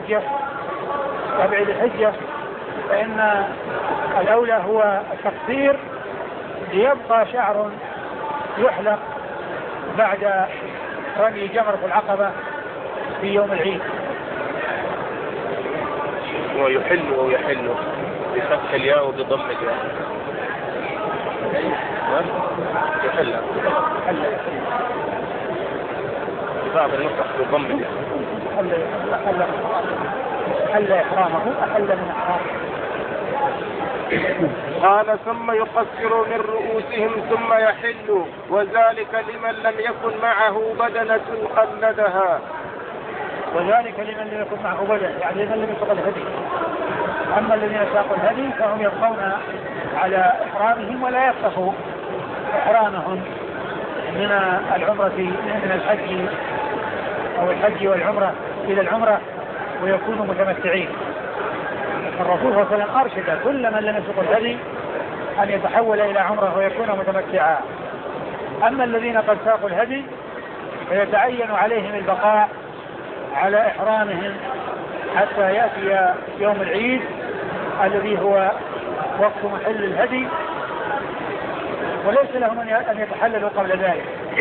الحجة فإن الأولى هو التقصير ليبقى شعر يحلق بعد رمي جمرة العقبة في يوم العيد. ويحل بفتح الياء وبضم الياء. يحل بعض النسخ بضم الياء. أحل إحرامه أحل من إحرامه. قال ثم يقصر من رؤوسهم ثم يحلوا، وذلك لمن لم يكن معه بدنة قلدها. وذلك لمن لم يكن معه بدنة يعني لمن لم يسق الهدي. أما الذين ساقوا الهدي فهم يبقون على إحرامهم ولا يفسخوا إحرامهم من العمرة من الحج أو الحج والعمرة إلى العمرة ويكونوا متمتعين. الرسول صلى الله عليه وسلم أرشد كل من لم يسق الهدي أن يتحول إلى عمرة ويكون متمتعا. أما الذين قد ساقوا الهدي فيتعين عليهم البقاء على إحرامهم حتى يأتي يوم العيد الذي هو وقت محل الهدي، وليس لهم أن يتحللوا قبل ذلك.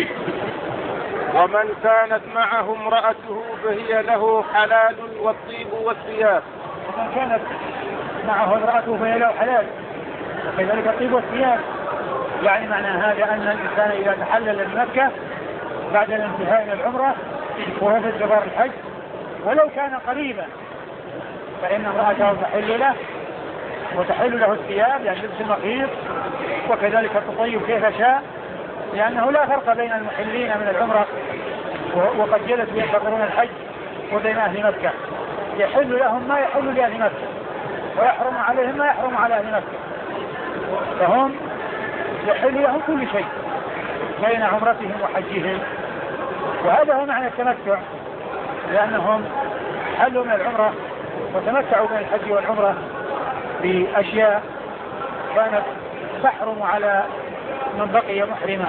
ومن كانت معه امرأته فهي له حلال والطيب والثياب. ومن كانت معه امرأته فهي له حلال وكذلك الطيب والثياب. يعني معنى هذا أن الإنسان إذا تحلل بمكة بعد الانتهاء من العمرة وهو في جبار الحج ولو كان قريبا فإن امرأته تحل له وتحل له الثياب يعني لبس المخيط وكذلك التطيب كيف شاء، لأنه لا فرق بين المحلين من العمرة وقد جلسوا ينتظرون الحج وبين أهل مكة. يحل لهم ما يحل لأهل مكة ويحرم عليهم ما يحرم على أهل مكة، فهم يحل لهم كل شيء بين عمرتهم وحجهم. وهذا هو معنى التمتع، لأنهم حلوا من العمرة وتمتعوا بين الحج والعمرة بأشياء كانت تحرم على من بقي محرما.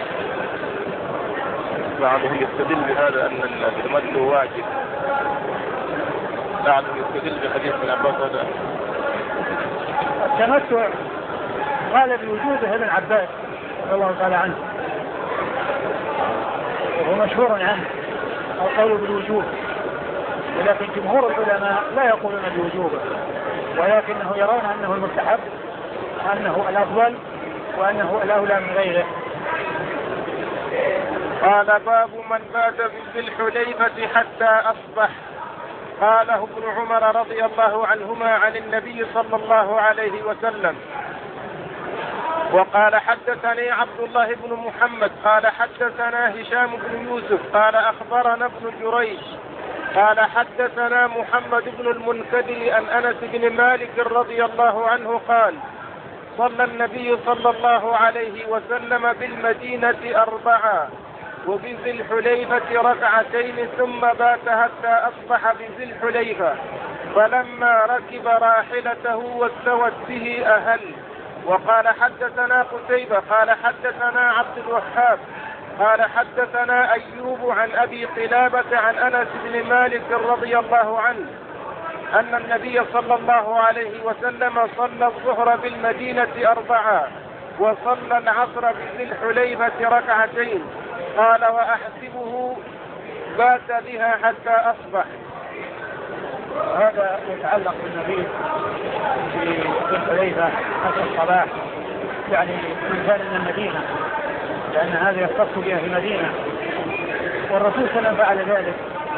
بعضهم يستدل بهذا أن التمتع واجب، بعضهم يستدل بحديث ابن عباس هذا. التمتع قال بوجوده ابن عباس رضي الله تعالى عنه وهو مشهور عنه القول بالوجوب، ولكن جمهور العلماء لا يقولون بوجوبه، ولكنه يرون أنه المستحب، أنه الأفضل، وأنه الأولى من غيره. قال باب من بات في الحليفة حتى أصبح. قاله ابن عمر رضي الله عنهما عن النبي صلى الله عليه وسلم. وقال حدثني عبد الله بن محمد قال حدثنا هشام بن يوسف قال أخبرنا ابن جريج قال حدثنا محمد بن المنكدر عن أنس بن مالك رضي الله عنه قال صلى النبي صلى الله عليه وسلم بالمدينة 4 وبذي الحليفة 2 ثم بات حتى أصبح بذي الحليفة، فلما ركب راحلته واستوت به أهل. وقال حدثنا قتيبة قال حدثنا عبد الوهاب قال حدثنا أيوب عن أبي قلابة عن أنس بن مالك رضي الله عنه أن النبي صلى الله عليه وسلم صلى الظهر بالمدينة 4 وصلى العصر بذي الحليفة 2 قال وأحسبه بات بها حتى أصبح. هذا يتعلق بالنبي في الحليفة حتى الصباح، يعني من كان من المدينة، لأن هذا يختص بها في المدينة، والرسول صلى الله عليه وسلم فعل ذلك،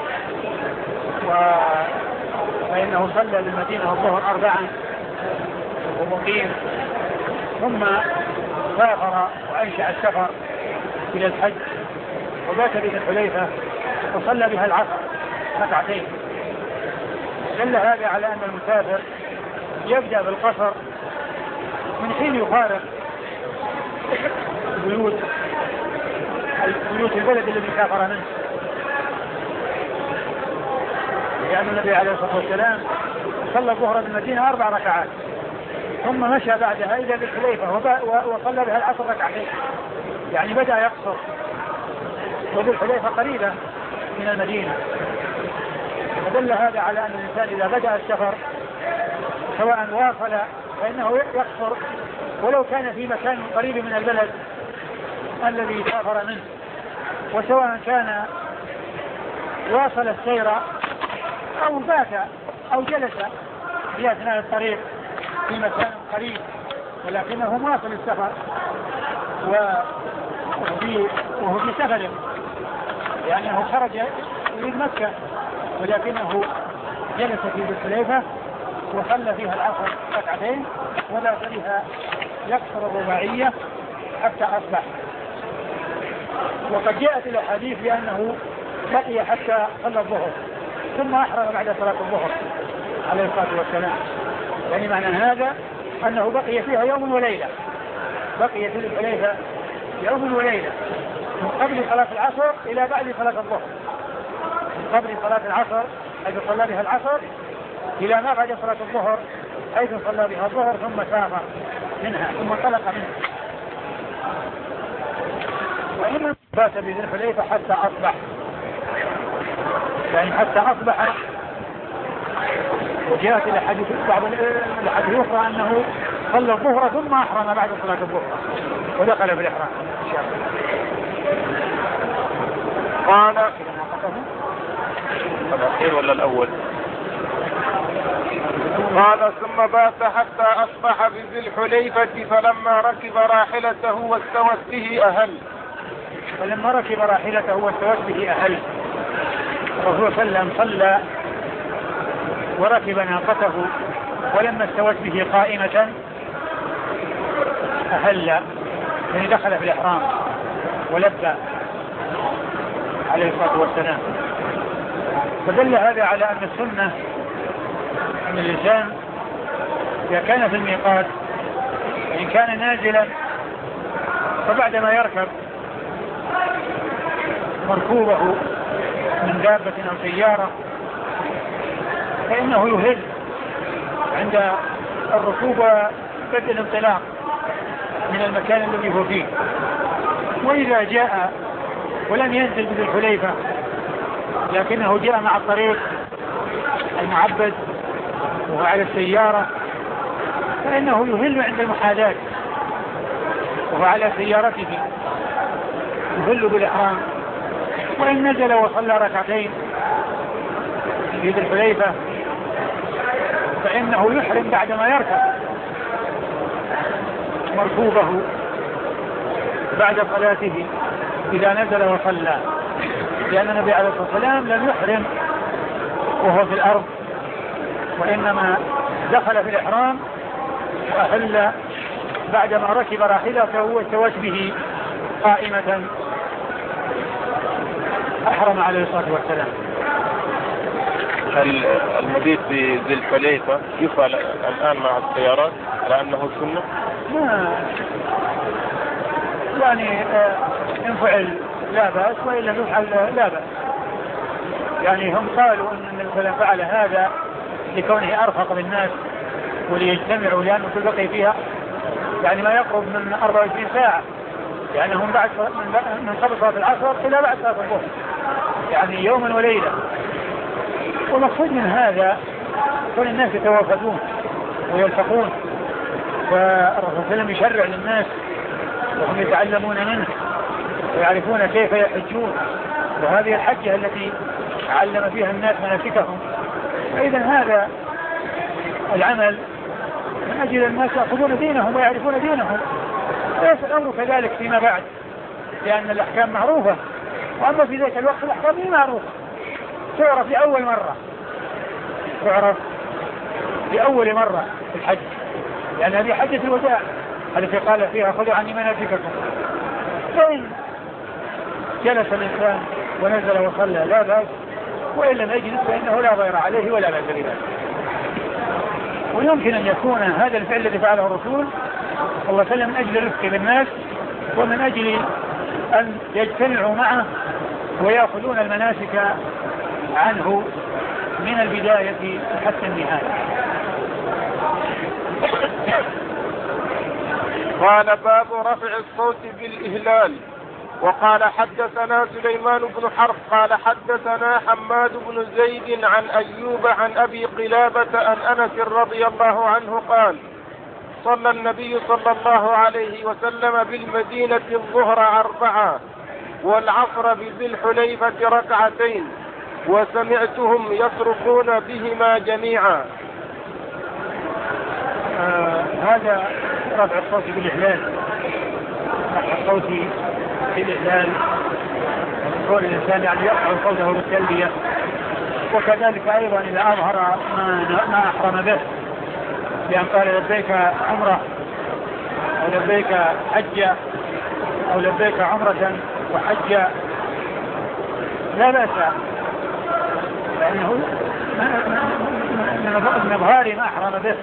فإنه صلى بالمدينة الظهر 4 ومقيم، ثم سافر وأنشأ السفر إلى الحج وبات بذي الحليفة وصلى بها العصر 2. دل هذا على أن المسافر يبدأ بالقصر من حين يفارق بيوت البلد الذي سافر منه، لأن النبي عليه الصلاة والسلام صلى الظهر بالمدينة 4 ركعات ثم مشى بعدها إلى ذي الحليفة وصلى بها العصر 2، يعني بدأ يقصر، وذي الحليفة قريبة من المدينة. فدل هذا على أن الإنسان إذا بدأ السفر سواء واصل فإنه يقصر ولو كان في مكان قريب من البلد الذي سافر منه، وسواء كان واصل السير أو بات أو جلس في أثناء الطريق في مكان قريب ولكنه واصل السفر وهو في سفر، لأنه خرج إلى مكة ولكنه جلس في ذي الحليفة وصلى فيها العصر 2 ولا بها يكسر الرباعية حتى أصبح. وقد جاءت الأحاديث بأنه بقي حتى صلى الظهر ثم أحرم بعد صلاة الظهر عليه الصلاة والسلام، يعني معنى هذا أنه بقي فيها يوم وليلة، بقي في الحليفة يوم وليلة من قبل صلاة العصر إلى بعد صلاة الظهر، من قبل صلاة العصر حيث صلى بها العصر إلى ما بعد صلاة الظهر حيث صلى بها الظهر ثم سافر منها ثم انطلق منها. وإنما بات بذي الحليفة حتى أصبح، يعني حتى أصبح. وجاءت الحديث بعض الحديث الأخرى أنه صلى الظهر ثم أحرم بعد صلاة الظهر ودخل في الإحرام. قال الأخير ولا الأول؟ قال ثم بات حتى أصبح بذي الحليفة فلما ركب راحلته واستوت به أهل. فلما ركب راحلته واستوت به أهل الرسول صلى الله عليه وسلم صلى وركب ناقته، ولما استوت به قائمة أهل، يعني دخل في الإحرام ولبى عليه الصلاة والسلام. فدل هذا على أن السنة أن الإنسان إذا كان في الميقات إن كان نازلا فبعدما يركب مركوبه من دابة أو سيارة فإنه يهل عند الركوب بدء الانطلاق من المكان الذي هو فيه. وإذا جاء ولم ينزل بذي الحليفة لكنه جاء مع الطريق المعبد وهو على السيارة فإنه يهل عند المحاذاة وهو على سيارته يهل بالإحرام. وإن نزل وصلى 2 في ذي الحليفة فإنه يحرم بعدما يركب مركوبه بعد صلاته إذا نزل وصلى، لأن النبي عليه الصلاة والسلام لم يحرم وهو في الأرض، وإنما دخل في الإحرام وأحل بعدما ركب راحلته واستوت به قائمة أحرم عليه الصلاة والسلام. هل المبيت في ذي الحليفة يفعل الآن مع السيارات على أنه سنة؟ يعني إن فعل لا بأس وإن لم يفعل لا بأس. يعني هم قالوا أن النبي فعل هذا لكونه أرفق بالناس وليجتمعوا، لأنه تلقي فيها يعني ما يقرب من 24 ساعة، يعني هم بعد من قبل صلاة العصر إلى بعد صلاة الظهر، يعني يوما وليلة. والمقصود من هذا كل الناس يتوافدون ويلتقون، والرسول صلى الله عليه وسلم يشرع للناس وهم يتعلمون منه ويعرفون كيف يحجون، وهذه الحجة التي علم فيها الناس مناسكهم. فإذا هذا العمل من أجل الناس يأخذون دينهم ويعرفون دينهم، ليس الأمر كذلك فيما بعد، لأن الأحكام معروفة، وأما في ذلك الوقت الأحكام هي معروفة تعرف لأول مرة، تعرف لأول مرة في الحج، لأن هذه حجة الوداع التي قال فيها خذوا عني مناسككم. فإن جلس الإنسان ونزل وصلى لا بأس، وإن لم يجلس فإنه لا ضير عليه ولا بأس بذلك. ويمكن أن يكون هذا الفعل الذي فعله الرسول صلى الله عليه وسلم من أجل الرفق بالناس، ومن أجل أن يجتمعوا معه ويأخذون المناسك عنه من البداية حتى النهاية. قال باب رفع الصوت بالإهلال. وقال حدثنا سليمان بن حرب قال حدثنا حماد بن زيد عن أيوب عن أبي قلابة عن أنس رضي الله عنه قال صلى النبي صلى الله عليه وسلم بالمدينة الظهر 4 والعصر بذي الحليفة 2 وسمعتهم يصرخون بهما جميعا. هذا رفع الصوت بالإهلال، رفع الصوت بالإهلال يقول الإنسان يعني يرفع صوته بالتلبية، وكذلك أيضا إذا أظهر ما أحرم به، لأن قال لبيك عمرة أو لبيك حجة أو لبيك عمرة وحجة لا بأس، لأنه من إظهار ما أحرم به،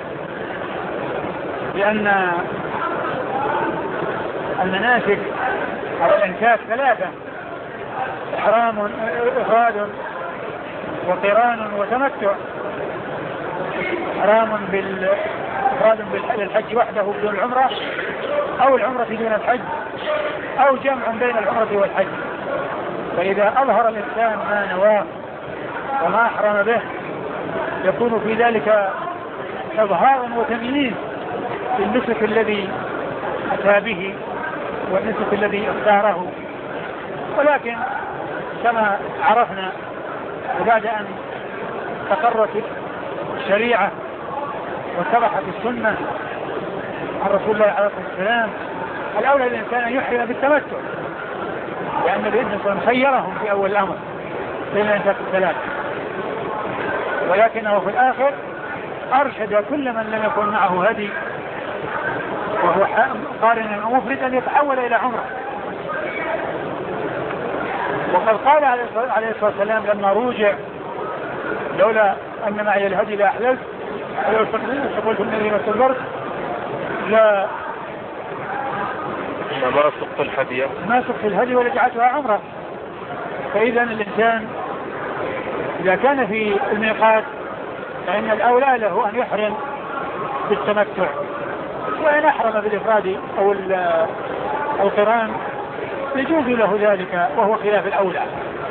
لأن المناسك أو الأنساك 3: إحرام إفراد وقران وتمتع. إحرام إفراد بالحج وحده بدون العمرة، أو العمرة دون الحج، أو جمع بين العمرة والحج. فإذا أظهر الإنسان ما نواه وما أحرم به يكون في ذلك إظهار وتمييز للنسك الذي أتى به والنسك الذي اختاره. ولكن كما عرفنا وبعد أن تقرت الشريعة واتضحت السنة عن رسول الله عليه الصلاة والسلام، الأولى الإنسان أن يحرم بالتمتع، لأن الإنسان صلى الله عليه وسلم خيرهم في أول الأمر بين الأنساك 3، ولكنه في الآخر أرشد كل من لم يكن معه هدي وهو قارن أو مفرد أن يتحول إلى عمره. وقد قال عليه الصلاة والسلام لما روجع لولا أن معي الهدي لأحللت ولو استقلت النبي ما استدبرت لا ما سقط الهدي ولجعتها عمره. فإذا الإنسان إذا كان في الميقات فإن الأولى له أن يحرم بالتمتع، وإن أحرم بالإفراد أو القران يجوز له ذلك وهو خلاف الأولى.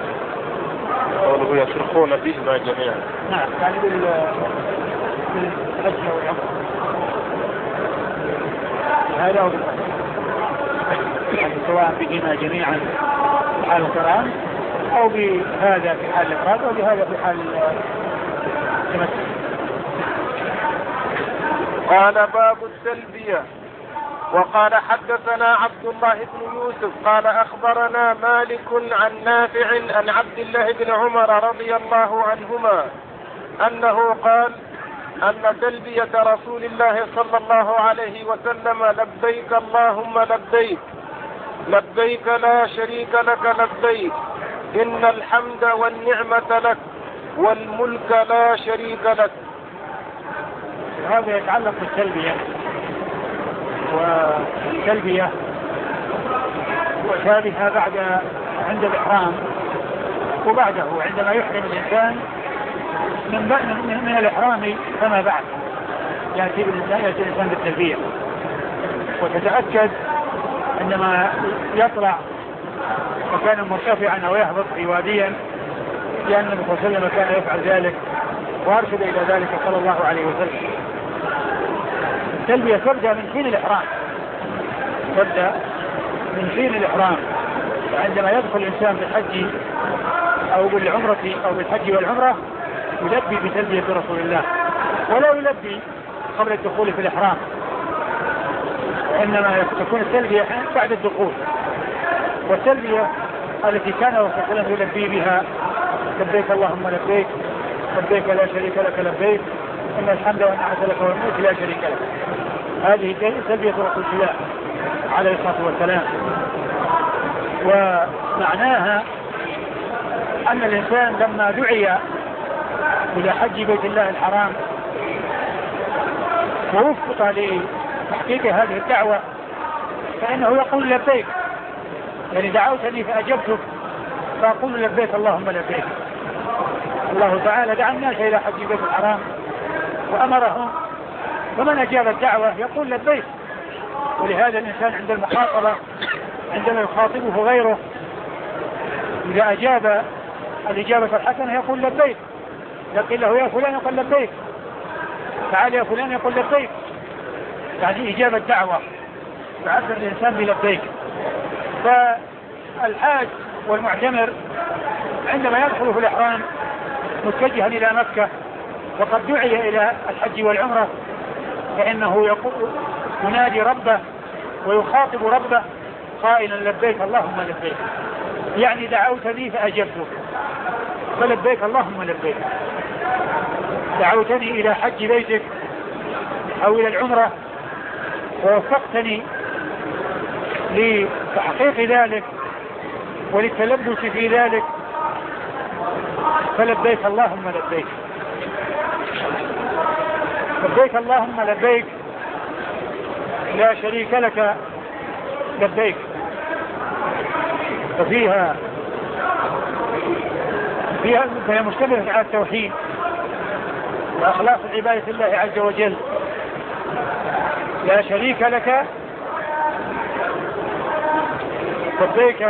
قوله يصرخون بهما جميعا، نعم يعني بالحج والعمرة هذا هو يعني سواء بهما جميعا في حال القران أو بهذا في حال الإفراد أو بهذا في حال قال باب التلبية. وقال حدثنا عبد الله بن يوسف قال أخبرنا مالك عن نافع عن عبد الله بن عمر رضي الله عنهما أنه قال أن تلبية رسول الله صلى الله عليه وسلم لبيك اللهم لبيك لبيك لا شريك لك لبيك إن الحمد والنعمة لك والملك لا شريك لك. هذا يتعلق بالتلبية، والتلبية وشابهها بعد عند الإحرام وبعده عندما يحرم الإنسان من الإحرام فما بعد يأتي الإنسان بالتلبية. وتتأكد عندما يطلع مكانا مرتفعا أو يهبط في واديا، لأن النبي صلى الله عليه وسلم كان يفعل ذلك وأرشد إلى ذلك صلى الله عليه وسلم. التلبية تبدأ من حين الإحرام، تبدأ من حين الإحرام. عندما يدخل الإنسان بالحج أو بالعمرة أو بالحج والعمرة يلبي بتلبية رسول الله، ولا يلبي قبل الدخول في الإحرام، إنما تكون التلبية بعد الدخول. والتلبية التي كان رسول الله صلى الله عليه وسلم يلبي بها لبيك اللهم لبيك لبيك لا شريك لك لبيك إن الحمد والنعمة لك والملك لا شريك لك، هذه تلبية رسول الله عليه الصلاة والسلام. ومعناها أن الإنسان لما دعي إلى حج بيت الله الحرام ووفق لتحقيق هذه الدعوة فإنه يقول لبيك، يعني دعوتني فأجبتك فأقول لبيك اللهم لبيك. الله تعالى دعا الناس إلى حج بيت الحرام وأمرهم، ومن أجاب الدعوة يقول لبيك. ولهذا الإنسان عند المخاطبة عندما يخاطبه غيره إذا أجاب الإجابة الحسنة يقول لبيك، لكن له يا فلان يقول لبيك، تعال يا فلان يقول لبيك، يعني إجابة دعوة يعبر الإنسان بلبيك. فالحاج والمعتمر عندما يدخل في الإحرام متجها إلى مكة وقد دعي إلى الحج والعمرة فإنه ينادي ربه ويخاطب ربه قائلا لبيك اللهم لبيك، يعني دعوتني فأجبتك فلبيك اللهم لبيك. دعوتني إلى حج بيتك أو إلى العمرة ووفقتني لتحقيق ذلك وللتلبس في ذلك فلبيك اللهم لبيك. لبيك اللهم لبيك لا شريك لك لبيك، فهي مشتملة على التوحيد وإخلاص العبادة لله عز وجل. لا شريك لك لبيك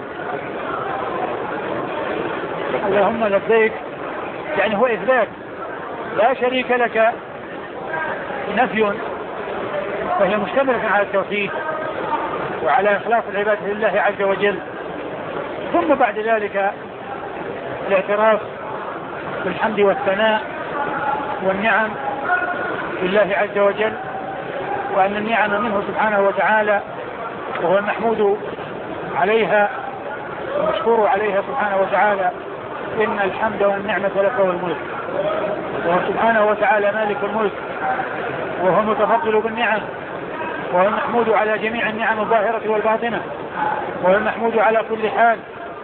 اللهم لبيك، يعني هو إثبات. لا شريك لك نفي، فهي مشتملة على التوحيد وعلى إخلاص العبادة لله عز وجل. ثم بعد ذلك الاعتراف بالحمد والثناء والنعم لله عز وجل، وأن النعم منه سبحانه وتعالى وهو المحمود عليها المشكور عليها سبحانه وتعالى. إن الحمد والنعمة لك والملك، وهو سبحانه وتعالى مالك الملك وهو متفضل بالنعم، وهو المحمود على جميع النعم الظاهرة والباطنة، وهو المحمود على كل حال،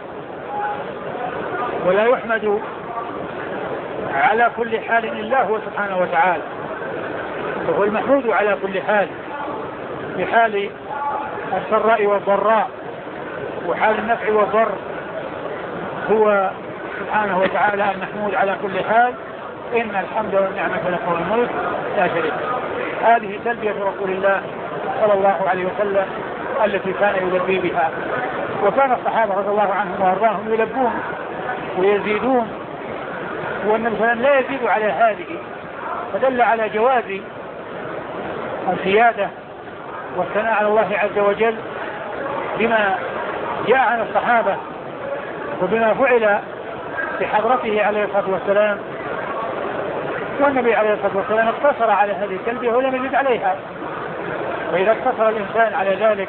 ولا يحمد على كل حال إلا هو سبحانه وتعالى. وهو المحمود على كل حال، في حال السراء والضراء وحال النفع والضر هو سبحانه وتعالى المحمود على كل حال. إن الحمد والنعمة لك والملك لا شريك. هذه تلبية رسول الله صلى الله عليه وسلم التي كان يلبي بها، وكان الصحابة رضي الله عنهم وارضاهم يلبون ويزيدون، والنبي صلى الله عليه وسلم لا يزيد على هذه، فدل على جواز الزيادة والثناء على الله عز وجل بما جاء عن الصحابة وبما فعل في حضرته عليه الصلاة والسلام والنبي عليه الصلاة والسلام اقتصر على هذه التلبية ولم يزد عليها. وإذا اقتصر الإنسان على ذلك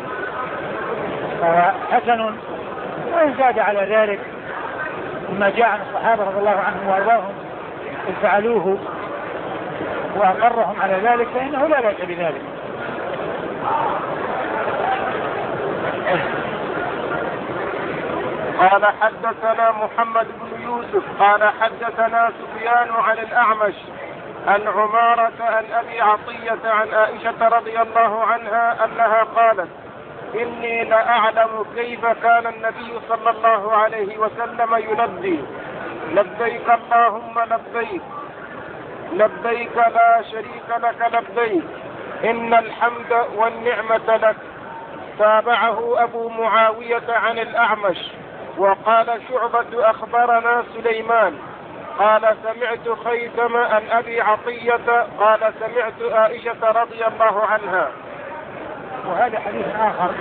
حسن، وإن زاد على ذلك مما جاء عن الصحابة رضي الله عنهم وأرضاهم إذ فعلوه وأقرهم على ذلك فإنه لا بأس بذلك. قال حدثنا محمد بن يوسف قال حدثنا سفيان عن الأعمش عن عمارة عن أبي عطية عن عائشة رضي الله عنها أنها قالت: إني لأعلم كيف كان النبي صلى الله عليه وسلم يلبي: لبيك اللهم لبيك، لبيك لا شريك لك لبيك، إن الحمد والنعمة لك. تابعه أبو معاوية عن الأعمش. وقال شعبة أخبرنا سليمان قال سمعت خيثم عن أبي عطية قال سمعت عائشة رضي الله عنها. وهذا حديث آخر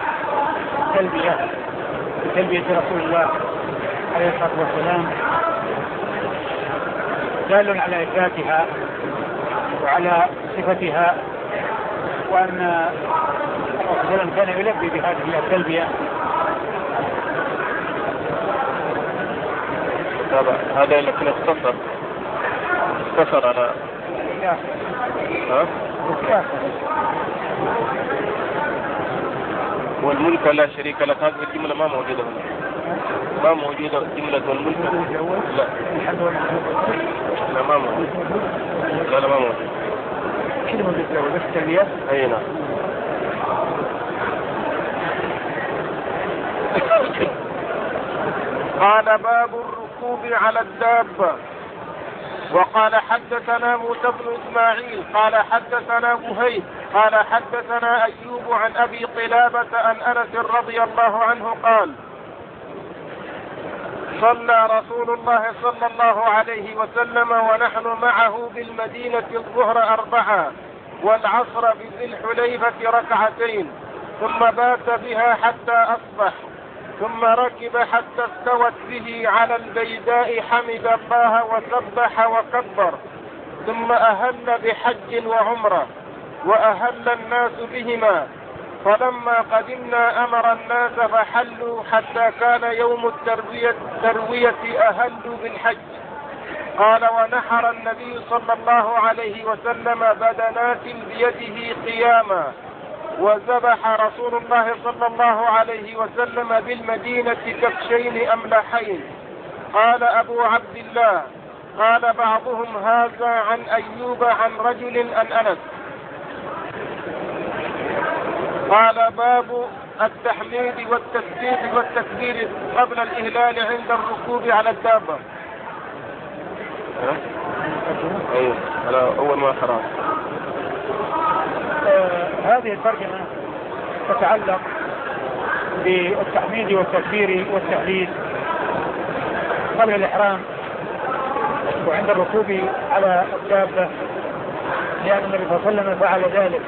تلبية رسول الله عليه الصلاة والسلام دال على إثباتها وعلى صفتها، وأن الرسول كان يلبي بهذه التلبية. هذا لكن اختصر على والملك لا شريك لك. هذه الجملة ما موجودة جملة والملك لا ما موجودة. لا ما موجودة كلمة بالجواب بس التلبية. أي نعم. قال باب الركوب على الدابة. وقال حدثنا موسى بن إسماعيل قال حدثنا مهيب قال حدثنا أيوب عن أبي قلابة عن أنس رضي الله عنه قال: صلى رسول الله صلى الله عليه وسلم ونحن معه بالمدينة الظهر 4 والعصر بذي الحليفة 2 ثم بات بها حتى أصبح ثم ركب حتى استوت به على البيداء حمد الله وسبح وكبر ثم أهل بحج وعمرة وأهل الناس بهما. فلما قدمنا أمر الناس فحلوا حتى كان يوم التروية أهلوا بالحج. قال: ونحر النبي صلى الله عليه وسلم بدنات بيده قياما وذبح رسول الله صلى الله عليه وسلم بالمدينة كبشين أملحين. قال أبو عبد الله: قال بعضهم هذا عن أيوب عن رجل عن أنس. قال باب التحميد والتسبيح والتكبير قبل الإهلال عند الركوب على الدابة. أيوه على أول ما خرج. هذه الترجمة تتعلق بالتحميد والتكبير والتهليل قبل الإحرام وعند الركوب على الدابة، لأن النبي صلى الله عليه وسلم فعل ذلك.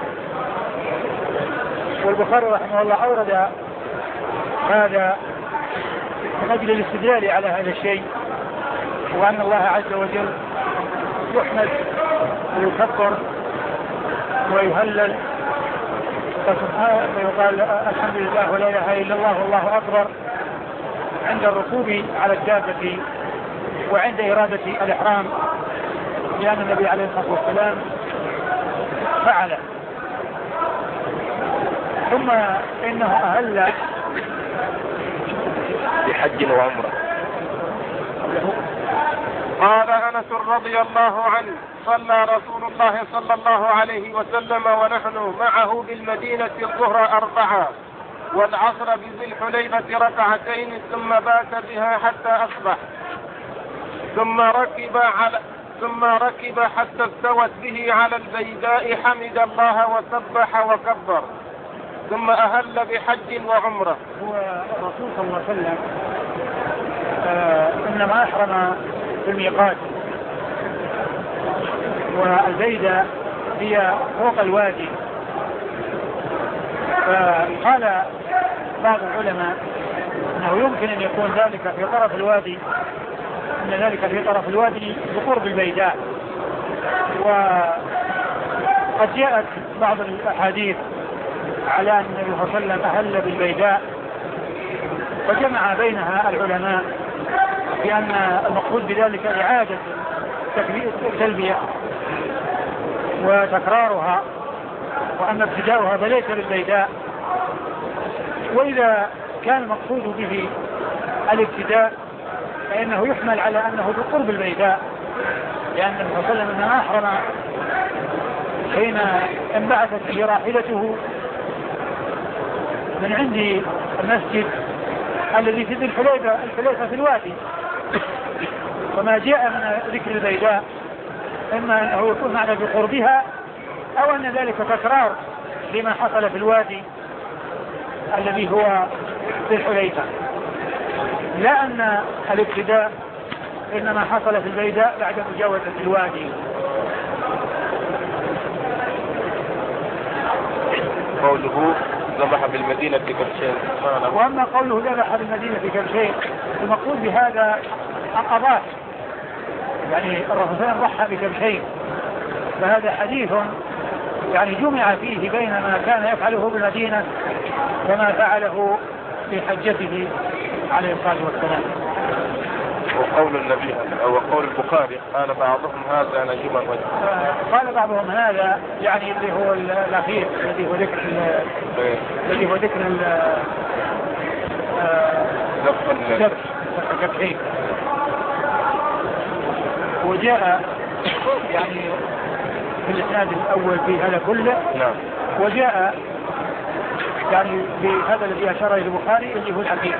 والبخاري رحمه الله أورد هذا من أجل الاستدلال على هذا الشيء، وأن الله عز وجل يحمد ويكبر ويهلل ويقال الحمد لله ولا إله إلا الله والله أكبر عند الركوب على الدابة وعند إرادة الإحرام، لأن النبي عليه الصلاة والسلام فعل. ثم إنه أهل بحج وعمرة. قال أنس رضي الله عنه: صلى رسول الله صلى الله عليه وسلم ونحن معه بالمدينة الظهر 4 والعصر بذي الحليفة 2 ثم بات بها حتى أصبح ثم ركب حتى استوت به على البيداء حمد الله وسبح وكبر ثم أهل بحج وعمرة. هو الرسول صلى الله عليه وسلم إنما أحرم في الميقات، والبيدة هي فوق الوادي. فقال بعض العلماء أنه يمكن أن يكون ذلك في طرف الوادي، أن ذلك في طرف الوادي بقرب البيداء، وقد جاءت بعض الأحاديث على أن النبي صلى الله عليه وسلم أهل بالبيداء، وجمع بينها العلماء بأن المقصود بذلك إعادة التلبية وتكرارها، وأما ابتداؤها فليس بالبيداء. وإذا كان المقصود به الابتداء فإنه يحمل على أنه بقرب البيداء، لأن النبي صلى الله عليه وسلم أحرم حين انبعثت به راحلته من عند المسجد الذي في ذي الحليفة في الوادي. وما جاء من ذكر البيداء إما أنه يكون معنى بقربها أو أن ذلك تكرار لما حصل في الوادي الذي هو في الحليفة، لا أن الابتداء إنما حصل في البيداء بعد مجاوزة الوادي. قوله ذبح بالمدينة كبشين. وأما قوله ذبح بالمدينة كبشين المقصود بهذا عقبات، يعني الرسول صلى الله عليه وسلم ضحى بكبشين، فهذا حديث يعني جمع فيه بين ما كان يفعله بالمدينة وما فعله في حجته عليه الصلاة والسلام. وقول النبي أو قول البخاري قال بعضهم هذا نجم الرجل، قال بعضهم هذا يعني اللي هو الأخير الذي هو ذكر الكبشين. وجاء يعني في الإسناد الأول في هذا كله. نعم. وجاء يعني بهذا الذي أشار إلى البخاري اللي هو الحديث.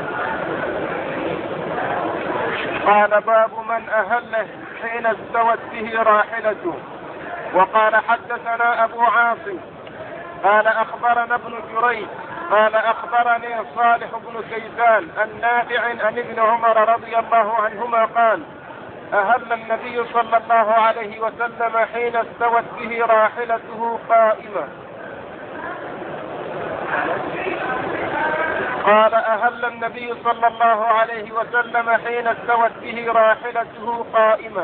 قال باب من أهله حين استوت به راحلته. وقال حدثنا أبو عاصم قال أخبرنا ابن جريج قال أخبرني صالح بن كيسان النافع عن ابن عمر رضي الله عنهما قال أهل النبي صلى الله عليه وسلم حين استوت به راحلته قائمة. قال أهل النبي صلى الله عليه وسلم حين استوت به راحلته قائمة.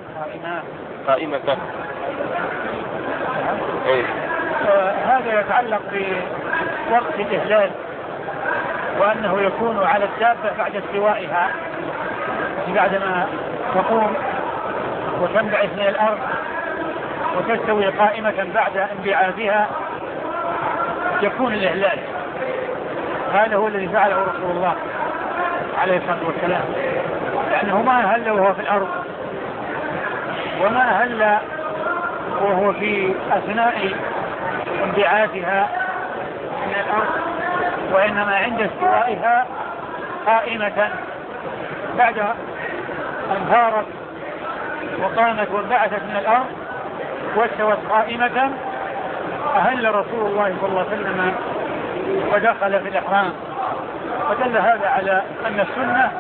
هذا يتعلق بوقت الإهلال، وأنه يكون على الدابة بعد استوائها، بعدما تقوم وتنبعث من الأرض وتستوي قائمة بعد انبعاثها يكون الإهلال. هذا هو الذي فعله رسول الله عليه الصلاة والسلام، لأنه ما أهل وهو في الأرض، وما أهل وهو في أثناء انبعاثها من الأرض، وإنما عند استوائها قائمة بعد أن ثارت وقامت وانبعثت من الأرض واستوت قائمة أهل رسول الله صلى الله عليه وسلم ودخل في الإحرام. ودل هذا على أن السنة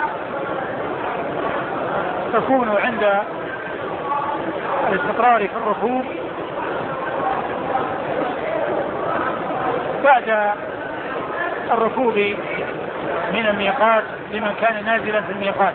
تكون عند الاستقرار في الركوب بعد الركوب من الميقات لمن كان نازلا في الميقات.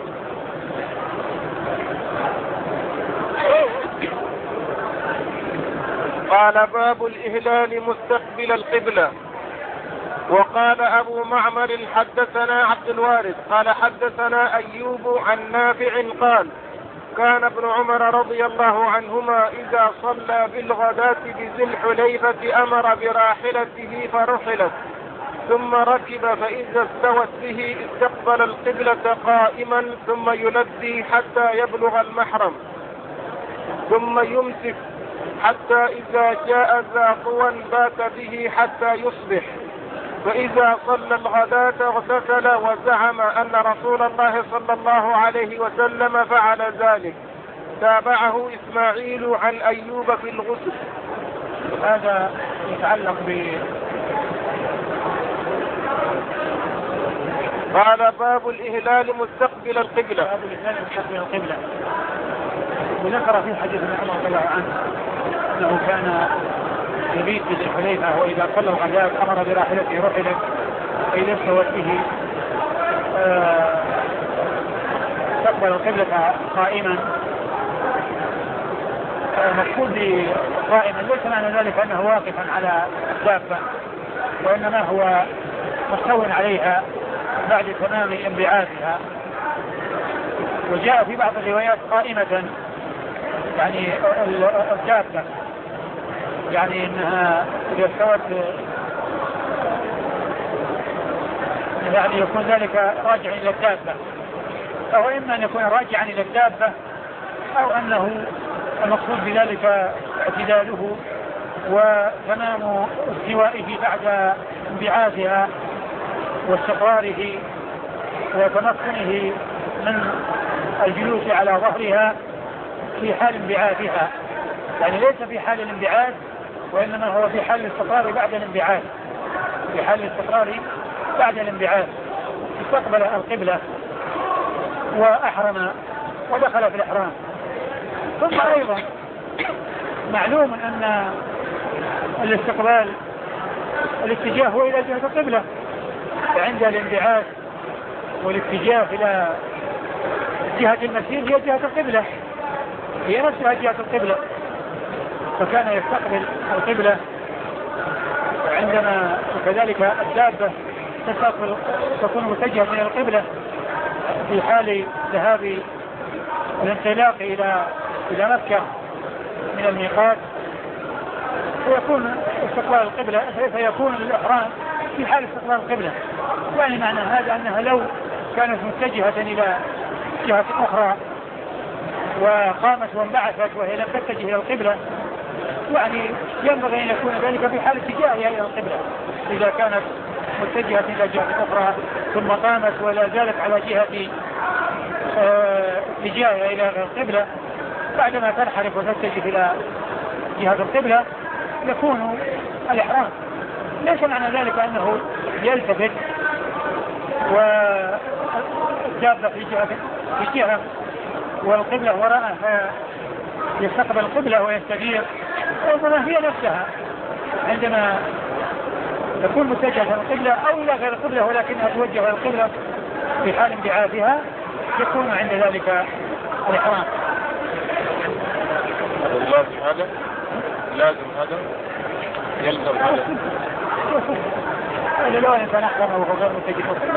قال باب الإهلال مستقبل القبلة. وقال أبو معمر حدثنا عبد الوارث قال حدثنا أيوب عن نافع قال كان ابن عمر رضي الله عنهما إذا صلى بالغداة بذي الحليفة أمر براحلته فرحلت ثم ركب، فإذا استوت به استقبل القبلة قائما ثم يلبي حتى يبلغ المحرم ثم يمسك حتى إذا جاء ذا طوى بات به حتى يصبح، فإذا صلى الغداة اغتسل وزعم أن رسول الله صلى الله عليه وسلم فعل ذلك. تابعه إسماعيل عن أيوب في الغسل. هذا يتعلق قال باب الإهلال مستقبل القبلة. باب الإهلال مستقبل القبلة. وذكر في حديث ابن عمر رضي الله عنه أنه كان يبيت بذي الحليفة، وإذا صلى الغداة أمر براحلته رحلت، فإذا استوت به استقبل القبلة قائما المقصود قائما ليس معنى ذلك أنه واقفا على دابة، وإنما هو مستو عليها بعد تمام انبعاثها. وجاء في بعض الروايات قائمة يعني الدابة، يعني انها اذا استوت يعني يكون ذلك راجعا الى الدابة، او اما ان يكون راجعا الى الدابة او انه المقصود بذلك اعتداله وتمام استوائه بعد انبعاثها واستقراره وتمكنه من الجلوس على ظهرها في حال انبعاثها، يعني ليس في حال الانبعاث وإنما هو في حال الاستقرار بعد الانبعاث. في حال الاستقرار بعد الانبعاث استقبل القبلة وأحرم ودخل في الإحرام. ثم أيضا معلوم أن الاستقبال الاتجاه هو إلى جهة القبلة، فعند الانبعاث والاتجاه إلى جهة المسير هي جهة القبلة، هي نفسها جهة القبلة، فكان يستقبل القبلة عندما وكذلك الدابة تكون متجهة من القبلة في حال ذهاب الانطلاق إلى مكة من الميقات، فيكون استقبال القبلة فيكون الإحرام في حال استقبال القبلة. يعني معنى هذا أنها لو كانت متجهة إلى جهة أخرى وقامت وانبعثت وهي لم تتجه إلى القبلة، يعني ينبغي أن يكون ذلك في حال اتجاهها إلى القبلة. إذا كانت متجهة إلى جهة أخرى ثم قامت ولا زالت على جهة اتجاهها إلى القبلة، بعدما تنحرف وتتجه إلى جهة القبلة يكون الإحرام. ليس معنى ذلك أنه يلتفت والدابة في جهة والقبلة وراءه يستقبل القبلة ويستدير، وإنما هي نفسها عندما تكون متجهة إلى القبلة أو إلى غير القبلة ولكنها توجه إلى القبلة في حال انبعاثها يكون عند ذلك الإحرام. لازم هذا يلزم هذا لو إنسان أحرم وهو غير متجه القبلة.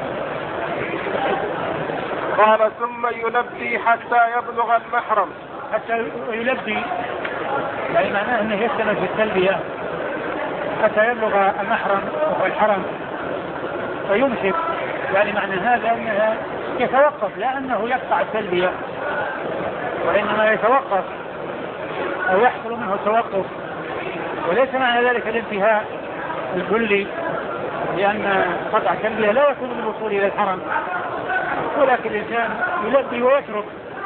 قال ثم يلبي حتى يبلغ المحرم. حتى يلبي يعني معناه أنه يستمر في التلبية حتى يبلغ المحرم وهو الحرم فيمسك، يعني معنى هذا أنه يتوقف، لا أنه يقطع التلبية وإنما يتوقف أو يحصل منه التوقف، وليس معنى ذلك الانتهاء الكلي، لأن قطع التلبية لا يكون بالوصول إلى الحرم، ولكن الإنسان يلبي ويترك،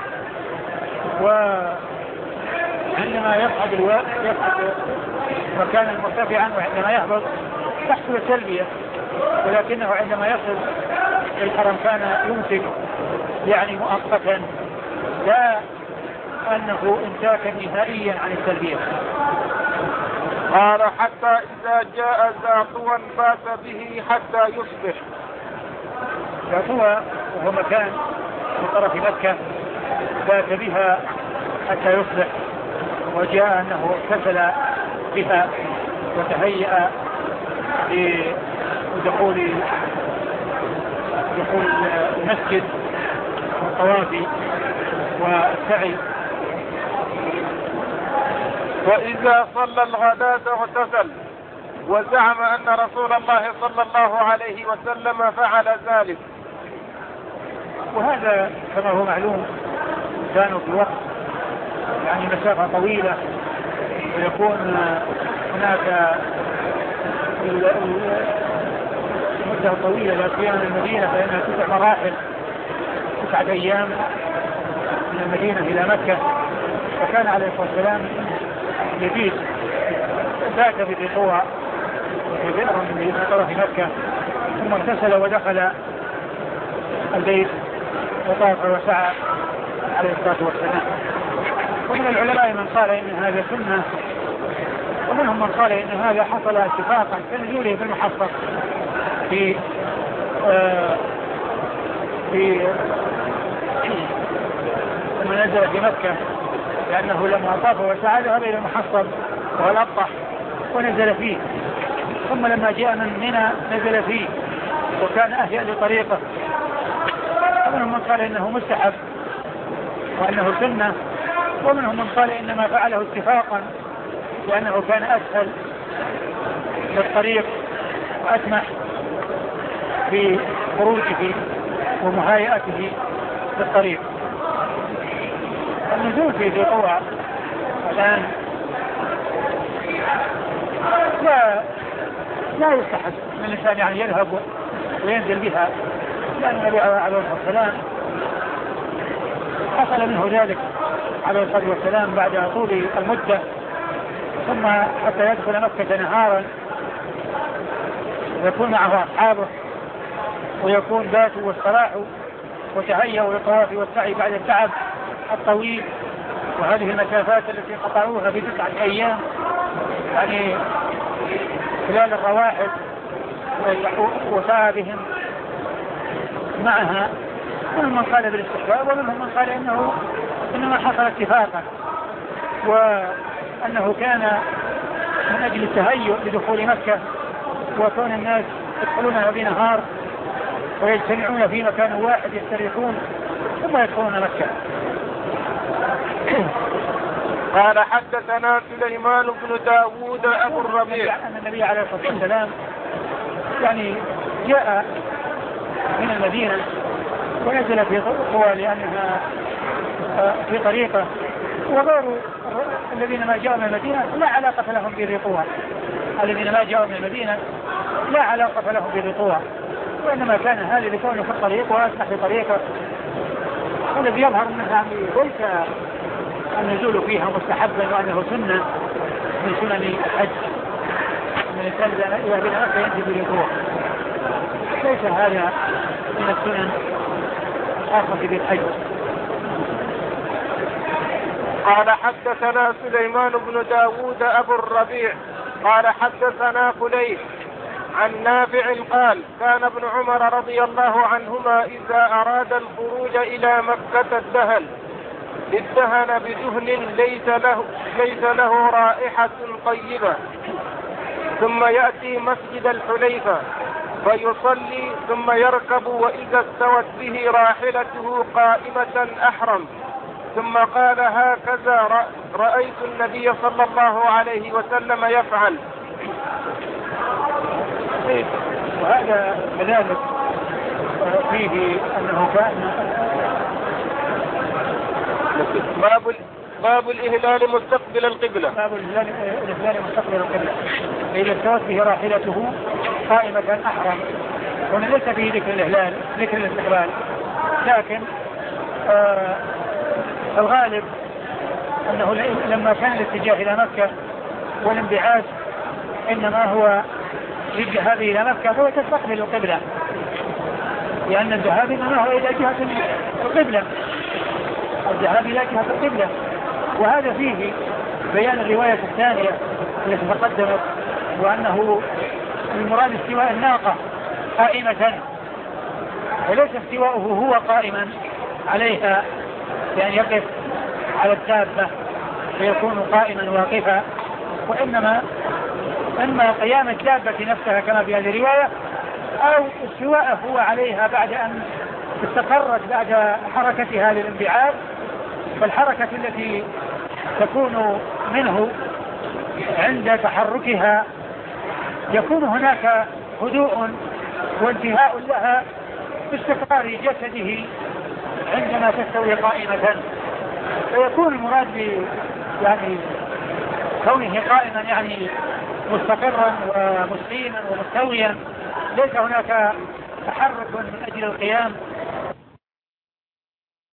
وعندما يصعد مكانا مرتفعا وعندما يهبط تحصل التلبية، ولكنه عندما يصل الحرم كان يمسك يعني مؤقتا، لا أنه امساكا نهائيا عن التلبية. قال حتى إذا جاء زعطوا بات به حتى يصبح. زعطوا وهو مكان في طرف مكة بات بها حتى يصبح، وجاء أنه اغتسل بها وتهيأ لدخول المسجد والطواف والسعي. وإذا صلى الغداة اغتسل، وزعم أن رسول الله صلى الله عليه وسلم فعل ذلك. وهذا كما هو معلوم كانوا في وقت يعني مسافة طويلة، ويكون هناك مدة طويلة لا سيما من المدينة، فإنها 9 مراحل 9 أيام من المدينة إلى مكة، فكان عليه الصلاة والسلام يبيت بات في طوى في بئر من طرف مكة، ثم اغتسل ودخل البيت وطاف وسعى عليه الصلاة والسلام. ومن العلماء من قال إن هذا سنة، ومنهم من قال إن هذا حصل اتفاقا كنزوله في المحصص في لما نزل في مكة لأنه لما طاف وسعى ذهب إلى المحصب وهو الأبطح ونزل فيه، ثم لما جاء من منى نزل فيه وكان أهيأ لطريقه. ومنهم من قال إنه مستحب وأنه سنة، ومنهم من قال إنما فعله اتفاقا لأنه كان أسهل للطريق وأسمح في خروجه ومهيئته للطريق. النزول في ذي قوى الآن لا يستحب من الإنسان يعني يذهب وينزل بها، لأن النبي عليه الصلاة والسلام حصل منه ذلك عليه الصلاة والسلام بعد طول المدة، ثم حتى يدخل مكة نهارا ويكون معه أصحابه ويكون باتوا واستراحوا وتهيأوا للطواف والسعي بعد التعب الطويل وهذه المسافات التي قطعوها في 9 أيام، يعني خلال الرواحل وسعى بهم معها. ومن من قال بالاستحباب ومنهم من قال إنما حصل اتفاقا، وأنه كان من أجل التهيؤ لدخول مكة وكون الناس يدخلونها بنهار ويجتمعون في مكان واحد يستريحون ثم يدخلون مكة. قال حدثنا سليمان بن داود أبو الربيع أن النبي عليه الصلاة والسلام يعني جاء من المدينة ونزل في قوى لأنها في طريقة، وغير الذين ما جاءوا من المدينة لا علاقة لهم بالرطوة، الذين ما جاءوا من المدينة لا علاقة لهم بالرطوة، وإنما كان هذا لكونه في الطريق وأسمح في طريقه. والذي يظهر منها ليس النزول فيها مستحبا وأنه سنة من سنن الحج، من الإنسان إذا بين مكة ينزل بالرطوة، ليس هذا من السنن الخاصة بالحج. قال حدثنا سليمان بن داود أبو الربيع قال حدثنا فليح عن نافع قال كان ابن عمر رضي الله عنهما إذا أراد الخروج إلى مكة ادهن بدهن ليس له رائحة طيبة، ثم يأتي مسجد الحليفة فيصلي ثم يركب، وإذا استوت به راحلته قائمة أحرم، ثم قال هكذا رأيت النبي صلى الله عليه وسلم يفعل. وهذا كذلك فيه أنه كان باب الإهلال مستقبل القبلة. باب الإهلال مستقبل القبلة، إذا استوت به راحلته قائمة أحرم. هنا ليس فيه ذكر الإهلال، ذكر الاستقبال، لكن الغالب أنه لما كان الاتجاه إلى مكة والانبعاث إنما هو للذهاب إلى مكة فهو تستقبل القبلة، لأن الذهاب إنما هو إلى جهة القبلة، الذهاب إلى جهة القبلة. وهذا فيه بيان الرواية الثانية التي تقدمت، وأنه المراد استواء الناقة قائمة، وليس استواؤه هو قائما عليها، يعني يقف على الدابة فيكون قائما واقفا، وإنما قيام الدابة نفسها كما في هذه الرواية، أو استواءه هو عليها بعد أن استقرت بعد حركتها للانبعاث. فالحركة التي تكون منه عند تحركها يكون هناك هدوء وانتهاء لها باستقرار جسده عندما تستوي قائمة، فيكون المراد يعني كونه قائما يعني مستقرا ومستقيما ومستويا، ليس هناك تحرك من أجل القيام